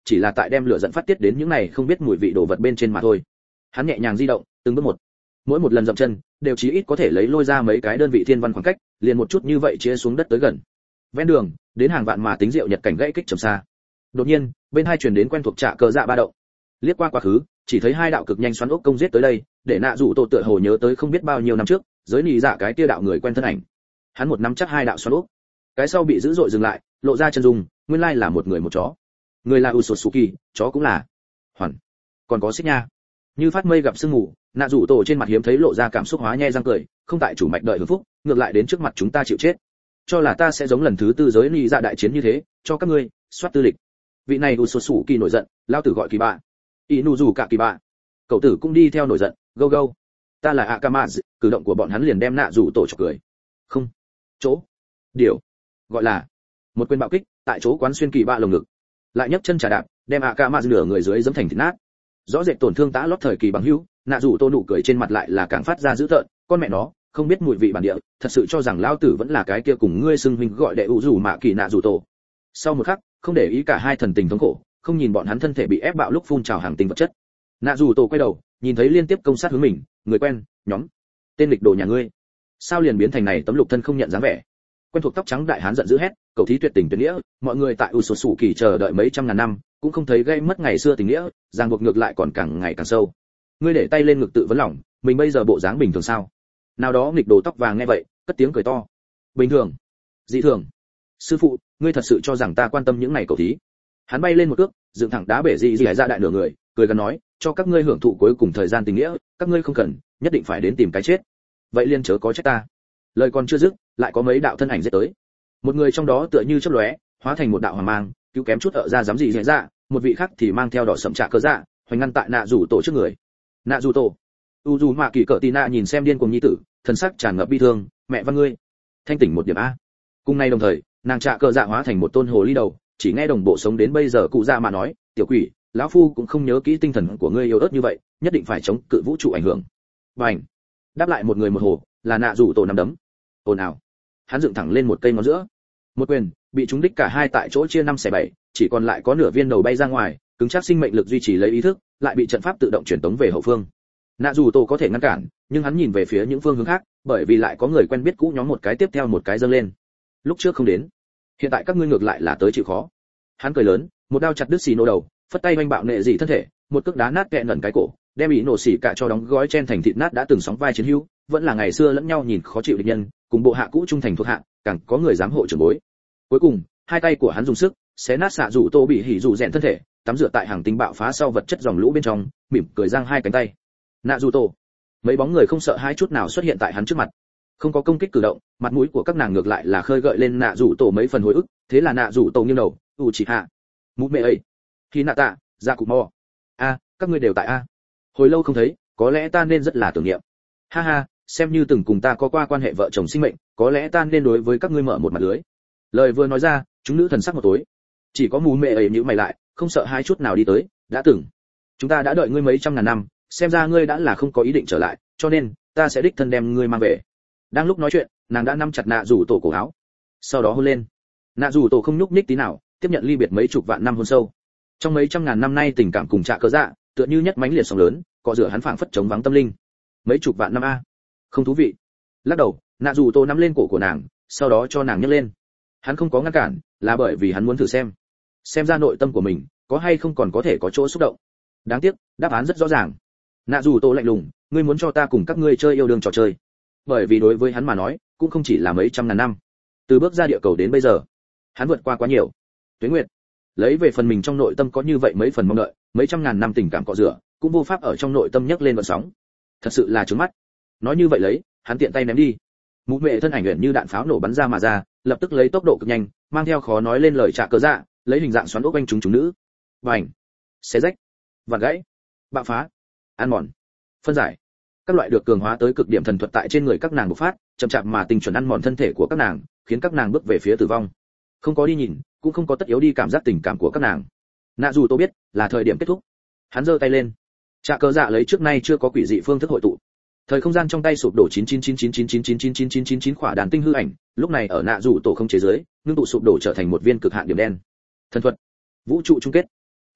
chỉ là tại đem lửa dẫn phát tiết đến những này không biết mùi vị đồ vật bên trên mà thôi. Hắn nhẹ nhàng di động, từng bước một, mỗi một lần dậm chân đều chí ít có thể lấy lôi ra mấy cái đơn vị thiên văn khoảng cách, liền một chút như vậy chia xuống đất tới gần. Ven đường, đến hàng vạn mà tính rượu nhật cảnh gãy kích trầm xa. Đột nhiên, bên hai truyền đến quen thuộc trạ cờ dạ ba động. Liếc qua quá khứ, chỉ thấy hai đạo cực nhanh xoắn ốc công giết tới đây, để nạ rủ tổ tựa hồ nhớ tới không biết bao nhiêu năm trước, giới nị dạ cái kia đạo người quen thân ảnh. Hắn một nắm chắc hai đạo xoắn ốc, cái sau bị dữ dội dừng lại, lộ ra chân dung, nguyên lai là một người một chó. Người là Usotsuki, chó cũng là. Hoàn, còn có xích nha. Như phát mây gặp sương mù, nạ rủ tổ trên mặt hiếm thấy lộ ra cảm xúc hóa nhe răng cười, không tại chủ mạch đợi hưởng phúc, ngược lại đến trước mặt chúng ta chịu chết. Cho là ta sẽ giống lần thứ tư giới nị dạ đại chiến như thế, cho các ngươi soát tư lịch. Vị này Usotsuki nổi giận, lao tử gọi kỳ bạ. Inu dù cả kỳ bạ. Cậu tử cũng đi theo nổi giận, go go. Ta là Akamaz, cử động của bọn hắn liền đem nạ rủ tổ chọc cười. Không, chỗ, điều, gọi là một quyền bạo kích, tại chỗ quán xuyên kỳ bạ lồng ngực, lại nhấc chân trà đạp, đem Akamaz nửa người dưới giẫm thành thịt nát. Rõ rệt tổn thương tã lót thời kỳ bằng hữu, nạ rủ tô nụ cười trên mặt lại là càng phát ra dữ tợn, con mẹ nó, không biết mùi vị bản địa, thật sự cho rằng lao tử vẫn là cái kia cùng ngươi xưng huynh gọi đệ ủ rủ mạ kỳ nạ rủ tổ. Sau một khắc, không để ý cả hai thần tình thống khổ, không nhìn bọn hắn thân thể bị ép bạo lúc phun trào hàng tinh vật chất. Nạ rủ tổ quay đầu, nhìn thấy liên tiếp công sát hướng mình, người quen, nhóm, tên lịch đồ nhà ngươi, sao liền biến thành này tấm lục thân không nhận dáng vẻ. Quen thuộc tóc trắng đại hán giận dữ hét, cầu thí tuyệt tình tuyệt nghĩa, mọi người tại Usotsuki chờ đợi mấy trăm ngàn năm, cũng không thấy gây mất ngày xưa tình nghĩa, ràng buộc ngược lại còn càng ngày càng sâu. Ngươi để tay lên ngực tự vấn lòng, mình bây giờ bộ dáng bình thường sao? Nào đó nghịch đồ tóc vàng nghe vậy, cất tiếng cười to. Bình thường? Dị thường? Sư phụ, ngươi thật sự cho rằng ta quan tâm những này cầu thí? Hắn bay lên một cước, dựng thẳng đá bể dị dị ra đại nửa người, cười gần nói, cho các ngươi hưởng thụ cuối cùng thời gian tình nghĩa, các ngươi không cần, nhất định phải đến tìm cái chết. Vậy liên chớ có trách ta. Lời còn chưa dứt, lại có mấy đạo thân ảnh giết tới. Một người trong đó tựa như chớp lóe, hóa thành một đạo hoàng mang, cứu kém chút ở ra dám gì dễ dạ, một vị khác thì mang theo đỏ sẫm trạ cơ dạ, hoành ngăn tại nạ rủ tổ trước người. Nạ rủ tổ, u dù mạ kỳ cỡ tì nạ nhìn xem điên cuồng nhi tử, thần sắc tràn ngập bi thương, mẹ văn ngươi, thanh tỉnh một điểm a. Cùng nay đồng thời, nàng trạ cơ dạ hóa thành một tôn hồ ly đầu, chỉ nghe đồng bộ sống đến bây giờ cụ dạ mà nói, tiểu quỷ, lão phu cũng không nhớ kỹ tinh thần của ngươi yếu ớt như vậy, nhất định phải chống cự vũ trụ ảnh hưởng. Bành, đáp lại một người một hồ, là nạ rủ tổ nắm đấm. Ồn ào, hắn dựng thẳng lên một cây ngón giữa, một quyền bị trúng đích cả hai tại chỗ chia năm xẻ bảy, chỉ còn lại có nửa viên đầu bay ra ngoài, cứng chắc sinh mệnh lực duy trì lấy ý thức, lại bị trận pháp tự động truyền tống về hậu phương. Nạ dù tổ có thể ngăn cản, nhưng hắn nhìn về phía những phương hướng khác, bởi vì lại có người quen biết cũ nhóm một cái tiếp theo một cái dâng lên. Lúc trước không đến, hiện tại các ngươi ngược lại là tới chịu khó. Hắn cười lớn, một đao chặt đứt xì nổ đầu, phất tay vanh bạo nệ dị thân thể, một cước đá nát kẹ nẩn cái cổ, đem ý nổ xỉ cả cho đóng gói chen thành thịt nát đã từng sóng vai chiến hữu, vẫn là ngày xưa lẫn nhau nhìn khó chịu địch nhân, cùng bộ hạ cũ trung thành thuộc hạ, càng có người dám hộ trưởng bối. Cuối cùng, hai tay của hắn dùng sức xé nát xạ rủ tô bị hỉ rủ rèn thân thể, tắm rửa tại hàng tinh bạo phá sau vật chất dòng lũ bên trong, mỉm cười giang hai cánh tay. Nạ rủ tô, mấy bóng người không sợ hai chút nào xuất hiện tại hắn trước mặt, không có công kích cử động, mặt mũi của các nàng ngược lại là khơi gợi lên nạ rủ tổ mấy phần hồi ức. Thế là nạ rủ tổ nghiêng đầu, u chỉ hạ, mụ mẹ ấy, khi nạ tạ, ra cụ mò, a, các ngươi đều tại a, hồi lâu không thấy, có lẽ ta nên rất là tưởng niệm. Ha ha, xem như từng cùng ta có qua quan hệ vợ chồng sinh mệnh, có lẽ ta nên đối với các ngươi mở một mặt lưới. Lời vừa nói ra, chúng nữ thần sắc một tối, chỉ có mù mẹ ấy nhíu mày lại, không sợ hai chút nào đi tới. Đã từng, chúng ta đã đợi ngươi mấy trăm ngàn năm, xem ra ngươi đã là không có ý định trở lại, cho nên ta sẽ đích thân đem ngươi mang về. Đang lúc nói chuyện, nàng đã nắm chặt nạ rủ tổ cổ áo, sau đó hôn lên. Nạ rủ tổ không nhúc nhích tí nào, tiếp nhận ly biệt mấy chục vạn năm hôn sâu. Trong mấy trăm ngàn năm nay tình cảm cùng trạ cớ dạ, tựa như nhất mãnh liệt sóng lớn, cọ rửa hắn phảng phất chống vắng tâm linh. Mấy chục vạn năm a, không thú vị. Lắc đầu, nạ rủ tổ nắm lên cổ của nàng, sau đó cho nàng nhấc lên. Hắn không có ngăn cản, là bởi vì hắn muốn thử xem, xem ra nội tâm của mình có hay không còn có thể có chỗ xúc động. Đáng tiếc, đáp án rất rõ ràng. Nạ rủ tổ lạnh lùng, ngươi muốn cho ta cùng các ngươi chơi yêu đương trò chơi. Bởi vì đối với hắn mà nói, cũng không chỉ là mấy trăm ngàn năm. Từ bước ra địa cầu đến bây giờ, hắn vượt qua quá nhiều tuế nguyệt. Lấy về phần mình trong nội tâm có như vậy mấy phần mong đợi, mấy trăm ngàn năm tình cảm cọ rửa, cũng vô pháp ở trong nội tâm nhấc lên vận sóng. Thật sự là trướng mắt. Nói như vậy lấy, hắn tiện tay ném đi. Mũ mẹ thân ảnh luyện như đạn pháo nổ bắn ra mà ra, lập tức lấy tốc độ cực nhanh, mang theo khó nói lên lời trả cớ dạ, lấy hình dạng xoắn ốc quanh chúng chúng nữ. Bành, xé rách, vặn gãy, bạo phá, ăn mòn, phân giải. Các loại được cường hóa tới cực điểm thần thuật tại trên người các nàng bộc phát, chậm chạp mà tinh chuẩn ăn mòn thân thể của các nàng, khiến các nàng bước về phía tử vong. Không có đi nhìn, cũng không có tất yếu đi cảm giác tình cảm của các nàng. Nạ dù tôi biết, là thời điểm kết thúc. Hắn giơ tay lên, trả cớ dạ lấy trước nay chưa có quỷ dị phương thức hội tụ. Thời không gian trong tay sụp đổ chín chín chín chín chín chín chín chín chín chín chín chín khỏa đàn tinh hư ảnh, lúc này ở nạ dù tổ không chế giới, ngưng tụ sụp đổ trở thành một viên cực hạn điểm đen. Thần thuật, vũ trụ chung kết.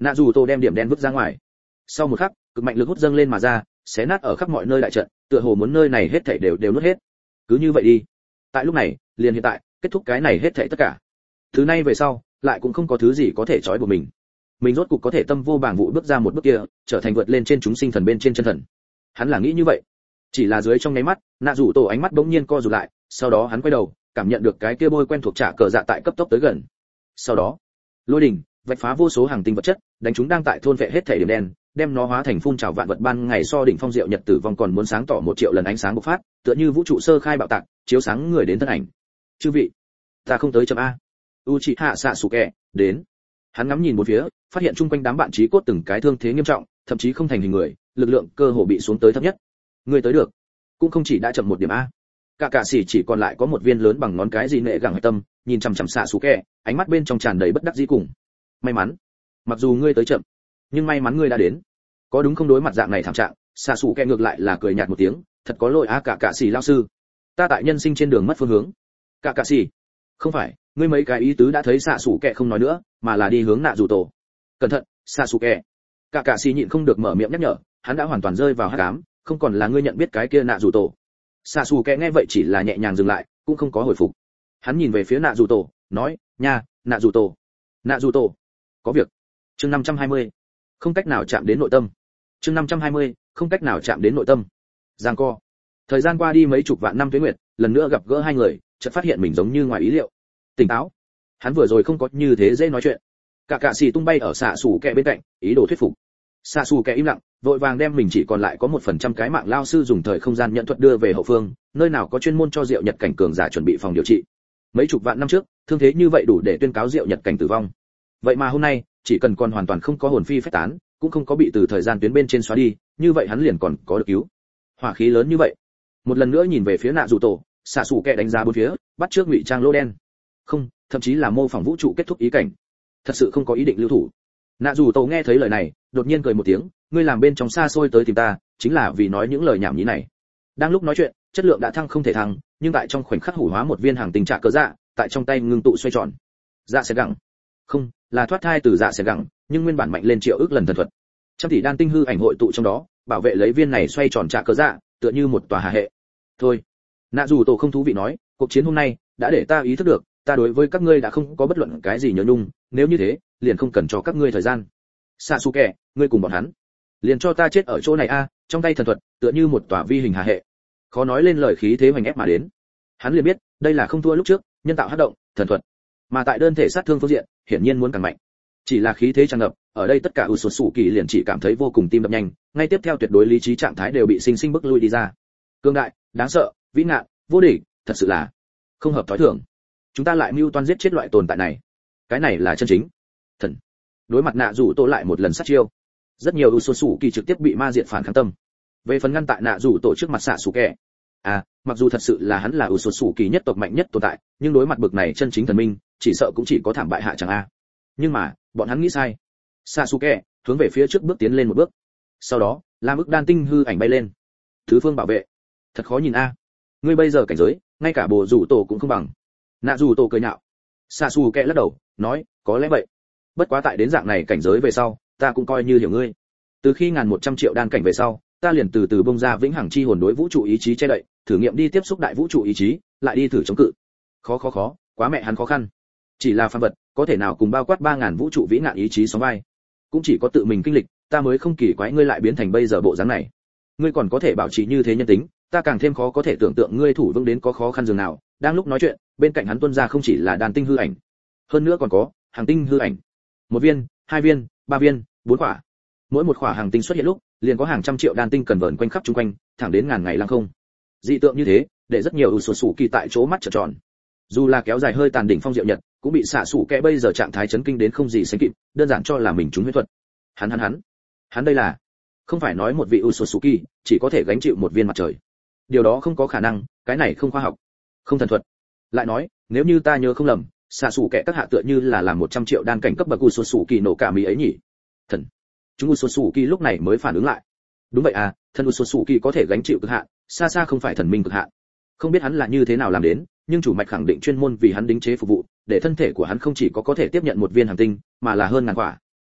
nạ dù tổ đem điểm đen vứt ra ngoài. Sau một khắc, cực mạnh lực hút dâng lên mà ra, xé nát ở khắp mọi nơi đại trận, tựa hồ muốn nơi này hết thảy đều đều nuốt hết. Cứ như vậy đi. Tại lúc này, liền hiện tại, kết thúc cái này hết thảy tất cả. Thứ này về sau, lại cũng không có thứ gì có thể trói buộc mình. Mình rốt cục có thể tâm vô bảng vụ bước ra một bước kia, trở thành vượt lên trên chúng sinh thần bên trên chân thần. Hắn là nghĩ như vậy. Chỉ là dưới trong nháy mắt, nạ rủ tổ ánh mắt bỗng nhiên co rụt lại, sau đó hắn quay đầu, cảm nhận được cái kia bôi quen thuộc trả cờ dạ tại cấp tốc tới gần. Sau đó, lôi đỉnh vạch phá vô số hàng tinh vật chất, đánh chúng đang tại thôn vệ hết thể điểm đen, đem nó hóa thành phun trào vạn vật ban ngày so đỉnh phong diệu nhật tử vong còn muốn sáng tỏ một triệu lần ánh sáng bộc phát, tựa như vũ trụ sơ khai bạo tạc, chiếu sáng người đến thân ảnh. Chư vị, ta không tới chấm a. Uchiha Sasuke đến. Hắn ngắm nhìn một phía, phát hiện chung quanh đám bạn chí cốt từng cái thương thế nghiêm trọng, thậm chí không thành hình người, lực lượng cơ hồ bị xuống tới thấp nhất. Người tới được, cũng không chỉ đã chậm một điểm a. Cả cả sĩ chỉ còn lại có một viên lớn bằng ngón cái gì nệ gẳng tâm, nhìn chằm chằm Sasuke, ánh mắt bên trong tràn đầy bất đắc dĩ cùng may mắn. Mặc dù ngươi tới chậm, nhưng may mắn ngươi đã đến. Có đúng không? Đối mặt dạng này thảm trạng, Sasuke ngược lại là cười nhạt một tiếng, thật có lỗi a cả cả sĩ lão sư, ta tại nhân sinh trên đường mất phương hướng. Cả cả sĩ, không phải, ngươi mấy cái ý tứ đã thấy Sasuke không nói nữa, mà là đi hướng nạ dù tổ. Cẩn thận, Sasuke. Cả cả sĩ nhịn không được mở miệng nhắc nhở, hắn đã hoàn toàn rơi vào hắc ám, không còn là ngươi nhận biết cái kia nạ dù tổ. Sasuke nghe vậy chỉ là nhẹ nhàng dừng lại, cũng không có hồi phục. Hắn nhìn về phía nạ dù tổ, nói, nha, nạ dù tổ. Nạ dù tổ, có việc. Chương năm trăm hai mươi, không cách nào chạm đến nội tâm. Chương năm trăm hai mươi, không cách nào chạm đến nội tâm. Giang co. Thời gian qua đi mấy chục vạn năm tuế nguyệt, lần nữa gặp gỡ hai người, chợt phát hiện mình giống như ngoài ý liệu. Tỉnh táo. Hắn vừa rồi không có như thế dễ nói chuyện. Cả cả xì tung bay ở xạ sủ kẹ bên cạnh, ý đồ thuyết phục. Xạ sủ kẹ im lặng, vội vàng đem mình chỉ còn lại có một phần trăm cái mạng lao sư dùng thời không gian nhận thuật đưa về hậu phương, nơi nào có chuyên môn cho Diệu Nhật cảnh cường giả chuẩn bị phòng điều trị. Mấy chục vạn năm trước, thương thế như vậy đủ để tuyên cáo Diệu Nhật cảnh tử vong. Vậy mà hôm nay, chỉ cần còn hoàn toàn không có hồn phi phách tán, cũng không có bị từ thời gian tuyến bên trên xóa đi, như vậy hắn liền còn có được cứu. Hỏa khí lớn như vậy. Một lần nữa nhìn về phía nạ dù tổ, xạ sủ kẹ đánh giá bốn phía, bắt trước ngụy trang lô đen. Không, thậm chí là mô phỏng vũ trụ kết thúc ý cảnh. Thật sự không có ý định lưu thủ. Nạ dù tổ nghe thấy lời này, đột nhiên cười một tiếng, ngươi làm bên trong xa xôi tới tìm ta, chính là vì nói những lời nhảm nhí này. Đang lúc nói chuyện, chất lượng đã thăng không thể thăng, nhưng tại trong khoảnh khắc hủ hóa một viên hàng tình trạng cỡ dạ, tại trong tay ngưng tụ xoay tròn. Dạ sẽ gặng. Không, là thoát thai từ dạ sẽ gặng, nhưng nguyên bản mạnh lên triệu ức lần thần thuật. Trăm tỷ đan tinh hư ảnh hội tụ trong đó, bảo vệ lấy viên này xoay tròn trạng cỡ dạ, tựa như một tòa hà hệ. Thôi, nạ dù tổ không thú vị nói, cuộc chiến hôm nay đã để ta ý thức được, ta đối với các ngươi đã không có bất luận cái gì nhớ nhung, nếu như thế, liền không cần cho các ngươi thời gian. Sasuke, ngươi cùng bọn hắn, liền cho ta chết ở chỗ này a. Trong tay thần thuật, tựa như một tòa vi hình hà hệ, khó nói lên lời khí thế hoành ép mà đến. Hắn liền biết, đây là không thua lúc trước, nhân tạo hắc động, thần thuật, mà tại đơn thể sát thương phương diện, hiển nhiên muốn càng mạnh. Chỉ là khí thế tràn ngập, ở đây tất cả Utsutsuki liền chỉ cảm thấy vô cùng tim đập nhanh, ngay tiếp theo tuyệt đối lý trí trạng thái đều bị sinh sinh bức lui đi ra. Cương đại, đáng sợ, vĩ ngạn, vô địch, thật sự là không hợp thói thường. Chúng ta lại mưu toan giết chết loại tồn tại này, cái này là chân chính thần. Đối mặt nạ rủ tổ lại một lần sát chiêu, rất nhiều Utsutsuki trực tiếp bị ma diệt phản kháng tâm. Về phần ngăn tại nạ rủ tổ trước mặt Sasuke, à, mặc dù thật sự là hắn là Utsutsuki nhất tộc mạnh nhất tồn tại, nhưng đối mặt bực này chân chính thần minh, chỉ sợ cũng chỉ có thảm bại hạ chẳng a. Nhưng mà, bọn hắn nghĩ sai. Sasuke hướng về phía trước bước tiến lên một bước. Sau đó, lam ức đan tinh hư ảnh bay lên. Thứ phương bảo vệ, thật khó nhìn a. Ngươi bây giờ cảnh giới, ngay cả bồ rủ tổ cũng không bằng. Nạ rủ tổ cười nhạo. Sasuke lắc đầu, nói, có lẽ vậy. Bất quá tại đến dạng này cảnh giới về sau, ta cũng coi như hiểu ngươi. Từ khi ngàn một trăm triệu đan cảnh về sau, ta liền từ từ bông ra vĩnh hằng chi hồn đối vũ trụ ý chí che đậy, thử nghiệm đi tiếp xúc đại vũ trụ ý chí, lại đi thử chống cự. Khó khó khó, quá mẹ hắn khó khăn. Chỉ là phàm vật, có thể nào cùng bao quát ba ngàn vũ trụ vĩ nạn ý chí sóng vai. Cũng chỉ có tự mình kinh lịch, ta mới không kỳ quái ngươi lại biến thành bây giờ bộ dáng này. Ngươi còn có thể bảo trì như thế nhân tính, ta càng thêm khó có thể tưởng tượng ngươi thủ vững đến có khó khăn dường nào. Đang lúc nói chuyện, bên cạnh hắn tuôn ra không chỉ là đàn tinh hư ảnh, hơn nữa còn có hàng tinh hư ảnh. Một viên, hai viên, ba viên, bốn quả. Mỗi một quả hàng tinh xuất hiện lúc, liền có hàng trăm triệu đan tinh cần vờn quanh khắp chung quanh, thẳng đến ngàn ngày lăng không. Dị tượng như thế, để rất nhiều Utsutsuki tại chỗ mắt trợn tròn. Dù là kéo dài hơi tàn đỉnh phong diệu nhật, cũng bị xạ sủ kẽ bây giờ trạng thái chấn kinh đến không gì sánh kịp, đơn giản cho là mình trúng huyết thuật. Hắn hắn hắn, hắn đây là, không phải nói một vị Utsutsuki chỉ có thể gánh chịu một viên mặt trời. Điều đó không có khả năng, cái này không khoa học, không thần thuật. Lại nói, nếu như ta nhớ không lầm, xạ sủ kẽ các hạ tựa như là làm một trăm triệu đan cảnh cấp bậc Utsutsuki nổ cả mí ấy nhỉ? Thần. Chúng Utsutsuki lúc này mới phản ứng lại. Đúng vậy à, thần Utsutsuki có thể gánh chịu cực hạn, xa xa không phải thần minh cực hạn. Không biết hắn là như thế nào làm đến, nhưng chủ mạch khẳng định chuyên môn vì hắn đính chế phục vụ, để thân thể của hắn không chỉ có có thể tiếp nhận một viên hành tinh, mà là hơn ngàn quả.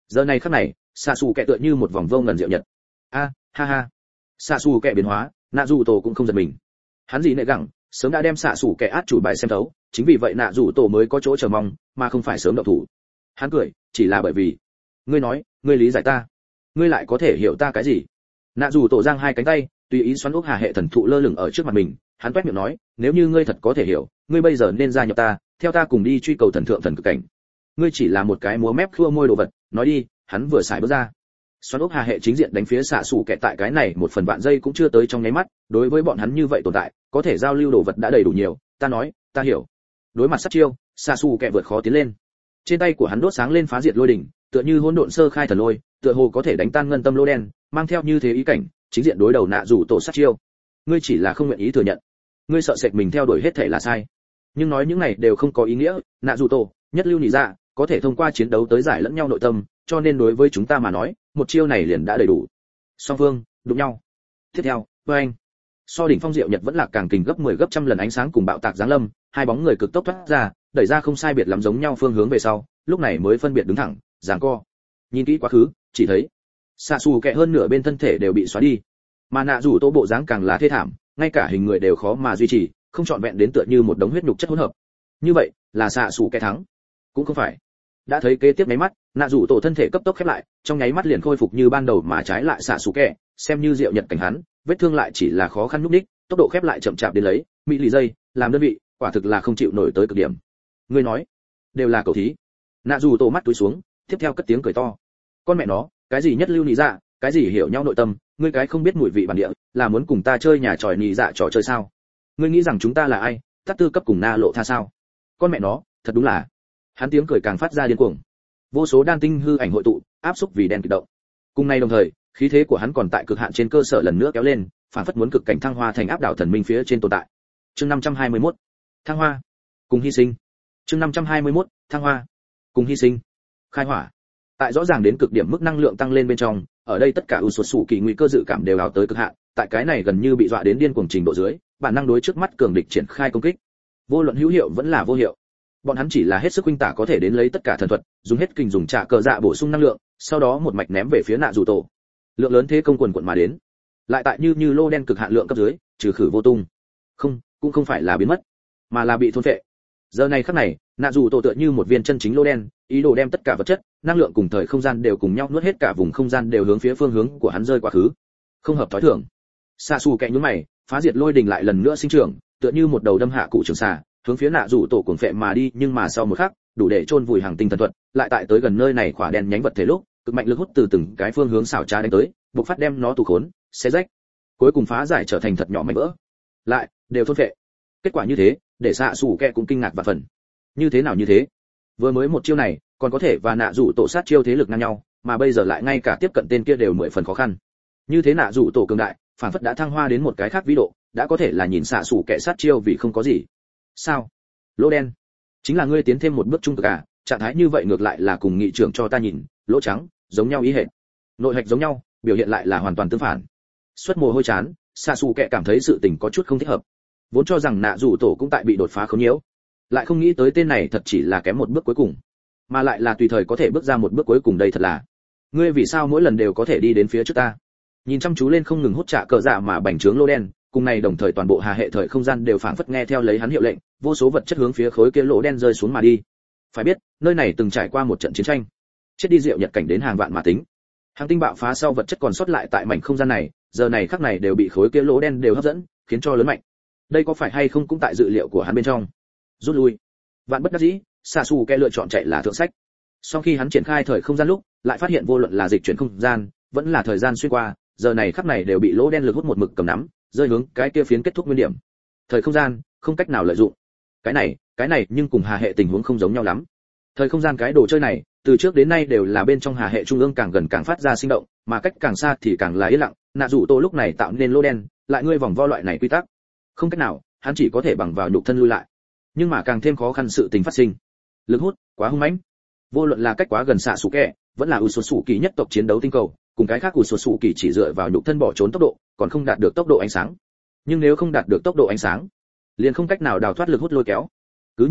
Giờ này khắc này, xạ xù kẹ tựa như một vòng vô ngần diệu nhật. A, ha ha. Xạ xù kẹ biến hóa, nạ dù tổ cũng không giật mình. Hắn gì nệ gẳng, sớm đã đem xạ xù kẹ át chủ bài xem thấu, chính vì vậy nạ dù tổ mới có chỗ chờ mong, mà không phải sớm động thủ. Hắn cười, chỉ là bởi vì, ngươi nói, ngươi lý giải ta, ngươi lại có thể hiểu ta cái gì? Nạ dù tổ giang hai cánh tay, tùy ý xoắn ốc hà hệ thần thụ lơ lửng ở trước mặt mình, hắn toét miệng nói, nếu như ngươi thật có thể hiểu, ngươi bây giờ nên gia nhập ta, theo ta cùng đi truy cầu thần thượng thần cực cảnh. Ngươi chỉ là một cái múa mép khua môi đồ vật, nói đi. Hắn vừa xài bước ra, xoắn ốc hà hệ chính diện đánh phía xạ xù kẹ tại cái này một phần vạn giây cũng chưa tới trong nháy mắt, đối với bọn hắn như vậy tồn tại, có thể giao lưu đồ vật đã đầy đủ nhiều. Ta nói, ta hiểu. Đối mặt sát chiêu, xạ xù kẹ vượt khó tiến lên. Trên tay của hắn đốt sáng lên phá diệt lôi đỉnh, tựa như hỗn độn sơ khai thần lôi, tựa hồ có thể đánh tan ngân tâm lô đen, mang theo như thế ý cảnh, chính diện đối đầu nạ rủ tổ sát chiêu. Ngươi chỉ là không nguyện ý thừa nhận, ngươi sợ sệt mình theo đuổi hết thể là sai. Nhưng nói những này đều không có ý nghĩa, nạ rủ tổ, nhất lưu nhị dạ, có thể thông qua chiến đấu tới giải lẫn nhau nội tâm, cho nên đối với chúng ta mà nói, một chiêu này liền đã đầy đủ. Song phương đụng nhau. Tiếp theo, anh so đỉnh phong diệu nhật vẫn là càng kình gấp mười gấp trăm lần ánh sáng cùng bạo tạc giáng lâm, hai bóng người cực tốc thoát ra, đẩy ra không sai biệt lắm giống nhau phương hướng về sau, lúc này mới phân biệt đứng thẳng, giằng co. Nhìn kỹ quá khứ, chỉ thấy xạ xù kẹ hơn nửa bên thân thể đều bị xóa đi, mà nạ rủ tô bộ dáng càng là thê thảm, ngay cả hình người đều khó mà duy trì, không trọn vẹn đến tựa như một đống huyết nhục chất hỗn hợp. Như vậy, là xạ xù kẹ thắng? Cũng không phải. Đã thấy kế tiếp nháy mắt, nạ rủ tổ thân thể cấp tốc khép lại, trong nháy mắt liền khôi phục như ban đầu, mà trái lại xạ xù kẹ, xem như diệu nhật cảnh hắn, vết thương lại chỉ là khó khăn lúc đích, tốc độ khép lại chậm chạp đến lấy mỹ lì giây làm đơn vị, quả thực là không chịu nổi tới cực điểm. Ngươi nói, đều là cầu thí. Nạ rủ tổ mắt túi xuống, tiếp theo cất tiếng cười to. Con mẹ nó, cái gì nhất lưu nhị dạ, cái gì hiểu nhau nội tâm, ngươi cái không biết mùi vị bản địa, là muốn cùng ta chơi nhà tròi nhị dạ trò chơi sao? Ngươi nghĩ rằng chúng ta là ai, tát tư cấp cùng na lộ tha sao? Con mẹ nó, thật đúng là. Hắn tiếng cười càng phát ra điên cuồng. Vô số đan tinh hư ảnh hội tụ, áp xúc vì đen kịch động. Cùng ngày đồng thời, khí thế của hắn còn tại cực hạn trên cơ sở lần nữa kéo lên, phản phất muốn cực cảnh thăng hoa thành áp đảo thần minh phía trên tồn tại. Chương năm trăm hai mươi mốt, thăng hoa cùng hy sinh. Chương năm trăm hai mươi mốt, thăng hoa cùng hy sinh. Khai hỏa. Tại rõ ràng đến cực điểm mức năng lượng tăng lên bên trong, ở đây tất cả ưu sụt sủ kỳ nguy cơ dự cảm đều ảo tới cực hạn, tại cái này gần như bị dọa đến điên cuồng trình độ dưới, bản năng đối trước mắt cường địch triển khai công kích. Vô luận hữu hiệu vẫn là vô hiệu. Bọn hắn chỉ là hết sức huynh tả có thể đến lấy tất cả thần thuật, dùng hết kinh dùng trả cờ dạ bổ sung năng lượng, sau đó một mạch ném về phía nạ rủ tổ. Lượng lớn thế công quần quần mà đến, lại tại như như lô đen cực hạn lượng cấp dưới, trừ khử vô tung. Không, cũng không phải là biến mất, mà là bị thôn phệ. Giờ này khắc này, nạ rủ tổ tựa như một viên chân chính lô đen, ý đồ đem tất cả vật chất, năng lượng cùng thời không gian đều cùng nhau nuốt hết, cả vùng không gian đều hướng phía phương hướng của hắn rơi quá khứ. Không hợp thói thường. Sa Su kẹ nhún mày, phá diệt lôi đình lại lần nữa sinh trưởng, tựa như một đầu đâm hạ cụ trường xà, hướng phía nạ rủ tổ cuồng phệ mà đi, nhưng mà sau một khắc, đủ để chôn vùi hàng tinh thần thuật, lại tại tới gần nơi này khỏa đen nhánh vật thể lúc, cực mạnh lực hút từ từng cái phương hướng xảo trá đánh tới, bộc phát đem nó tù khốn, xé rách, cuối cùng phá giải trở thành thật nhỏ mảnh vỡ, lại đều thôn phệ. Kết quả như thế, để Sa Su kẹ cũng kinh ngạc và phần. Như thế nào như thế? Vừa mới một chiêu này, còn có thể và nạ rủ tổ sát chiêu thế lực ngang nhau, mà bây giờ lại ngay cả tiếp cận tên kia đều mười phần khó khăn. Như thế nạ rủ tổ cường đại, phản phất đã thăng hoa đến một cái khác vĩ độ, đã có thể là nhìn xạ sủ kẻ sát chiêu vì không có gì. Sao? Lỗ đen, chính là ngươi tiến thêm một bước trung cực à? Trạng thái như vậy ngược lại là cùng nghị trưởng cho ta nhìn, lỗ trắng, giống nhau ý hệ. Nội hạch giống nhau, biểu hiện lại là hoàn toàn tương phản. Xuất mồ hôi chán, xạ sủ kẻ cảm thấy sự tình có chút không thích hợp. Vốn cho rằng nạ rủ tổ cũng tại bị đột phá khống nhiễu, lại không nghĩ tới tên này thật chỉ là kém một bước cuối cùng, mà lại là tùy thời có thể bước ra một bước cuối cùng. Đây thật là, ngươi vì sao mỗi lần đều có thể đi đến phía trước ta? Nhìn chăm chú lên không ngừng hút trả cờ dạ mà bành trướng lỗ đen, cùng này đồng thời toàn bộ hà hệ thời không gian đều phảng phất nghe theo lấy hắn hiệu lệnh, vô số vật chất hướng phía khối kia lỗ đen rơi xuống mà đi. Phải biết, nơi này từng trải qua một trận chiến tranh, chết đi diệu nhật cảnh đến hàng vạn mà tính. Hàng tinh bạo phá sau vật chất còn sót lại tại mảnh không gian này, giờ này khắc này đều bị khối kia lỗ đen đều hấp dẫn, khiến cho lớn mạnh. Đây có phải hay không cũng tại dự liệu của hắn bên trong. Rút lui. Vạn bất đắc dĩ, Sasuke lựa chọn chạy là thượng sách. Sau khi hắn triển khai thời không gian lúc, lại phát hiện vô luận là dịch chuyển không gian, vẫn là thời gian xuyên qua, giờ này khắc này đều bị lỗ đen lực hút một mực cầm nắm, rơi hướng cái kia phiến kết thúc nguyên điểm. Thời không gian không cách nào lợi dụng. Cái này, cái này nhưng cùng hà hệ tình huống không giống nhau lắm. Thời không gian cái đồ chơi này, từ trước đến nay đều là bên trong hà hệ trung ương càng gần càng phát ra sinh động, mà cách càng xa thì càng là yên lặng. Nạ dụ tô lúc này tạo nên lỗ đen, lại ngươi vòng vo loại này quy tắc. Không cách nào, hắn chỉ có thể bằng vào nhục thân lui lại. Nhưng mà càng thêm khó khăn sự tình phát sinh. Lực hút quá hung mãnh. Vô luận là cách quá gần xạ sủ kẹ, vẫn là Usosuki nhất tộc chiến đấu tinh cầu, cùng cái khác Usosuki chỉ dựa vào nhục thân bỏ trốn tốc độ, còn không đạt được tốc độ ánh sáng. Nhưng nếu không đạt được tốc độ ánh sáng, liền không cách nào đào thoát lực hút lôi kéo. Cứ như vậy,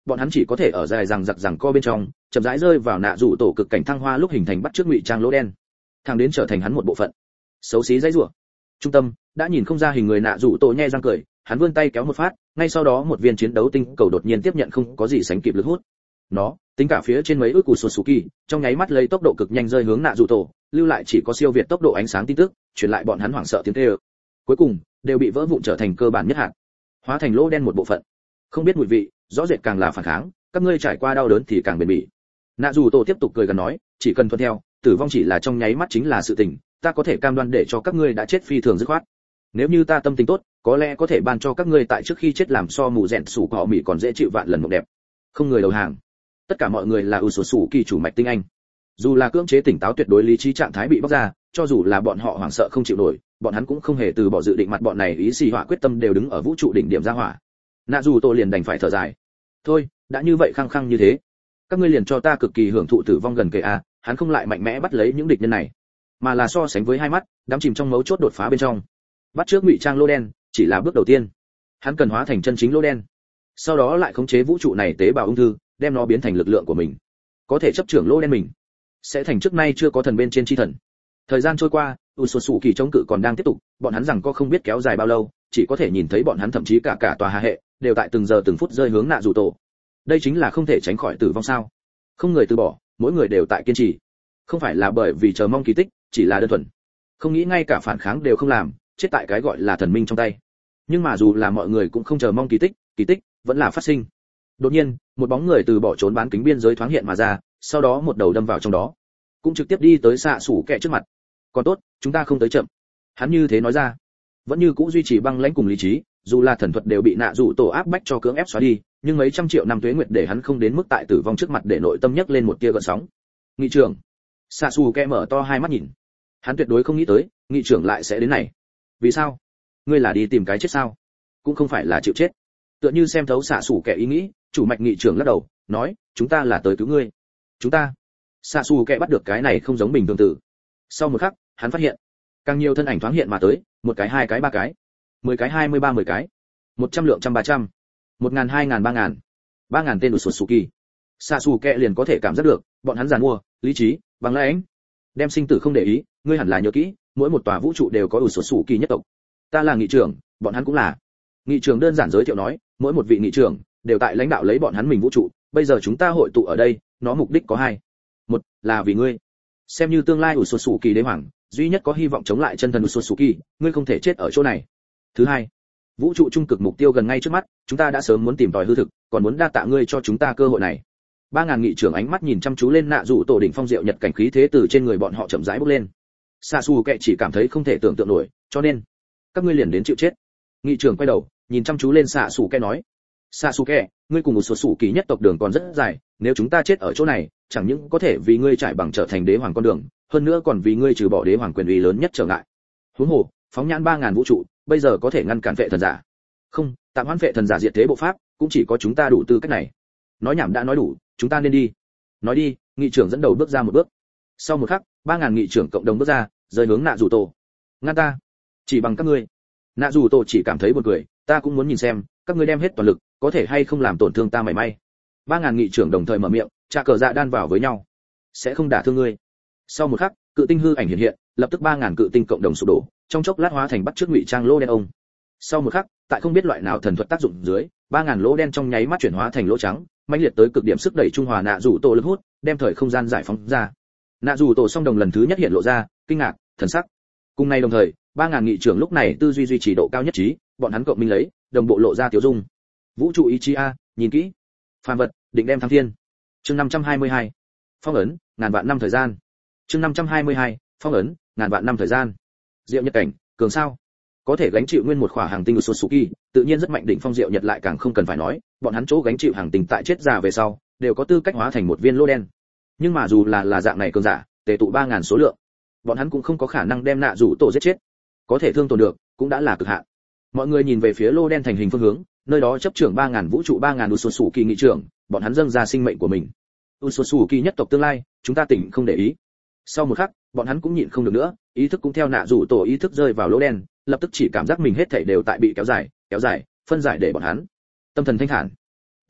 bọn hắn chỉ có thể ở dài rằng giặc rằng co bên trong chậm rãi rơi vào nạ rủ tổ cực cảnh thăng hoa lúc hình thành bắt trước ngụy trang lỗ đen, thẳng đến trở thành hắn một bộ phận. Xấu xí dãy rủa. Trung tâm đã nhìn không ra hình người nạ rủ tổ nhe răng cười, hắn vươn tay kéo một phát, ngay sau đó một viên chiến đấu tinh cầu đột nhiên tiếp nhận không có gì sánh kịp lực hút. Nó tính cả phía trên mấy ước cù sụt kỳ, trong nháy mắt lấy tốc độ cực nhanh rơi hướng nạ rủ tổ, lưu lại chỉ có siêu việt tốc độ ánh sáng tin tức, truyền lại bọn hắn hoảng sợ tiếng kêu. Cuối cùng đều bị vỡ vụn trở thành cơ bản nhất hạt, hóa thành lỗ đen một bộ phận. Không biết mùi vị, rõ rệt càng là phản kháng, các ngươi trải qua đau đớn thì càng bền bỉ. Nạ rủ tổ tiếp tục cười gần nói, chỉ cần thuận theo, tử vong chỉ là trong nháy mắt chính là sự tình, ta có thể cam đoan để cho các ngươi đã chết phi thường dứt khoát. Nếu như ta tâm tình tốt, có lẽ có thể ban cho các ngươi tại trước khi chết làm so mù rèn sủ cọ mỉ còn dễ chịu vạn lần mộng đẹp. Không người đầu hàng. Tất cả mọi người là ưu sổ sủ kỳ chủ mạch tinh anh. Dù là cưỡng chế tỉnh táo tuyệt đối lý trí trạng thái bị bóc ra, cho dù là bọn họ hoảng sợ không chịu nổi, bọn hắn cũng không hề từ bỏ dự định mặt bọn này ý xì hỏa quyết tâm đều đứng ở vũ trụ đỉnh điểm ra hỏa. Nạ dù tôi liền đành phải thở dài. Thôi, đã như vậy khăng khăng như thế, các ngươi liền cho ta cực kỳ hưởng thụ tử vong gần kề a. Hắn không lại mạnh mẽ bắt lấy những địch nhân này, mà là so sánh với hai mắt, đắm chìm trong mấu chốt đột phá bên trong. Bắt trước ngụy trang lô đen chỉ là bước đầu tiên, hắn cần hóa thành chân chính lô đen, sau đó lại khống chế vũ trụ này tế bào ung thư, đem nó biến thành lực lượng của mình, có thể chấp trưởng lô đen mình, sẽ thành trước nay chưa có thần bên trên chi thần. Thời gian trôi qua, Usosu kỳ chống cự còn đang tiếp tục, bọn hắn rằng có không biết kéo dài bao lâu, chỉ có thể nhìn thấy bọn hắn thậm chí cả cả tòa hà hệ đều tại từng giờ từng phút rơi hướng nạ rủ tổ. Đây chính là không thể tránh khỏi tử vong sao? Không người từ bỏ, mỗi người đều tại kiên trì. Không phải là bởi vì chờ mong kỳ tích, chỉ là đơn thuần không nghĩ ngay cả phản kháng đều không làm, chết tại cái gọi là thần minh trong tay. Nhưng mà dù là mọi người cũng không chờ mong kỳ tích, kỳ tích vẫn là phát sinh. Đột nhiên, một bóng người từ bỏ trốn bán kính biên giới thoáng hiện mà ra, sau đó một đầu đâm vào trong đó, cũng trực tiếp đi tới xạ sủ kẹ trước mặt. Còn tốt, chúng ta không tới chậm. Hắn như thế nói ra, vẫn như cũ duy trì băng lãnh cùng lý trí, dù là thần thuật đều bị nạ dụ tổ áp bách cho cưỡng ép xóa đi, nhưng mấy trăm triệu năm tuế nguyệt để hắn không đến mức tại tử vong trước mặt để nội tâm nhấc lên một tia gợn sóng. Nghị trưởng, xạ sủ kẹ mở to hai mắt nhìn, hắn tuyệt đối không nghĩ tới nghị trưởng lại sẽ đến này. Vì sao? Ngươi là đi tìm cái chết sao? Cũng không phải là chịu chết. Tựa như xem thấu xạ sủ kẹ ý nghĩ, chủ mạch nghị trưởng lắc đầu, nói, chúng ta là tới cứu ngươi. Chúng ta? Xạ sủ kẹ bắt được cái này không giống bình thường tử. Sau một khắc, hắn phát hiện càng nhiều thân ảnh thoáng hiện mà tới, một cái hai cái ba cái, mười cái hai mươi ba mười cái, một trăm lượng trăm ba trăm, một ngàn hai ngàn ba ngàn, ba ngàn tên Utsutsuki. Xạ sủ kẹ liền có thể cảm giác được, bọn hắn giàn mua, lý trí, bằng lãnh, đem sinh tử không để ý. Ngươi hẳn là nhớ kỹ, mỗi một tòa vũ trụ đều có Utsutsuki nhất tộc. Ta là nghị trưởng, bọn hắn cũng là. Nghị trưởng đơn giản giới thiệu nói, mỗi một vị nghị trưởng đều tại lãnh đạo lấy bọn hắn mình vũ trụ, bây giờ chúng ta hội tụ ở đây, nó mục đích có hai. Một là vì ngươi, xem như tương lai Utsutsuki đế hoàng, duy nhất có hy vọng chống lại chân thần Utsutsuki, ngươi không thể chết ở chỗ này. Thứ hai, vũ trụ trung cực mục tiêu gần ngay trước mắt, chúng ta đã sớm muốn tìm tòi hư thực, còn muốn đa tạ ngươi cho chúng ta cơ hội này. Ba ngàn nghị trưởng ánh mắt nhìn chăm chú lên nạ dụ tổ đỉnh phong diệu nhật cảnh khí thế từ trên người bọn họ chậm rãi bốc lên. Sasuke chỉ cảm thấy không thể tưởng tượng nổi, cho nên các ngươi liền đến chịu chết. Nghị trưởng quay đầu, nhìn chăm chú lên Sasuke nói, Sasuke, ngươi cùng một số sủ kỳ nhất tộc đường còn rất dài, nếu chúng ta chết ở chỗ này, chẳng những có thể vì ngươi trải bằng trở thành đế hoàng con đường, hơn nữa còn vì ngươi trừ bỏ đế hoàng quyền uy lớn nhất trở ngại. Huống hồ, phóng nhãn ba ngàn vũ trụ, bây giờ có thể ngăn cản vệ thần giả. Không, tạm hoãn vệ thần giả diệt thế bộ pháp, cũng chỉ có chúng ta đủ tư cách này. Nói nhảm đã nói đủ, chúng ta nên đi. Nói đi, nghị trưởng dẫn đầu bước ra một bước. Sau một khắc, ba ngàn nghị trưởng cộng đồng bước ra, rời hướng nạ rủ tổ. Ngăn ta, chỉ bằng các ngươi. Nạ rủ tổ chỉ cảm thấy buồn cười, ta cũng muốn nhìn xem, các ngươi đem hết toàn lực, có thể hay không làm tổn thương ta mảy may. Ba ngàn nghị trưởng đồng thời mở miệng, trà cờ dạ đan vào với nhau, sẽ không đả thương ngươi. Sau một khắc, cự tinh hư ảnh hiện hiện, lập tức ba ngàn cự tinh cộng đồng sụp đổ, trong chốc lát hóa thành bắt trước ngụy trang lỗ đen ông. Sau một khắc, tại không biết loại nào thần thuật tác dụng dưới, ba ngàn lỗ đen trong nháy mắt chuyển hóa thành lỗ trắng, mãnh liệt tới cực điểm sức đẩy trung hòa nạ rủ tổ lực hút, đem thời không gian giải phóng ra. Nạ rủ tổ song đồng lần thứ nhất hiện lộ ra kinh ngạc, thần sắc. Cùng ngày đồng thời, ba ngàn nghị trưởng lúc này tư duy duy trì độ cao nhất trí, bọn hắn cộng minh lấy, đồng bộ lộ ra tiểu dung. Vũ trụ ý chí a, nhìn kỹ. Phàm vật, định đem thăng thiên. Chương năm trăm hai mươi hai. Phong ấn, ngàn vạn năm thời gian. Chương năm trăm hai mươi hai. Phong ấn, ngàn vạn năm thời gian. Diệu nhật cảnh, cường sao? Có thể gánh chịu nguyên một khỏa hàng tinh Utsutsuki, tự nhiên rất mạnh, đỉnh phong diệu nhật lại càng không cần phải nói, bọn hắn chỗ gánh chịu hàng tinh tại chết già về sau, đều có tư cách hóa thành một viên lô đen. Nhưng mà dù là là dạng này cường giả, tề tụ ba ngàn số lượng, bọn hắn cũng không có khả năng đem nạ rủ tổ giết chết. Có thể thương tổn được, cũng đã là cực hạn. Mọi người nhìn về phía lô đen thành hình phương hướng, nơi đó chấp trưởng ba ngàn vũ trụ ba ngàn Utsutsuki nghị trưởng, bọn hắn dâng ra sinh mệnh của mình. Utsutsuki nhất tộc tương lai, chúng ta tỉnh không để ý. Sau một khắc, bọn hắn cũng nhịn không được nữa, ý thức cũng theo nạ rủ tổ ý thức rơi vào lỗ đen, lập tức chỉ cảm giác mình hết thảy đều tại bị kéo dài, kéo dài, phân giải để bọn hắn tâm thần thanh thản.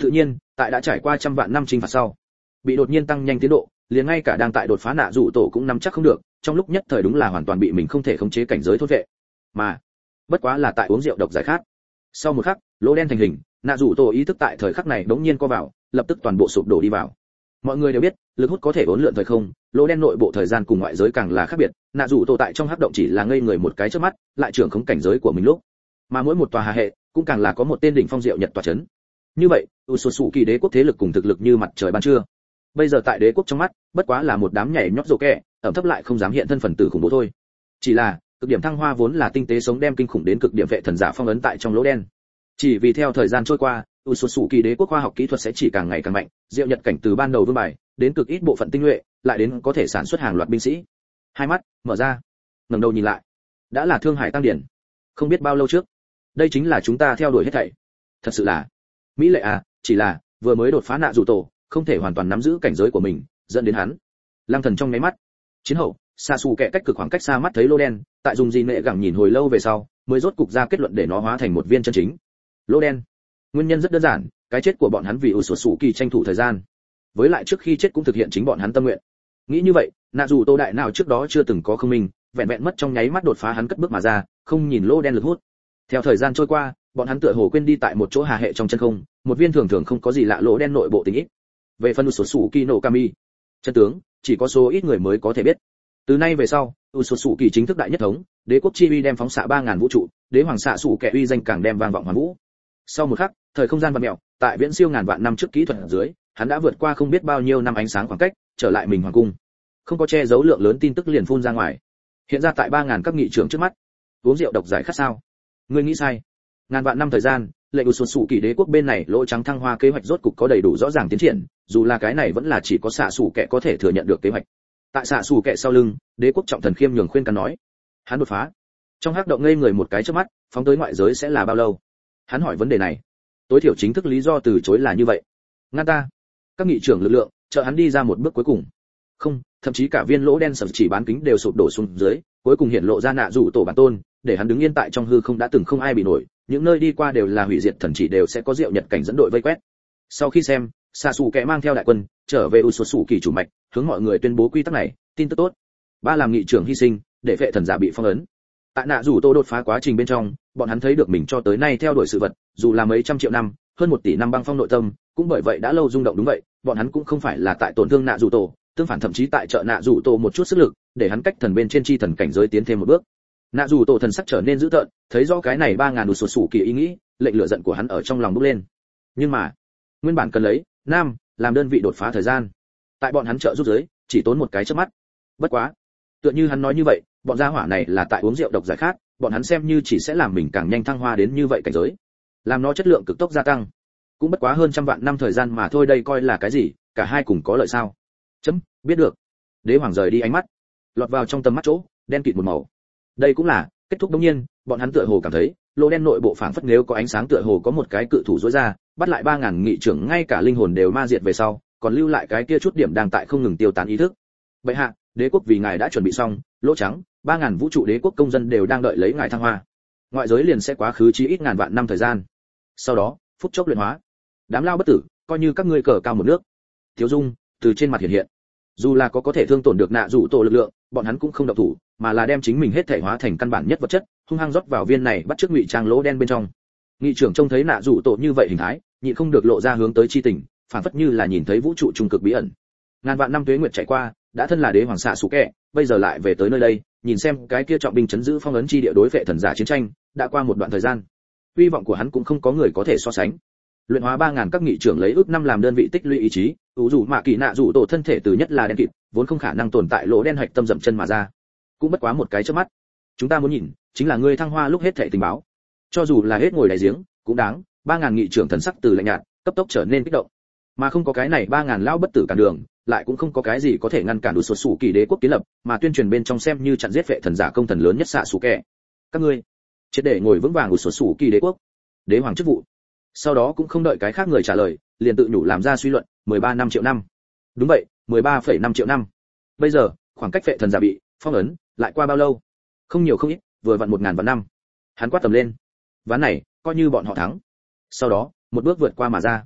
Tự nhiên, tại đã trải qua trăm vạn năm chinh phạt sau, bị đột nhiên tăng nhanh tiến độ, liền ngay cả đang tại đột phá nạ rủ tổ cũng nắm chắc không được, trong lúc nhất thời đúng là hoàn toàn bị mình không thể khống chế cảnh giới thôn vệ. Mà, bất quá là tại uống rượu độc giải khát. Sau một khắc, lỗ đen thành hình, nạ rủ tổ ý thức tại thời khắc này đống nhiên co vào, lập tức toàn bộ sụp đổ đi vào. Mọi người đều biết, lực hút có thể uốn lượn thời không, lỗ đen nội bộ thời gian cùng ngoại giới càng là khác biệt, nạ rủ tổ tại trong hắc động chỉ là ngây người một cái chớp mắt, lại trưởng khống cảnh giới của mình lúc. Mà mỗi một tòa hà hệ cũng càng là có một tên đỉnh phong diệu nhật tòa chấn. Như vậy, Usosuki đế quốc thế lực cùng thực lực như mặt trời ban trưa. Bây giờ tại đế quốc trong mắt, bất quá là một đám nhảy nhót rồ kẹ, ẩm thấp lại không dám hiện thân phần tử khủng bố thôi. Chỉ là, cực điểm thăng hoa vốn là tinh tế sống đem kinh khủng đến cực điểm vệ thần giả phong ấn tại trong lỗ đen. Chỉ vì theo thời gian trôi qua, Usosuki đế quốc khoa học kỹ thuật sẽ chỉ càng ngày càng mạnh, diệu nhật cảnh từ ban đầu vương bài, đến cực ít bộ phận tinh nhuệ, lại đến có thể sản xuất hàng loạt binh sĩ. Hai mắt mở ra, ngẩng đầu nhìn lại, đã là Thương Hải Tăng Điển. Không biết bao lâu trước, đây chính là chúng ta theo đuổi hết thảy. Thật sự là mỹ lệ à, chỉ là vừa mới đột phá nạ rủ tổ, không thể hoàn toàn nắm giữ cảnh giới của mình, dẫn đến hắn lang thần trong mấy mắt. Chiến hậu, xa xù kẹ cách cực khoảng cách xa mắt thấy lô đen, tại dùng gì nệ gẳng nhìn hồi lâu về sau, mới rốt cục ra kết luận để nó hóa thành một viên chân chính lô đen. Nguyên nhân rất đơn giản, cái chết của bọn hắn vì Usosuki tranh thủ thời gian, với lại trước khi chết cũng thực hiện chính bọn hắn tâm nguyện. Nghĩ như vậy, nạ dù tô đại nào trước đó chưa từng có không minh, vẹn vẹn mất trong nháy mắt đột phá hắn cất bước mà ra, không nhìn lô đen lực hút. Theo thời gian trôi qua, bọn hắn tựa hồ quên đi tại một chỗ hà hệ trong chân không, một viên thường thường không có gì lạ lỗ đen nội bộ tình ít. Về phần Usosuki no Kami, chân tướng chỉ có số ít người mới có thể biết. Từ nay về sau, Usosuki chính thức đại nhất thống, đế quốc chi uy đem phóng xạ ba ngàn vũ trụ, đế hoàng xạ sủ kẻ uy danh càng đem vang vọng hoàn vũ. Sau một khắc, thời không gian vặn mèo, tại viễn siêu ngàn vạn năm trước kỹ thuật ở dưới, hắn đã vượt qua không biết bao nhiêu năm ánh sáng khoảng cách, trở lại mình hoàng cung. Không có che giấu lượng lớn tin tức liền phun ra ngoài. Hiện ra tại ba ngàn các nghị trưởng trước mắt. Uống rượu độc giải khát sao? Ngươi nghĩ sai. Ngàn vạn năm thời gian, lệnh Usosuki đế quốc bên này lỗ trắng thăng hoa kế hoạch rốt cục có đầy đủ rõ ràng tiến triển, dù là cái này vẫn là chỉ có xạ sủ kẻ có thể thừa nhận được kế hoạch. Tại xạ sủ kẻ sau lưng, đế quốc trọng thần khiêm nhường khuyên can nói, hắn đột phá. Trong hắc động ngây người một cái chớp mắt, phóng tới ngoại giới sẽ là bao lâu? Hắn hỏi vấn đề này. Tối thiểu chính thức lý do từ chối là như vậy. Ngăn ta. Các nghị trưởng lực lượng, trợ hắn đi ra một bước cuối cùng. Không, thậm chí cả viên lỗ đen sập chỉ bán kính đều sụp đổ xuống dưới, cuối cùng hiện lộ ra nạ rủ tổ bản tôn, để hắn đứng yên tại trong hư không đã từng không ai bị nổi, những nơi đi qua đều là hủy diệt thần chỉ đều sẽ có diệu nhật cảnh dẫn đội vây quét. Sau khi xem, xạ xù kẻ mang theo đại quân trở về Usosuki chủ mạch, hướng mọi người tuyên bố quy tắc này, tin tức tốt. Ba làm nghị trưởng hy sinh, để vệ thần giả bị phong ấn. Tại nạ rủ tổ đột phá quá trình bên trong, bọn hắn thấy được mình cho tới nay theo đuổi sự vật, dù là mấy trăm triệu năm, hơn một tỷ năm băng phong nội tâm, cũng bởi vậy đã lâu rung động đúng vậy, bọn hắn cũng không phải là tại tổn thương nạ rủ tổ, tương phản thậm chí tại trợ nạ rủ tổ một chút sức lực, để hắn cách thần bên trên chi thần cảnh giới tiến thêm một bước. Nạ rủ tổ thần sắc trở nên dữ tợn, thấy rõ cái này ba ngàn Usosuki ý nghĩ, lệnh lửa giận của hắn ở trong lòng bốc lên. Nhưng mà, nguyên bản cần lấy nam làm đơn vị đột phá thời gian, tại bọn hắn trợ giúp giới, chỉ tốn một cái chớp mắt. Bất quá, tựa như hắn nói như vậy, bọn gia hỏa này là tại uống rượu độc giải khát, bọn hắn xem như chỉ sẽ làm mình càng nhanh thăng hoa đến như vậy cảnh giới, làm nó chất lượng cực tốc gia tăng. Cũng bất quá hơn trăm vạn năm thời gian mà thôi, đây coi là cái gì, cả hai cùng có lợi sao? Chấm, biết được. Đế hoàng rời đi ánh mắt, lọt vào trong tầm mắt chỗ, đen kịt một màu. Đây cũng là kết thúc đương nhiên, bọn hắn tựa hồ cảm thấy, lỗ đen nội bộ phảng phất nếu có ánh sáng tựa hồ có một cái cự thủ rũa ra, bắt lại ba ngàn nghị trưởng ngay cả linh hồn đều ma diệt về sau, còn lưu lại cái kia chút điểm đang tại không ngừng tiêu tán ý thức. Bệ hạ, đế quốc vì ngài đã chuẩn bị xong, lỗ trắng, ba ngàn vũ trụ đế quốc công dân đều đang đợi lấy ngài thăng hoa. Ngoại giới liền sẽ quá khứ chí ít ngàn vạn năm thời gian. Sau đó, phút chốc luyện hóa. Đám lao bất tử, coi như các ngươi cờ cao một nước. Thiếu dung từ trên mặt hiện hiện. Dù là có có thể thương tổn được nạ rủ tổ lực lượng, bọn hắn cũng không động thủ, mà là đem chính mình hết thể hóa thành căn bản nhất vật chất, hung hăng rót vào viên này bắt trước ngụy trang lỗ đen bên trong. Nghị trưởng trông thấy nạ rủ tổ như vậy hình thái, nhịn không được lộ ra hướng tới chi tình, phản phất như là nhìn thấy vũ trụ trung cực bí ẩn. Ngàn vạn năm tuế nguyệt chạy qua, đã thân là đế hoàng xạ sủ kẹ, bây giờ lại về tới nơi đây, nhìn xem cái kia trọng binh chấn giữ phong ấn chi địa đối vệ thần giả chiến tranh, đã qua một đoạn thời gian. Hy vọng của hắn cũng không có người có thể so sánh. Luyện hóa ba ngàn các nghị trưởng lấy ước năm làm đơn vị tích lũy ý chí, ủ rủ mạ kỳ nạ rủ tổ thân thể từ nhất là đen kịt, vốn không khả năng tồn tại lỗ đen hạch tâm dậm chân mà ra. Cũng bất quá một cái chớp mắt. Chúng ta muốn nhìn, chính là ngươi thăng hoa lúc hết thảy tình báo. Cho dù là hết ngồi đáy giếng, cũng đáng. Ba ngàn nghị trưởng thần sắc từ lạnh nhạt, cấp tốc trở nên kích động. Mà không có cái này ba ngàn lão bất tử cản đường, lại cũng không có cái gì có thể ngăn cản đủ sột sủ kỳ đế quốc kiến lập, mà tuyên truyền bên trong xem như chặn giết vệ thần giả công thần lớn nhất xạ sủ kẻ. Các ngươi, triệt để ngồi vững vàng đủ sột sủ kỳ đế quốc, đế hoàng chức vụ. Sau đó cũng không đợi cái khác người trả lời, liền tự nhủ làm ra suy luận, mười ba năm triệu năm. Đúng vậy, mười ba phẩy năm triệu năm. Bây giờ, khoảng cách vệ thần giả bị phong ấn, lại qua bao lâu? Không nhiều không ít, vừa vặn một ngàn vạn năm. Hắn quát tầm lên. Ván này, coi như bọn họ thắng. Sau đó, một bước vượt qua mà ra.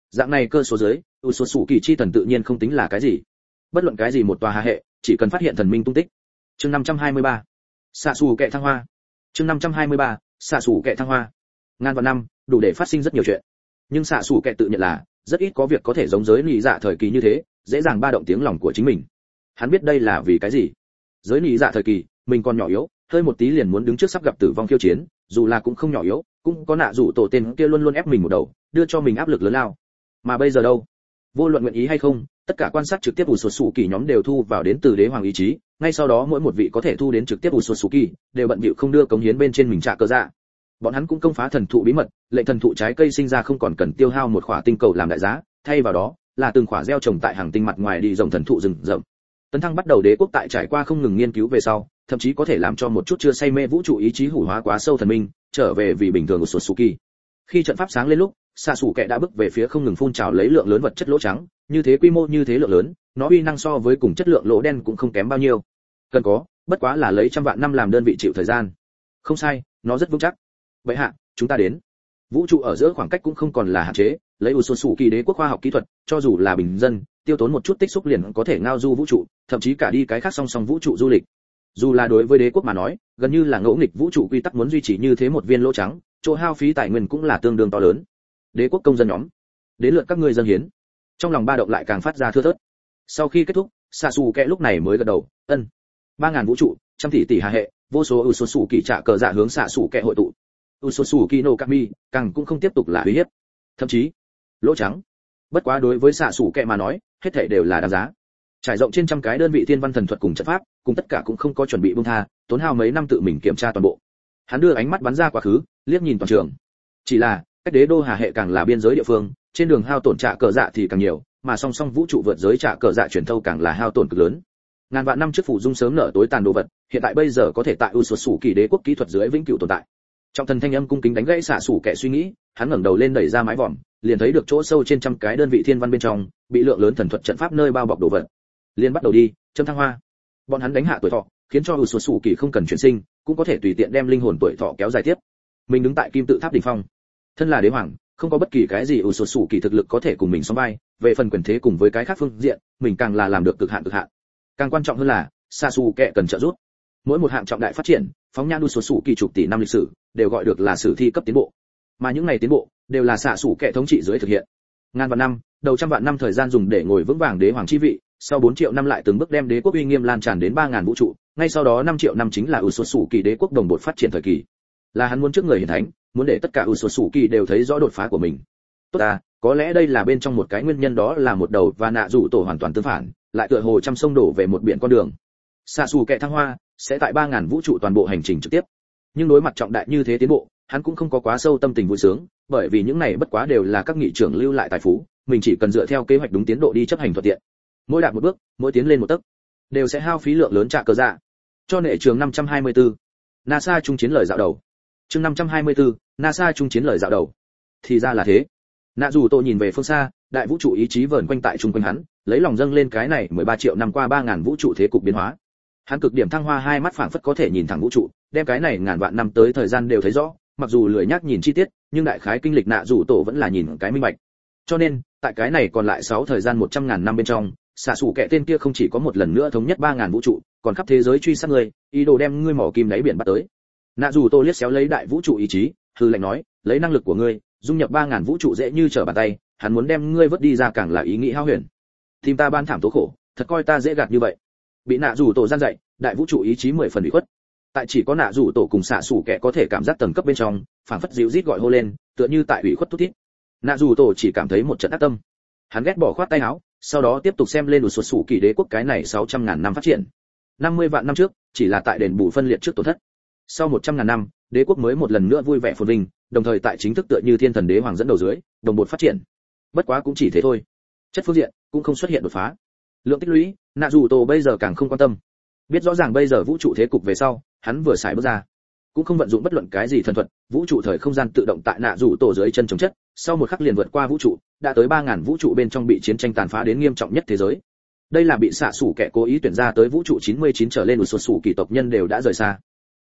Dạng này cơ số dưới, u số sủ kỳ chi thần tự nhiên không tính là cái gì. Bất luận cái gì một tòa hà hệ, chỉ cần phát hiện thần minh tung tích. Chương năm trăm hai mươi ba, xạ xù kệ thăng hoa. Chương năm trăm hai mươi ba, xạ xù kệ thăng hoa. Ngàn vạn năm, đủ để phát sinh rất nhiều chuyện. Nhưng xạ xù kệ tự nhận là rất ít có việc có thể giống giới nị dạ thời kỳ như thế, dễ dàng ba động tiếng lòng của chính mình. Hắn biết đây là vì cái gì. Giới nị dạ thời kỳ, mình còn nhỏ yếu, hơi một tí liền muốn đứng trước sắp gặp tử vong khiêu chiến, dù là cũng không nhỏ yếu, cũng có nạ rủ tổ tên kia luôn luôn ép mình một đầu, đưa cho mình áp lực lớn lao. Mà bây giờ đâu? Vô luận nguyện ý hay không, tất cả quan sát trực tiếp ủ sột sủ kỳ nhóm đều thu vào đến từ đế hoàng ý chí, ngay sau đó mỗi một vị có thể thu đến trực tiếp ủ sột sủ kỳ đều bận bịu không đưa cống hiến bên trên mình trả cờ dạ. Bọn hắn cũng công phá thần thụ bí mật, lệnh thần thụ trái cây sinh ra không còn cần tiêu hao một khỏa tinh cầu làm đại giá, thay vào đó là từng khỏa gieo trồng tại hàng tinh mặt ngoài đi rộng thần thụ rừng rậm. Tấn thăng bắt đầu đế quốc tại trải qua không ngừng nghiên cứu về sau, thậm chí có thể làm cho một chút chưa say mê vũ trụ ý chí hủ hóa quá sâu thần minh trở về vì bình thường của sột sủ kỳ. Khi trận pháp sáng lên lúc, xạ sủ kệ đã bước về phía không ngừng phun trào lấy lượng lớn vật chất lỗ trắng, như thế quy mô như thế lượng lớn, nó uy năng so với cùng chất lượng lỗ đen cũng không kém bao nhiêu. Cần có, bất quá là lấy trăm vạn năm làm đơn vị chịu thời gian. Không sai, nó rất vững chắc. Vậy hạ, chúng ta đến. Vũ trụ ở giữa khoảng cách cũng không còn là hạn chế, lấy u sột sủ kỳ đế quốc khoa học kỹ thuật, cho dù là bình dân, tiêu tốn một chút tích xúc liền có thể ngao du vũ trụ, thậm chí cả đi cái khác song song vũ trụ du lịch. Dù là đối với đế quốc mà nói, gần như là ngẫu nghịch vũ trụ quy tắc muốn duy trì như thế một viên lỗ trắng, chỗ hao phí tài nguyên cũng là tương đương to lớn. Đế quốc công dân nhóm, đến lượt các ngươi dân hiến. Trong lòng ba động lại càng phát ra thưa thớt. Sau khi kết thúc, xạ xù kệ lúc này mới gật đầu, ân. ba ngàn vũ trụ, trăm tỷ tỷ hà hệ, vô số u sột sủ kỳ trả cờ dạ hướng xạ xù kệ hội tụ. U sột sủ kỳ no kami, càng cũng không tiếp tục là uy hiếp. Thậm chí, lỗ trắng. Bất quá đối với xạ xù kệ mà nói, hết thảy đều là đáng giá. Trải rộng trên trăm cái đơn vị thiên văn thần thuật cùng trận pháp, cùng tất cả cũng không có chuẩn bị buông tha, tốn hao mấy năm tự mình kiểm tra toàn bộ. Hắn đưa ánh mắt bắn ra quá khứ, liếc nhìn toàn trường. Chỉ là, cách đế đô hà hệ càng là biên giới địa phương, trên đường hao tổn trả cờ dạ thì càng nhiều, mà song song vũ trụ vượt giới trả cờ dạ truyền thâu càng là hao tổn cực lớn. Ngàn vạn năm trước phủ dung sớm nở tối tàn đồ vật, hiện tại bây giờ có thể tại u sột sủ kỳ đế quốc kỹ thuật dưới vĩnh cửu tồn tại. Trong thần thanh âm cung kính đánh gãy xạ sủ kẻ suy nghĩ, hắn ngẩng đầu lên đẩy ra mái vòm, liền thấy được chỗ sâu trên trăm cái đơn vị thiên văn bên trong, bị lượng lớn thần thuật trận pháp nơi bao bọc đồ vật. Liên bắt đầu đi, châm thăng hoa. Bọn hắn đánh hạ tuổi thọ, khiến cho u sột sủ kỳ không cần chuyển sinh, cũng có thể tùy tiện đem linh hồn tuổi thọ kéo dài tiếp. Mình đứng tại kim tự tháp đỉnh phong, thân là đế hoàng, không có bất kỳ cái gì u sột sủ kỳ thực lực có thể cùng mình sánh vai, về phần quyền thế cùng với cái khác phương diện, mình càng là làm được cực hạn cực hạn. Càng quan trọng hơn là, xạ xù kệ cần trợ giúp. Mỗi một hạng trọng đại phát triển, phóng nhan u sột sủ kỳ chục tỷ năm lịch sử, đều gọi được là sử thi cấp tiến bộ. Mà những này tiến bộ, đều là xạ xù kệ thống trị dưới thực hiện. Ngàn vạn năm, đầu trăm vạn năm thời gian dùng để ngồi vững vàng đế hoàng chi vị, sau bốn triệu năm lại từng bước đem đế quốc uy nghiêm lan tràn đến ba ngàn vũ trụ, ngay sau đó năm triệu năm chính là u sột sủ kỳ đế quốc đồng bộ phát triển thời kỳ. Là hắn muốn trước người hiển thánh, muốn để tất cả u sột sủ kỳ đều thấy rõ đột phá của mình. Tốt à, có lẽ đây là bên trong một cái nguyên nhân, đó là một đầu và nạ rủ tổ hoàn toàn tương phản, lại tựa hồ trăm sông đổ về một biển con đường. Xạ xù kệ thăng hoa sẽ tại ba ngàn vũ trụ toàn bộ hành trình trực tiếp. Nhưng đối mặt trọng đại như thế tiến bộ, hắn cũng không có quá sâu tâm tình vui sướng, bởi vì những này bất quá đều là các nghị trưởng lưu lại tài phú, mình chỉ cần dựa theo kế hoạch đúng tiến độ đi chấp hành thuận tiện. Mỗi đạp một bước, mỗi tiến lên một tấc, đều sẽ hao phí lượng lớn trả cờ dạ. Cho nệ trường năm trăm hai mươi tư, NASA trung chiến lời dạo đầu. Chương năm trăm hai mươi tư, NASA trung chiến lời dạo đầu. Thì ra là thế. Nạ dù tôi nhìn về phương xa, đại vũ trụ ý chí vờn quanh tại trung quanh hắn, lấy lòng dâng lên cái này mười ba triệu năm qua ba ngàn vũ trụ thế cục biến hóa. Hắn cực điểm thăng hoa, hai mắt phảng phất có thể nhìn thẳng vũ trụ, đem cái này ngàn vạn năm tới thời gian đều thấy rõ, mặc dù lười nhác nhìn chi tiết, nhưng đại khái kinh lịch nạ dù tổ vẫn là nhìn cái minh bạch. Cho nên, tại cái này còn lại sáu thời gian một trăm ngàn năm bên trong, xạ sủ kệ tên kia không chỉ có một lần nữa thống nhất ba ngàn vũ trụ, còn khắp thế giới truy sát ngươi, ý đồ đem ngươi mỏ kim đáy biển bắt tới. Nạ dù tổ liếc xéo lấy đại vũ trụ ý chí, hư lệnh nói, lấy năng lực của ngươi, dung nhập ba ngàn vũ trụ dễ như trở bàn tay, hắn muốn đem ngươi vớt đi ra càng là ý nghĩ hao huyền. Tìm ta ban thảm tố khổ, thật coi ta dễ gạt như vậy. Bị nạ dù tổ gian dạy, đại vũ trụ ý chí mười phần ủy khuất. Tại chỉ có nạ dù tổ cùng xạ sủ kệ có thể cảm giác tầng cấp bên trong, phảng phất dịu rít gọi hô lên, tựa như tại ủy khuất thút thít. Nạ dù tổ chỉ cảm thấy một trận ác tâm. Hắn ghét bỏ khoát tay áo, sau đó tiếp tục xem lên đủ sụt sủ kỳ đế quốc cái này sáu trăm ngàn năm phát triển. năm mươi vạn năm trước, chỉ là tại đền bù phân liệt trước tổn thất. Sau một trăm ngàn năm, đế quốc mới một lần nữa vui vẻ phồn vinh, đồng thời tại chính thức tựa như thiên thần đế hoàng dẫn đầu dưới, đồng bộ phát triển. Bất quá cũng chỉ thế thôi. Chất phương diện cũng không xuất hiện đột phá. Lượng tích lũy, nạ dù tổ bây giờ càng không quan tâm. Biết rõ ràng bây giờ vũ trụ thế cục về sau, hắn vừa xài bước ra, cũng không vận dụng bất luận cái gì thần thuật, vũ trụ thời không gian tự động tại nạ dù tổ dưới chân chống chất, sau một khắc liền vượt qua vũ trụ, đã tới ba ngàn vũ trụ bên trong bị chiến tranh tàn phá đến nghiêm trọng nhất thế giới. Đây là bị xạ sủ kẻ cố ý tuyển ra tới vũ trụ chín mươi chín trở lên, sụt sủ kỳ tộc nhân đều đã rời xa.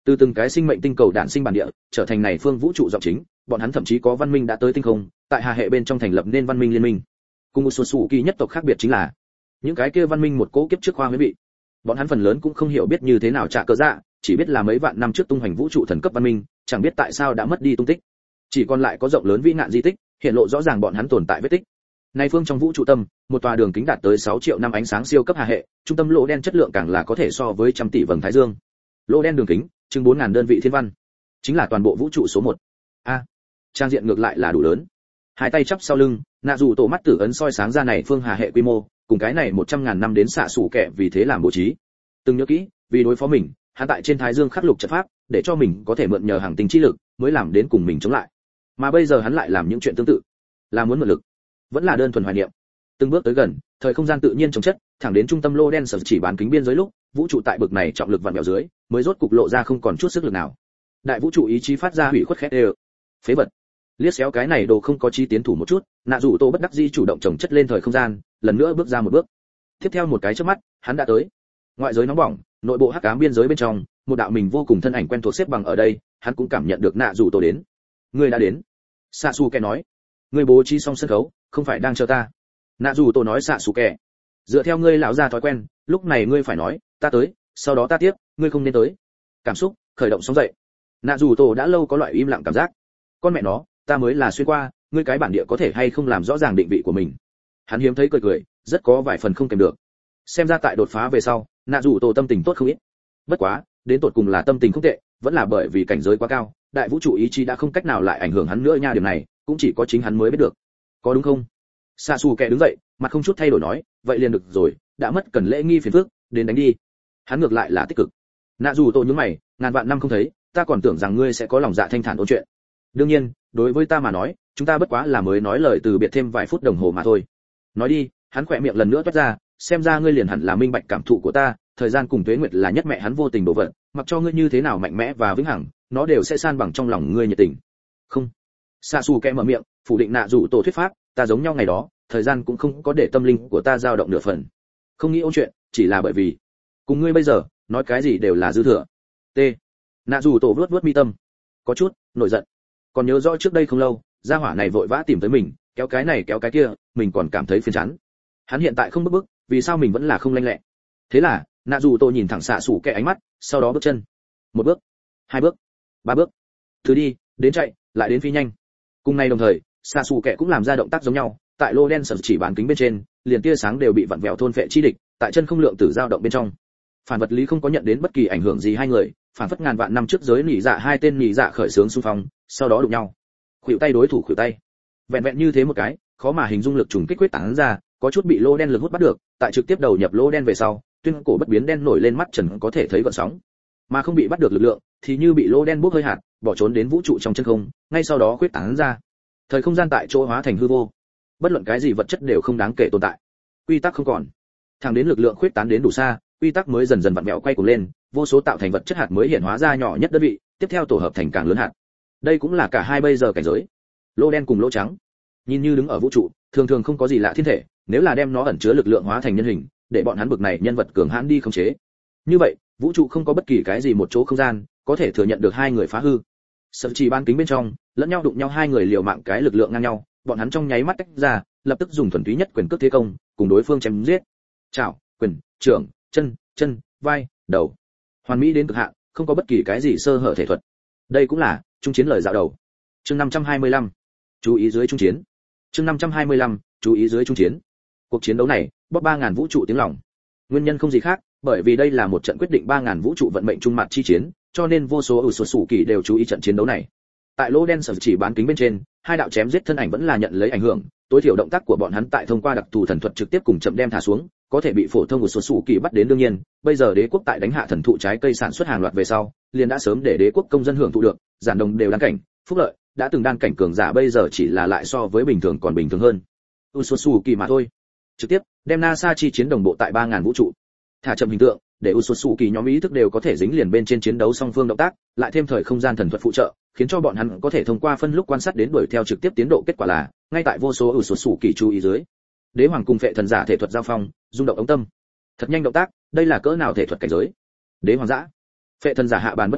Từ từng cái sinh mệnh tinh cầu đản sinh bản địa, trở thành này phương vũ trụ giọng chính, bọn hắn thậm chí có văn minh đã tới tinh không, tại Hà hệ bên trong thành lập nên văn minh liên minh. Cùng Ususuki nhất tộc khác biệt chính là, những cái kia văn minh một cố kiếp trước khoa huyễn vị. Bọn hắn phần lớn cũng không hiểu biết như thế nào trả cờ dạ, chỉ biết là mấy vạn năm trước tung hoành vũ trụ thần cấp văn minh, chẳng biết tại sao đã mất đi tung tích. Chỉ còn lại có rộng lớn vĩ ngạn di tích, hiện lộ rõ ràng bọn hắn tồn tại vết tích. Nay phương trong vũ trụ tâm, một tòa đường kính đạt tới sáu triệu năm ánh sáng siêu cấp Hà hệ, trung tâm lỗ đen chất lượng càng là có thể so với trăm tỷ vầng thái dương. Lỗ đen đường kính, chừng bốn nghìn đơn vị thiên văn, chính là toàn bộ vũ trụ số một. A, trang diện ngược lại là đủ lớn. Hai tay chắp sau lưng, nạ dù tổ mắt tử ấn soi sáng ra này phương Hà hệ quy mô, cùng cái này một trăm ngàn năm đến xạ sủ kẻ vì thế làm bố trí. Từng nhớ kỹ, vì đối phó mình, hắn tại trên thái dương khắc lục trận pháp, để cho mình có thể mượn nhờ hàng tinh chi lực, mới làm đến cùng mình chống lại. Mà bây giờ hắn lại làm những chuyện tương tự, là muốn mượn lực, vẫn là đơn thuần hoài niệm. Từng bước tới gần, thời không gian tự nhiên chống chất, thẳng đến trung tâm lô đen sở chỉ bán kính biên giới lúc, vũ trụ tại bực này trọng lực vặn vẹo dưới, mới rốt cục lộ ra không còn chút sức lực nào. Đại vũ trụ ý chí phát ra hủy khuất khét đều. Phế vật. Liếc xéo cái này đồ không có chi tiến thủ một chút, nạ dù tô bất đắc dĩ chủ động chồng chất lên thời không gian, lần nữa bước ra một bước. Tiếp theo một cái chớp mắt, hắn đã tới. Ngoại giới nóng bỏng, nội bộ hắc ám biên giới bên trong, một đạo mình vô cùng thân ảnh quen thuộc xếp bằng ở đây, hắn cũng cảm nhận được nạ dù tô đến. Ngươi đã đến. Sasuke nói. Ngươi bố trí xong sân khấu, không phải đang chờ ta. Nạ dù tô nói Sasuke. Dựa theo ngươi lão già thói quen, lúc này ngươi phải nói, ta tới, sau đó ta tiếp, ngươi không nên tới. Cảm xúc khởi động sóng dậy. Nạ dù tô đã lâu có loại im lặng cảm giác. Con mẹ nó, ta mới là xuyên qua, ngươi cái bản địa có thể hay không làm rõ ràng định vị của mình. Hắn hiếm thấy cười cười, rất có vài phần không kèm được. Xem ra tại đột phá về sau, nạ dù tổ tâm tình tốt không ít. Bất quá, đến tột cùng là tâm tình không tệ, vẫn là bởi vì cảnh giới quá cao, đại vũ trụ ý chí đã không cách nào lại ảnh hưởng hắn nữa nha, điểm này cũng chỉ có chính hắn mới biết được. Có đúng không? Sasuke đứng dậy, mặt không chút thay đổi nói, vậy liền được rồi, đã mất cần lễ nghi phiền phức, đến đánh đi. Hắn ngược lại là tích cực. Nạ dù tổ nhướng mày, ngàn vạn năm không thấy, ta còn tưởng rằng ngươi sẽ có lòng dạ thanh thản ôn chuyện. Đương nhiên, đối với ta mà nói, chúng ta bất quá là mới nói lời từ biệt thêm vài phút đồng hồ mà thôi. Nói đi, hắn khỏe miệng lần nữa toát ra, xem ra ngươi liền hẳn là minh bạch cảm thụ của ta, thời gian cùng tuế nguyệt là nhất mẹ hắn vô tình đổ vật, mặc cho ngươi như thế nào mạnh mẽ và vĩnh hằng, nó đều sẽ san bằng trong lòng ngươi nhiệt tình. Không. Sasuke mở miệng, phủ định nạ dù tổ thuyết pháp, ta giống nhau ngày đó, thời gian cũng không có để tâm linh của ta dao động nửa phần. Không nghĩ ôn chuyện, chỉ là bởi vì cùng ngươi bây giờ, nói cái gì đều là dư thừa. T. Nạ dù tổ vuốt vuốt mi tâm, có chút nổi giận. Còn nhớ rõ trước đây không lâu, gia hỏa này vội vã tìm tới mình, kéo cái này kéo cái kia, mình còn cảm thấy phiền chán. Hắn hiện tại không bức bức, vì sao mình vẫn là không lanh lẹ? Thế là, nạ dù tôi nhìn thẳng xạ sủ kẻ ánh mắt, sau đó bước chân. Một bước, hai bước, ba bước. Từ đi, đến chạy, lại đến phi nhanh. Cùng ngày đồng thời, xạ sủ kẻ cũng làm ra động tác giống nhau, tại lô đen sở chỉ bán kính bên trên, liền tia sáng đều bị vặn vẹo thôn phệ chi địch, tại chân không lượng tử dao động bên trong. Phản vật lý không có nhận đến bất kỳ ảnh hưởng gì hai người, phản phất ngàn vạn năm trước giới nỉ dạ hai tên nỉ dạ khởi sướng xung phong, sau đó đụng nhau. Khuỷu tay đối thủ khuỷu tay. Vẹn vẹn như thế một cái, khó mà hình dung lực trùng kích quyết tán ra, có chút bị lô đen lực hút bắt được, tại trực tiếp đầu nhập lô đen về sau, tuyên cổ bất biến đen nổi lên mắt trần có thể thấy gợn sóng. Mà không bị bắt được lực lượng, thì như bị lô đen bốc hơi hạt, bỏ trốn đến vũ trụ trong chân không, ngay sau đó quyết tán ra. Thời không gian tại chỗ hóa thành hư vô. Bất luận cái gì vật chất đều không đáng kể tồn tại. Quy tắc không còn. Thẳng đến lực lượng khuyết tán đến đủ xa, quy tắc mới dần dần vặn vẹo quay cuồng lên, vô số tạo thành vật chất hạt mới hiện hóa ra nhỏ nhất đơn vị, tiếp theo tổ hợp thành càng lớn hạt. Đây cũng là cả hai bây giờ cảnh giới. Lô đen cùng lỗ trắng, nhìn như đứng ở vũ trụ, thường thường không có gì lạ thiên thể, nếu là đem nó ẩn chứa lực lượng hóa thành nhân hình, để bọn hắn bực này nhân vật cường hãn đi khống chế. Như vậy, vũ trụ không có bất kỳ cái gì một chỗ không gian có thể thừa nhận được hai người phá hư. Sở chỉ ban kính bên trong, lẫn nhau đụng nhau hai người liều mạng cái lực lượng ngang nhau, bọn hắn trong nháy mắt tách ra, lập tức dùng thuần túy nhất quyền cước thế công, cùng đối phương chém giết. Chảo, quyền, trưởng, chân, chân, vai, đầu. Hoàn mỹ đến cực hạn, không có bất kỳ cái gì sơ hở thể thuật. Đây cũng là trung chiến lời dạo đầu. Chương năm trăm hai mươi lăm, chú ý dưới trung chiến. Chương năm trăm hai mươi lăm, chú ý dưới trung chiến. Cuộc chiến đấu này, bóp ba ngàn vũ trụ tiếng lòng. Nguyên nhân không gì khác, bởi vì đây là một trận quyết định ba ngàn vũ trụ vận mệnh trung mặt chi chiến, cho nên vô số ủ sụt sủ kỳ đều chú ý trận chiến đấu này. Tại lỗ đen sở chỉ bán kính bên trên, hai đạo chém giết thân ảnh vẫn là nhận lấy ảnh hưởng, tối thiểu động tác của bọn hắn tại thông qua đặc thù thần thuật trực tiếp cùng chậm đem thả xuống, có thể bị phổ thông của số sủ kỳ bắt đến đương nhiên, bây giờ đế quốc tại đánh hạ thần thụ trái cây sản xuất hàng loạt về sau, liền đã sớm để đế quốc công dân hưởng thụ được, giản đồng đều đan cảnh, phúc lợi, đã từng đan cảnh cường giả bây giờ chỉ là lại so với bình thường còn bình thường hơn. Ususuki mà thôi. Trực tiếp đem NASA chi chiến đồng bộ tại ba ngàn vũ trụ. Thả chậm hình tượng, để Ususuki nhóm ý thức đều có thể dính liền bên trên chiến đấu song phương động tác, lại thêm thời không gian thần thuật phụ trợ, khiến cho bọn hắn có thể thông qua phân lúc quan sát đến đuổi theo trực tiếp tiến độ kết quả là, ngay tại vô số Ususuki chú ý dưới. Đế hoàng cùng phệ thần giả thể thuật giao phong, rung động ống tâm. Thật nhanh động tác, đây là cỡ nào thể thuật cảnh giới? Đế hoàng giả. Phệ thần giả hạ bàn bất ổn,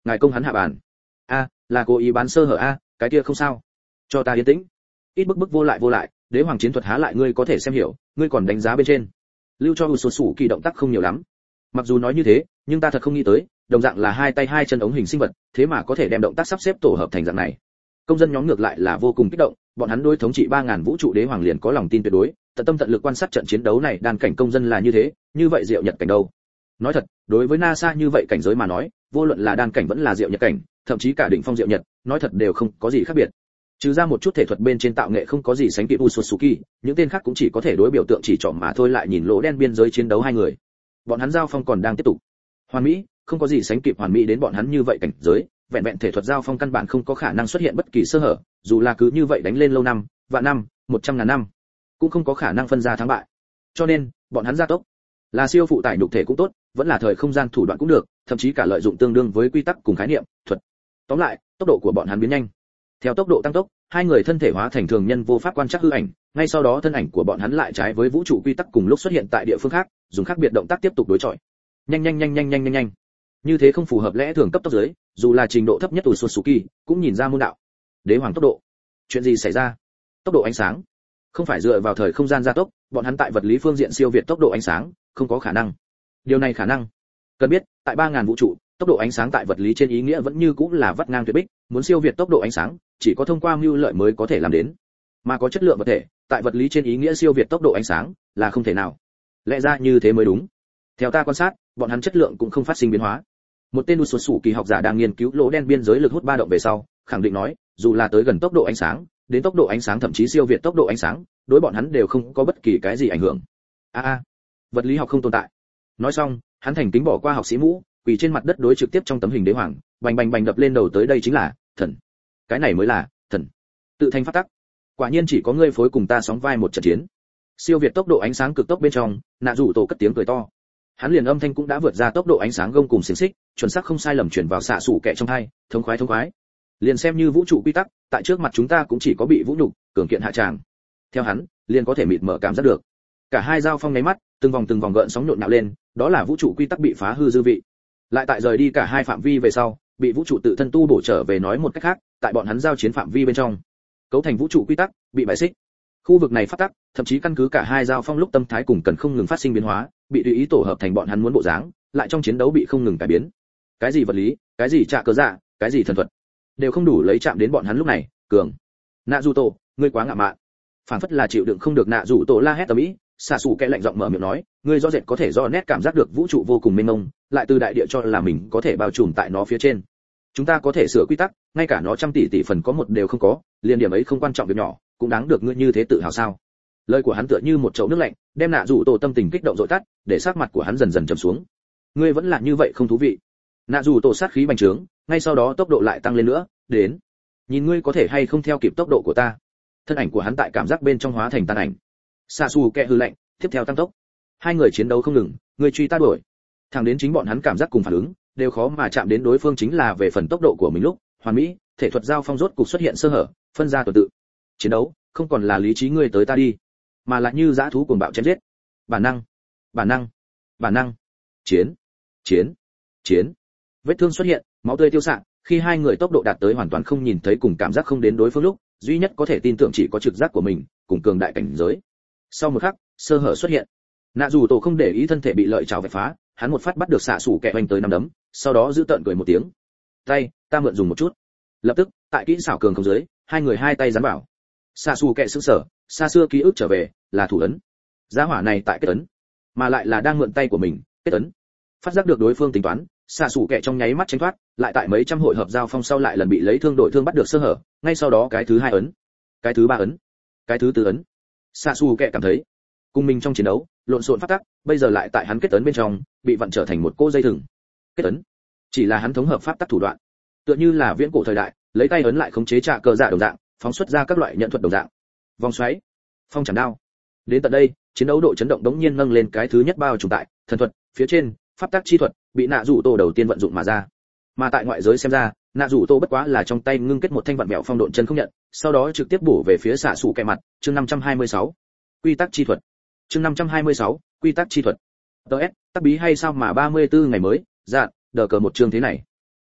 ngài công hắn hạ bàn. A, là cố ý bán sơ hở a, cái kia không sao. Cho ta yên tĩnh. Ít bức bức vô lại vô lại, đế hoàng chiến thuật há lại ngươi có thể xem hiểu, ngươi còn đánh giá bên trên. Lưu cho Uso Sủ Kỳ động tác không nhiều lắm. Mặc dù nói như thế, nhưng ta thật không nghĩ tới, đồng dạng là hai tay hai chân ống hình sinh vật, thế mà có thể đem động tác sắp xếp tổ hợp thành dạng này. Công dân nhóm ngược lại là vô cùng kích động, bọn hắn đối thống trị ba ngàn vũ trụ đế hoàng liền có lòng tin tuyệt đối, tận tâm tận lực quan sát trận chiến đấu này, đan cảnh công dân là như thế, như vậy diệu nhật cảnh đâu. Nói thật, đối với NASA như vậy cảnh giới mà nói, vô luận là đan cảnh vẫn là diệu nhật cảnh, thậm chí cả đỉnh phong diệu nhật, nói thật đều không có gì khác biệt. Trừ ra một chút thể thuật bên trên tạo nghệ không có gì sánh kịp Usosuki, những tên khác cũng chỉ có thể đối biểu tượng chỉ trỏ mà thôi. Lại nhìn lỗ đen biên giới chiến đấu hai người, bọn hắn giao phong còn đang tiếp tục. Hoàn mỹ, không có gì sánh kịp hoàn mỹ đến bọn hắn như vậy cảnh giới, vẹn vẹn thể thuật giao phong căn bản không có khả năng xuất hiện bất kỳ sơ hở, dù là cứ như vậy đánh lên lâu năm, vạn năm, một trăm ngàn năm, cũng không có khả năng phân ra thắng bại. Cho nên, bọn hắn gia tốc, là siêu phụ tải nhục thể cũng tốt, vẫn là thời không gian thủ đoạn cũng được, thậm chí cả lợi dụng tương đương với quy tắc cùng khái niệm, thuật. Tóm lại, tốc độ của bọn hắn biến nhanh. Theo tốc độ tăng tốc, hai người thân thể hóa thành thường nhân vô pháp quan trắc hư ảnh, ngay sau đó thân ảnh của bọn hắn lại trái với vũ trụ quy tắc cùng lúc xuất hiện tại địa phương khác, dùng khác biệt động tác tiếp tục đối chọi. Nhanh nhanh nhanh nhanh nhanh nhanh nhanh. Như thế không phù hợp lẽ thường cấp tốc dưới, dù là trình độ thấp nhất Usosuki, cũng nhìn ra môn đạo. Đế hoàng tốc độ. Chuyện gì xảy ra? Tốc độ ánh sáng. Không phải dựa vào thời không gian gia tốc, bọn hắn tại vật lý phương diện siêu việt tốc độ ánh sáng, không có khả năng. Điều này khả năng. Cần biết, tại ba ngàn vũ trụ, tốc độ ánh sáng tại vật lý trên ý nghĩa vẫn như cũng là vắt ngang tuyệt bích, muốn siêu việt tốc độ ánh sáng, chỉ có thông qua mưu lợi mới có thể làm đến. Mà có chất lượng vật thể, tại vật lý trên ý nghĩa siêu việt tốc độ ánh sáng là không thể nào. Lẽ ra như thế mới đúng. Theo ta quan sát, bọn hắn chất lượng cũng không phát sinh biến hóa. Một tên Usosu kỳ học giả đang nghiên cứu lỗ đen biên giới lực hút ba động về sau, khẳng định nói, dù là tới gần tốc độ ánh sáng, đến tốc độ ánh sáng thậm chí siêu việt tốc độ ánh sáng, đối bọn hắn đều không có bất kỳ cái gì ảnh hưởng. A a, vật lý học không tồn tại. Nói xong, hắn thành kính bỏ qua học sĩ mũ, quỳ trên mặt đất đối trực tiếp trong tấm hình đế hoàng, bành bành bành đập lên đầu tới đây chính là thần. Cái này mới là thần. Tự thành phát tắc. Quả nhiên chỉ có ngươi phối cùng ta sóng vai một trận chiến. Siêu việt tốc độ ánh sáng cực tốc bên trong, Nạ Dụ Tổ cất tiếng cười to. Hắn liền âm thanh cũng đã vượt ra tốc độ ánh sáng gông cùng xiềng xích, chuẩn xác không sai lầm chuyển vào xạ sủ kẹ trong hai, thống khoái thống khoái. Liền xem như vũ trụ quy tắc, tại trước mặt chúng ta cũng chỉ có bị vũ nhục, cường kiện hạ tràng. Theo hắn, liền có thể mịt mở cảm giác được. Cả hai giao phong nháy mắt, từng vòng từng vòng gợn sóng nhộn nhạo lên, đó là vũ trụ quy tắc bị phá hư dư vị. Lại tại rời đi cả hai phạm vi về sau, bị vũ trụ tự thân tu bổ trở về. Nói một cách khác, tại bọn hắn giao chiến phạm vi bên trong, cấu thành vũ trụ quy tắc bị bại xích. Khu vực này phát tắc, thậm chí căn cứ cả hai giao phong lúc tâm thái cùng cần không ngừng phát sinh biến hóa, bị tùy ý tổ hợp thành bọn hắn muốn bộ dáng, lại trong chiến đấu bị không ngừng cải biến. Cái gì vật lý, cái gì trạ cơ dạ, cái gì thần thuật, đều không đủ lấy chạm đến bọn hắn lúc này. Cường, Nạ Dụ Tổ, ngươi quá ngạo mạn. Phản phất là chịu đựng không được Nạ Dụ Tổ la hét tầm ý, xạ xù kẽ lạnh giọng mở miệng nói, ngươi rõ rệt có thể do nét cảm giác được vũ trụ vô cùng mênh mông, lại từ đại địa cho là mình có thể bao trùm tại nó phía trên. Chúng ta có thể sửa quy tắc, ngay cả nó trăm tỷ tỷ phần có một đều không có, liền điểm ấy không quan trọng việc nhỏ, cũng đáng được ngươi như thế tự hào sao? Lời của hắn tựa như một chậu nước lạnh, đem Nạ Dụ Tổ tâm tình kích động dội tắt, để sắc mặt của hắn dần dần trầm xuống. Ngươi vẫn là như vậy không thú vị. Nạ Dụ Tổ sát khí bành trướng, ngay sau đó tốc độ lại tăng lên nữa, đến. Nhìn ngươi có thể hay không theo kịp tốc độ của ta. Thân ảnh của hắn tại cảm giác bên trong hóa thành tàn ảnh. Sasuke hư lạnh, tiếp theo tăng tốc. Hai người chiến đấu không ngừng, người truy ta đuổi. Thẳng đến chính bọn hắn cảm giác cùng phản ứng, đều khó mà chạm đến đối phương chính là về phần tốc độ của mình lúc, hoàn mỹ, thể thuật giao phong rốt cục xuất hiện sơ hở, phân ra tuần tự. Chiến đấu, không còn là lý trí ngươi tới ta đi, mà là như dã thú cuồng bạo chém giết. Bản năng, bản năng, bản năng. Chiến, chiến, chiến. Vết thương xuất hiện, máu tươi tiêu xạ, khi hai người tốc độ đạt tới hoàn toàn không nhìn thấy cùng cảm giác không đến đối phương lúc, duy nhất có thể tin tưởng chỉ có trực giác của mình, cùng cường đại cảnh giới. Sau một khắc, sơ hở xuất hiện. Nạ Dù Tổ không để ý thân thể bị lợi trào vạch phá, hắn một phát bắt được xạ sủ kẹ oanh tới năm đấm, sau đó giữ tợn cười một tiếng. Tay, ta mượn dùng một chút. Lập tức, tại kỹ xảo cường không dưới, hai người hai tay dán vào. Xạ sủ kẹ sững sờ, xa xưa ký ức trở về, là thủ ấn. Giá hỏa này tại kết ấn, mà lại là đang mượn tay của mình, kết ấn. Phát giác được đối phương tính toán, xạ sủ kẹ trong nháy mắt tránh thoát, lại tại mấy trăm hội hợp giao phong sau lại lần bị lấy thương đổi thương bắt được sơ hở, ngay sau đó cái thứ hai ấn, cái thứ ba ấn, cái thứ tư ấn. Xạ sủ kẹ cảm thấy, cùng mình trong chiến đấu lộn xộn phát tắc, bây giờ lại tại hắn kết ấn bên trong bị vặn trở thành một cô dây thừng. Kết ấn chỉ là hắn thống hợp pháp tắc thủ đoạn, tựa như là viễn cổ thời đại lấy tay ấn lại khống chế trạ cơ dạ đồng dạng, phóng xuất ra các loại nhận thuật đồng dạng. Vòng xoáy, phong chảm đao. Đến tận đây, chiến đấu độ chấn động đống nhiên nâng lên cái thứ nhất bao trùm tại thần thuật phía trên, pháp tắc chi thuật bị Nạ Dụ Tổ đầu tiên vận dụng mà ra. Mà tại ngoại giới xem ra, Nạ Dụ Tổ bất quá là trong tay ngưng kết một thanh vạn mèo phong độn chân không nhận, sau đó trực tiếp bổ về phía xạ sủ kẹ mặt. Chương năm trăm hai mươi sáu, quy tắc chi thuật. Chương năm trăm hai mươi sáu, quy tắc chi thuật. ts Tắc bí hay sao mà ba mươi tư ngày mới, dạ, đờ cờ một chương thế này.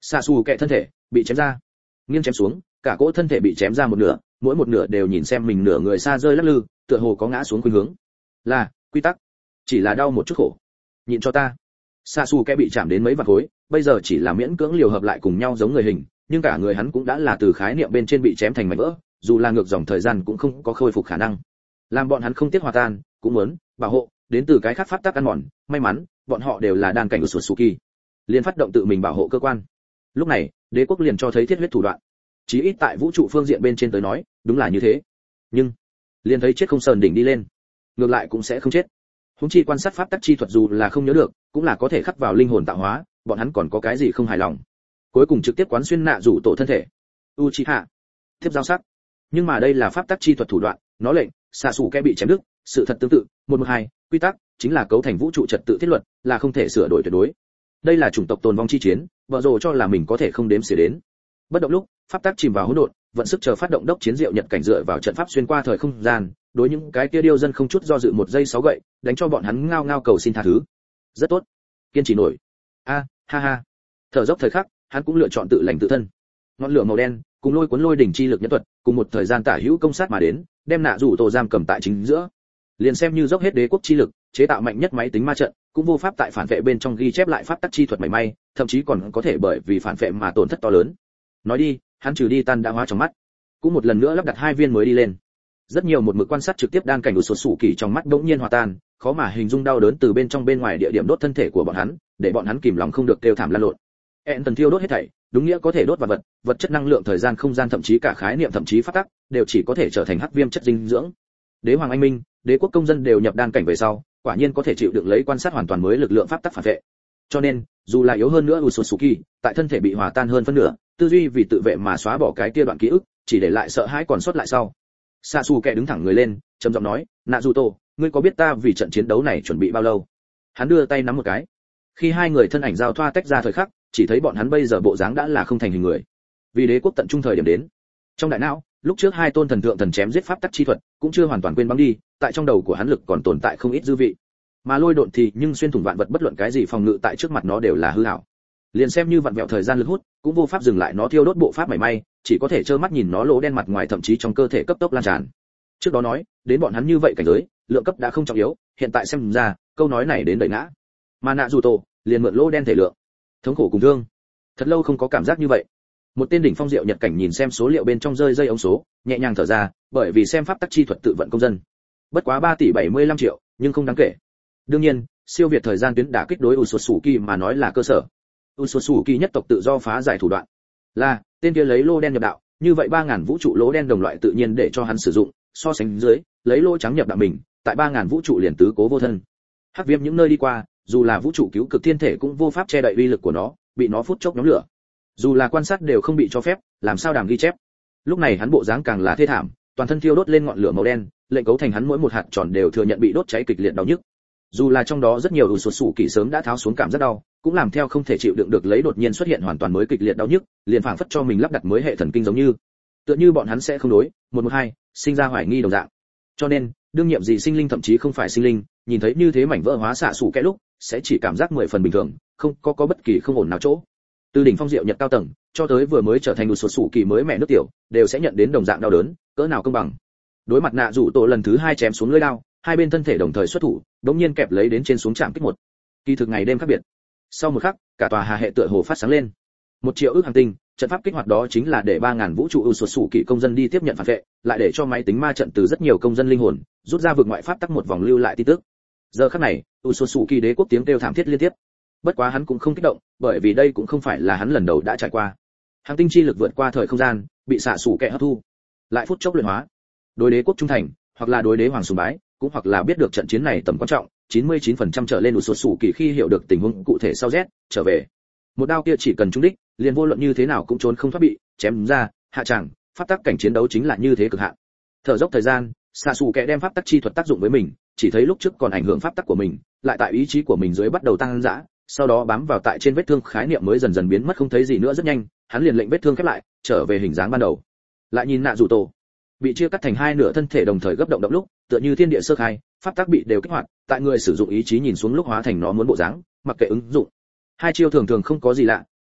xạ xù kẹ thân thể bị chém ra, nghiêng chém xuống, cả cỗ thân thể bị chém ra một nửa, mỗi một nửa đều nhìn xem mình nửa người xa rơi lắc lư, tựa hồ có ngã xuống khuynh hướng. Là quy tắc, chỉ là đau một chút khổ, nhịn cho ta. xạ xù kẹ bị chạm đến mấy vạt khối, bây giờ chỉ là miễn cưỡng liều hợp lại cùng nhau giống người hình, nhưng cả người hắn cũng đã là từ khái niệm bên trên bị chém thành mảnh vỡ, dù là ngược dòng thời gian cũng không có khôi phục khả năng. Làm bọn hắn không tiếc hòa tan, cũng muốn bảo hộ đến từ cái khác pháp tắc ăn mòn, may mắn bọn họ đều là đan cảnh của Suzuki, liền phát động tự mình bảo hộ cơ quan. Lúc này, đế quốc liền cho thấy thiết huyết thủ đoạn, chí ít tại vũ trụ phương diện bên trên tới nói, đúng là như thế. Nhưng liền thấy chết không sờn đỉnh đi lên, ngược lại cũng sẽ không chết. Húng chi quan sát pháp tắc chi thuật dù là không nhớ được, cũng là có thể khắc vào linh hồn tạo hóa, bọn hắn còn có cái gì không hài lòng. Cuối cùng trực tiếp quán xuyên nạ rủ tổ thân thể. Uchiha, tiếp giao sắc. Nhưng mà đây là pháp tắc chi thuật thủ đoạn, nó lệnh xạ xù kẽ bị chém đứt, sự thật tương tự, một một hai, quy tắc chính là cấu thành vũ trụ trật tự thiết luật, là không thể sửa đổi tuyệt đối. Đây là chủng tộc tồn vong chi chiến, vợ rồ cho là mình có thể không đếm xỉa đến. Bất động lúc, pháp tắc chìm vào hỗn độn, vận sức chờ phát động đốc chiến diệu nhật cảnh dựa vào trận pháp xuyên qua thời không gian, đối những cái kia điêu dân không chút do dự một giây sáu gậy, đánh cho bọn hắn ngao ngao cầu xin tha thứ. Rất tốt, kiên trì nổi. A, ha ha. Thở dốc thời khắc, hắn cũng lựa chọn tự lành tự thân. Ngọn lửa màu đen, cùng lôi cuốn lôi đỉnh chi lực nhẫn thuật, cùng một thời gian tả hữu công sát mà đến, đem nạ rủ tổ giam cầm tại chính giữa. Liền xem như dốc hết đế quốc chi lực, chế tạo mạnh nhất máy tính ma trận, cũng vô pháp tại phản vệ bên trong ghi chép lại pháp tắc chi thuật mảy may, thậm chí còn có thể bởi vì phản vệ mà tổn thất to lớn. Nói đi, hắn trừ đi tan đã hóa trong mắt, cũng một lần nữa lắp đặt hai viên mới đi lên. Rất nhiều một mực quan sát trực tiếp đan cảnh của sụt sủ kỳ trong mắt bỗng nhiên hòa tan, khó mà hình dung đau đớn từ bên trong bên ngoài địa điểm đốt thân thể của bọn hắn, để bọn hắn kìm lòng không được kêu thảm lan lộn. Ẹn tần thiêu đốt hết thảy, đúng nghĩa có thể đốt vật vật, vật chất năng lượng thời gian không gian thậm chí cả khái niệm thậm chí pháp tắc, đều chỉ có thể trở thành hắc viêm chất dinh dưỡng. Đế hoàng anh minh, đế quốc công dân đều nhập đan cảnh về sau, quả nhiên có thể chịu đựng lấy quan sát hoàn toàn mới lực lượng pháp tắc phản vệ. Cho nên, dù là yếu hơn nữa Utsutsuki, tại thân thể bị hòa tan hơn phân nửa, tư duy vì tự vệ mà xóa bỏ cái kia đoạn ký ức, chỉ để lại sợ hãi còn sót lại sau. Sasuke đứng thẳng người lên, trầm giọng nói, "Naruto, ngươi có biết ta vì trận chiến đấu này chuẩn bị bao lâu?" Hắn đưa tay nắm một cái. Khi hai người thân ảnh giao thoa tách ra thời khắc, chỉ thấy bọn hắn bây giờ bộ dáng đã là không thành hình người. Vì đế quốc tận trung thời điểm đến. Trong đại não, lúc trước hai tôn thần thượng thần chém giết pháp tắc chi thuật, cũng chưa hoàn toàn quên bắn đi, tại trong đầu của hắn lực còn tồn tại không ít dư vị. Mà lôi độn thì nhưng xuyên thủng vạn vật bất luận cái gì phòng ngự tại trước mặt nó đều là hư ảo. Liền xem như vặn vẹo thời gian lực hút, cũng vô pháp dừng lại nó thiêu đốt bộ pháp mảy may, chỉ có thể trơ mắt nhìn nó lỗ đen mặt ngoài thậm chí trong cơ thể cấp tốc lan tràn. Trước đó nói, đến bọn hắn như vậy cảnh giới, lượng cấp đã không trọng yếu, hiện tại xem ra, câu nói này đến đợi ngã. Mà Naruto liền mượn lỗ đen thể lượng, thống khổ cùng thương. Thật lâu không có cảm giác như vậy. Một tên đỉnh phong diệu nhật cảnh nhìn xem số liệu bên trong rơi dây ống số, nhẹ nhàng thở ra, bởi vì xem pháp tắc chi thuật tự vận công dân. Bất quá ba tỷ bảy mươi lăm triệu, nhưng không đáng kể. Đương nhiên, siêu việt thời gian tuyến đả kích đối Utsutsuki mà nói là cơ sở. Utsutsuki nhất tộc tự do phá giải thủ đoạn. Là, tên kia lấy lô đen nhập đạo, như vậy ba ngàn vũ trụ lỗ đen đồng loại tự nhiên để cho hắn sử dụng, so sánh dưới, lấy lô trắng nhập đạo mình, tại ba ngàn vũ trụ liền tứ cố vô thân. Hắc viêm những nơi đi qua, dù là vũ trụ cứu cực thiên thể cũng vô pháp che đậy uy lực của nó, bị nó phút chốc nhóm lửa. Dù là quan sát đều không bị cho phép, làm sao đàm ghi chép. Lúc này hắn bộ dáng càng là thê thảm, toàn thân thiêu đốt lên ngọn lửa màu đen, lệnh cấu thành hắn mỗi một hạt tròn đều thừa nhận bị đốt cháy kịch liệt đau nhức. Dù là trong đó rất nhiều Utsutsuki sớm đã tháo xuống cảm giác đau, cũng làm theo không thể chịu đựng được lấy đột nhiên xuất hiện hoàn toàn mới kịch liệt đau nhức, liền phảng phất cho mình lắp đặt mới hệ thần kinh giống như, tựa như bọn hắn sẽ không đối, một một hai, sinh ra hoài nghi đồng dạng. Cho nên, đương nhiệm gì sinh linh thậm chí không phải sinh linh, nhìn thấy như thế mảnh vỡ hóa xạ sủ kẽ lúc, sẽ chỉ cảm giác mười phần bình thường, không có có bất kỳ không ổn nào chỗ. Từ đỉnh phong diệu nhật cao tầng, cho tới vừa mới trở thành Utsutsuki mới mẹ nước tiểu, đều sẽ nhận đến đồng dạng đau đớn, cỡ nào công bằng. Đối mặt nạ rủ tổ lần thứ hai chém xuống lưỡi đao, hai bên thân thể đồng thời xuất thủ, đống nhiên kẹp lấy đến trên xuống chạm kích một. Kỳ thực ngày đêm khác biệt. Sau một khắc, cả tòa hà hệ tựa hồ phát sáng lên. Một triệu ước hành tinh, trận pháp kích hoạt đó chính là để ba ngàn vũ trụ Utsutsuki công dân đi tiếp nhận phản vệ, lại để cho máy tính ma trận từ rất nhiều công dân linh hồn, rút ra vượt ngoại pháp tắc một vòng lưu lại tin tức. Giờ khắc này, Utsutsuki đế quốc tiếng kêu thảm thiết liên tiếp. Bất quá hắn cũng không kích động, bởi vì đây cũng không phải là hắn lần đầu đã trải qua. Hành tinh chi lực vượt qua thời không gian, bị xạ sủ kẻ hấp thu, lại phút chốc luyện hóa. Đối đế quốc trung thành, hoặc là đối đế hoàng sùng bái, cũng hoặc là biết được trận chiến này tầm quan trọng, chín mươi chín phần trăm trở lên Utsutsuki khi hiểu được tình huống cụ thể sau Z, trở về. Một đao kia chỉ cần trúng đích, liền vô luận như thế nào cũng trốn không thoát bị chém ra, hạ tràng, pháp tắc cảnh chiến đấu chính là như thế cực hạn. Thở dốc thời gian, Sasuke đem pháp tắc chi thuật tác dụng với mình, chỉ thấy lúc trước còn ảnh hưởng pháp tắc của mình, lại tại ý chí của mình dưới bắt đầu tăng dã, sau đó bám vào tại trên vết thương khái niệm mới dần dần biến mất không thấy gì nữa rất nhanh, hắn liền lệnh vết thương khép lại, trở về hình dáng ban đầu. Lại nhìn Naruto, bị chia cắt thành hai nửa thân thể đồng thời gấp động động lúc, tựa như thiên địa sơ khai, pháp tắc bị đều kích hoạt, tại người sử dụng ý chí nhìn xuống lúc hóa thành nó muốn bộ dáng, mặc kệ ứng dụng. Hai chiêu thường thường không có gì lạ,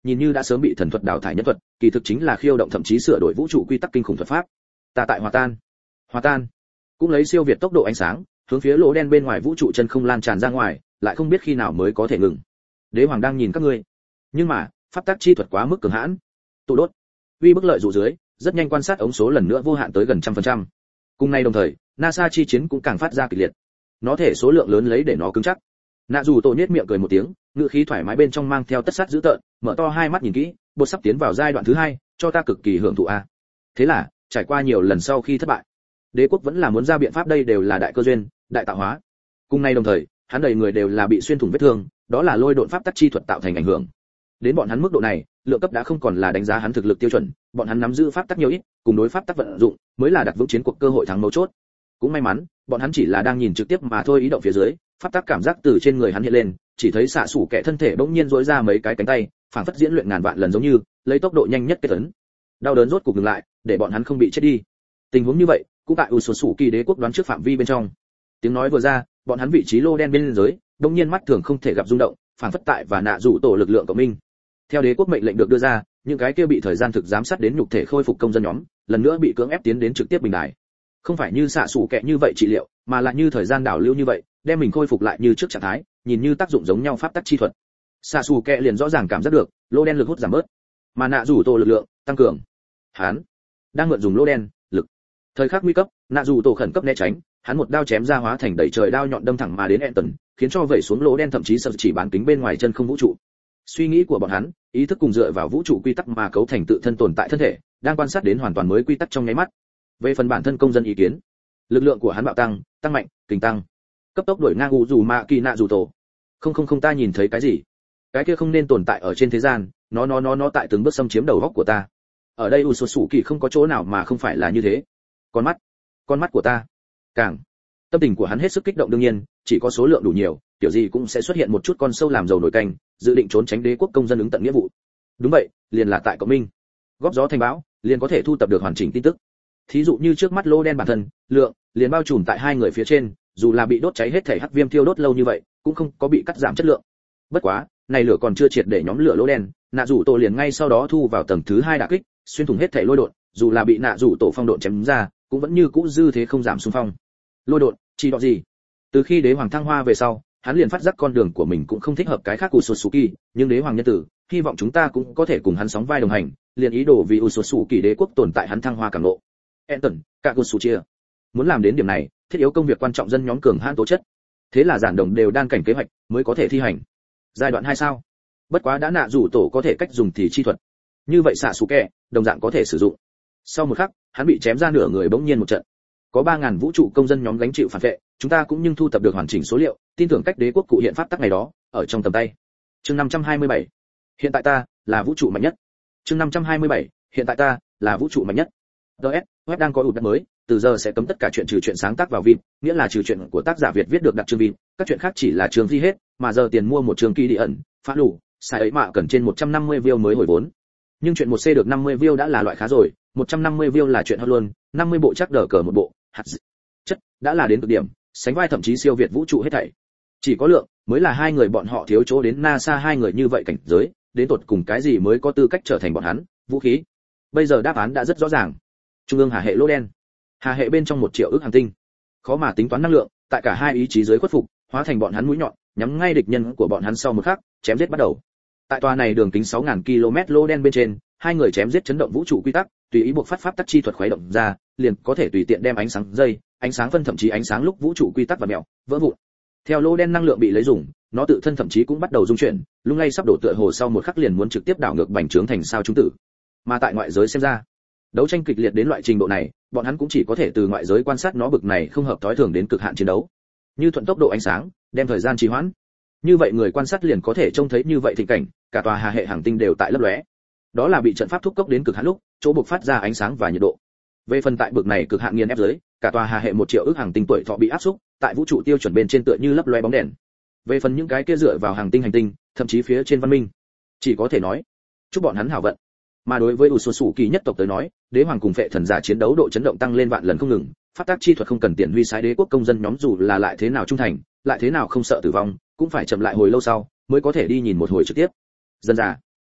nhìn như đã sớm bị thần thuật đào thải nhân thuật, kỳ thực chính là khiêu động thậm chí sửa đổi vũ trụ quy tắc kinh khủng thuật pháp. Ta tại hòa tan, hòa tan, cũng lấy siêu việt tốc độ ánh sáng, hướng phía lỗ đen bên ngoài vũ trụ chân không lan tràn ra ngoài, lại không biết khi nào mới có thể ngừng. Đế hoàng đang nhìn các ngươi, nhưng mà pháp tắc chi thuật quá mức cường hãn, tụ đốt, uy bức lợi dụ dưới, rất nhanh quan sát ống số lần nữa vô hạn tới gần trăm phần trăm. Cùng ngày đồng thời, NASA chi chiến cũng càng phát ra kịch liệt. Nó thể số lượng lớn lấy để nó cứng chắc. Nạ dù tổ nhếch miệng cười một tiếng, ngữ khí thoải mái bên trong mang theo tất sát dữ tợn, mở to hai mắt nhìn kỹ, bột sắp tiến vào giai đoạn thứ hai, cho ta cực kỳ hưởng thụ a. Thế là, trải qua nhiều lần sau khi thất bại, đế quốc vẫn là muốn ra biện pháp, đây đều là đại cơ duyên, đại tạo hóa. Cùng ngày đồng thời, hắn đầy người đều là bị xuyên thủng vết thương, đó là lôi độn pháp tắc chi thuật tạo thành ảnh hưởng. Đến bọn hắn mức độ này, lượng cấp đã không còn là đánh giá hắn thực lực tiêu chuẩn, bọn hắn nắm giữ pháp tắc nhiều ít, cùng đối pháp tắc vận dụng, mới là đặt vững chiến cuộc cơ hội thắng mấu chốt. Cũng may mắn, bọn hắn chỉ là đang nhìn trực tiếp mà thôi, ý động phía dưới, pháp tắc cảm giác từ trên người hắn hiện lên, chỉ thấy xạ sủ kẻ thân thể bỗng nhiên duỗi ra mấy cái cánh tay, phảng phất diễn luyện ngàn vạn lần giống như, lấy tốc độ nhanh nhất kết tấn. Đau đớn rốt cục ngừng lại, để bọn hắn không bị chết đi. Tình huống như vậy, cũng tại Usosuki đế quốc đoán trước phạm vi bên trong. Tiếng nói vừa ra, bọn hắn vị trí lô đen bên dưới, bỗng nhiên mắt thường không thể gặp rung động, phảng phất tại và nạ rủ tổ lực lượng của mình. Theo đế quốc mệnh lệnh được đưa ra, những cái kia bị thời gian thực giám sát đến nhục thể khôi phục công dân nhóm, lần nữa bị cưỡng ép tiến đến trực tiếp bình đài. Không phải như xạ sủ kẹ như vậy trị liệu, mà là như thời gian đảo lưu như vậy, đem mình khôi phục lại như trước trạng thái, nhìn như tác dụng giống nhau pháp tắc chi thuật. Xạ sủ kẹ liền rõ ràng cảm giác được, lô đen lực hút giảm bớt, mà nạ rủ tổ lực lượng tăng cường. Hắn đang mượn dùng lô đen lực. Thời khắc nguy cấp, nạ rủ tổ khẩn cấp né tránh, hắn một đao chém ra hóa thành đầy trời đao nhọn đâm thẳng mà đến Anton, khiến cho vẩy xuống lỗ đen thậm chí sập chỉ bán kính bên ngoài chân không vũ trụ. Suy nghĩ của bọn hắn, ý thức cùng dựa vào vũ trụ quy tắc mà cấu thành tự thân tồn tại thân thể, đang quan sát đến hoàn toàn mới quy tắc trong nháy mắt. Về phần bản thân công dân ý kiến, lực lượng của hắn bạo tăng, tăng mạnh, kình tăng, cấp tốc đuổi ngang u dù mạ kỳ nạ dù tổ. Không không không, ta nhìn thấy cái gì? Cái kia không nên tồn tại ở trên thế gian, nó nó nó nó tại từng bước xâm chiếm đầu óc của ta. Ở đây Usosuki không có chỗ nào mà không phải là như thế. Con mắt, con mắt của ta. Càng tâm tình của hắn hết sức kích động, đương nhiên, chỉ có số lượng đủ nhiều, kiểu gì cũng sẽ xuất hiện một chút con sâu làm dầu nổi canh, dự định trốn tránh đế quốc công dân ứng tận nghĩa vụ. Đúng vậy, liền là tại cộng minh. Góp gió thành bão, liền có thể thu tập được hoàn chỉnh tin tức. Thí dụ như trước mắt lô đen bản thân, lượng liền bao trùm tại hai người phía trên, dù là bị đốt cháy hết thể hắc viêm thiêu đốt lâu như vậy, cũng không có bị cắt giảm chất lượng. Bất quá, này lửa còn chưa triệt để nhóm lửa lô đen, nạ rủ tổ liền ngay sau đó thu vào tầng thứ hai đả kích, xuyên thủng hết thể lôi độn, dù là bị nạ rủ tổ phong độn chém ra, cũng vẫn như cũ dư thế không giảm xung phong. Lôi độn, chỉ đọ gì? Từ khi đế hoàng thăng hoa về sau, hắn liền phát giác con đường của mình cũng không thích hợp cái khác của Usosuki, nhưng đế hoàng nhân tử, hy vọng chúng ta cũng có thể cùng hắn sóng vai đồng hành, liền ý đồ vì Usosuki đế quốc tồn tại hắn thăng hoa càng lộ. Anton, Kagusuchia. Muốn làm đến điểm này, thiết yếu công việc quan trọng dân nhóm cường hãn tố chất. Thế là giản đồng đều đan cảnh kế hoạch mới có thể thi hành. Giai đoạn hai sao? Bất quá đã nạ rủ tổ có thể cách dùng thì chi thuật. Như vậy xạ sủ kẹ, đồng dạng có thể sử dụng. Sau một khắc, hắn bị chém ra nửa người bỗng nhiên một trận. Có ba ngàn vũ trụ công dân nhóm gánh chịu phản vệ, chúng ta cũng nhưng thu thập được hoàn chỉnh số liệu, tin tưởng cách đế quốc cụ hiện pháp tắc này đó, ở trong tầm tay. Chương năm trăm hai mươi bảy. Hiện tại ta là vũ trụ mạnh nhất. Chương năm trăm hai mươi bảy. Hiện tại ta là vũ trụ mạnh nhất. đê ét, web đang có ụt đất mới, từ giờ sẽ cấm tất cả chuyện trừ chuyện sáng tác vào vip, nghĩa là trừ chuyện của tác giả Việt viết được đặc chương vip, các chuyện khác chỉ là trường ghi hết, mà giờ tiền mua một trường kỳ đi ẩn, phá đủ, sai ấy mà cần trên một trăm năm mươi view mới hồi vốn. Nhưng chuyện một C được năm mươi view đã là loại khá rồi, một trăm năm mươi view là chuyện hot luôn, năm mươi bộ chắc đỡ cờ một bộ, hạt chất đã là đến cực điểm, sánh vai thậm chí siêu việt vũ trụ hết thảy. Chỉ có lượng mới là hai người bọn họ thiếu chỗ đến NASA hai người như vậy cảnh giới, đến tột cùng cái gì mới có tư cách trở thành bọn hắn, vũ khí. Bây giờ đáp án đã rất rõ ràng. Trung ương hà hệ lỗ đen, hà hệ bên trong một triệu ức hành tinh, khó mà tính toán năng lượng, tại cả hai ý chí dưới khuất phục, hóa thành bọn hắn mũi nhọn, nhắm ngay địch nhân của bọn hắn sau một khắc, chém giết bắt đầu. Tại tòa này đường kính sáu nghìn ki lô mét lỗ đen bên trên, hai người chém giết chấn động vũ trụ quy tắc, tùy ý buộc phát pháp tắc chi thuật khuấy động ra, liền có thể tùy tiện đem ánh sáng dây, ánh sáng phân thậm chí ánh sáng lúc vũ trụ quy tắc và mèo, vỡ vụn. Theo lỗ đen năng lượng bị lấy dùng, nó tự thân thậm chí cũng bắt đầu rung chuyển, lung lay sắp đổ tựa hồ sau một khắc liền muốn trực tiếp đảo ngược bành trướng thành sao chúng tử. Mà tại ngoại giới xem ra, đấu tranh kịch liệt đến loại trình độ này, bọn hắn cũng chỉ có thể từ ngoại giới quan sát nó bực này không hợp thói thường đến cực hạn chiến đấu. Như thuận tốc độ ánh sáng, đem thời gian trì hoãn. Như vậy người quan sát liền có thể trông thấy như vậy thịnh cảnh, cả tòa hà hệ hành tinh đều tại lấp lóe. Đó là bị trận pháp thúc cốc đến cực hạn lúc, chỗ bộc phát ra ánh sáng và nhiệt độ. Về phần tại bực này cực hạn nghiền ép dưới, cả tòa hà hệ một triệu ức hành tinh tuổi thọ bị áp xúc, tại vũ trụ tiêu chuẩn bên trên tựa như lấp lóe bóng đèn. Về phần những cái kia dựa vào hành tinh hành tinh, thậm chí phía trên văn minh, chỉ có thể nói, chúc bọn hắn hảo vận. Mà đối với Usosuki nhất tộc tới nói, đế hoàng cùng phệ thần giả chiến đấu độ chấn động tăng lên vạn lần không ngừng, pháp tác chi thuật không cần tiền huy sái đế quốc công dân nhóm dù là lại thế nào trung thành, lại thế nào không sợ tử vong, cũng phải chậm lại hồi lâu sau, mới có thể đi nhìn một hồi trực tiếp. Dân già,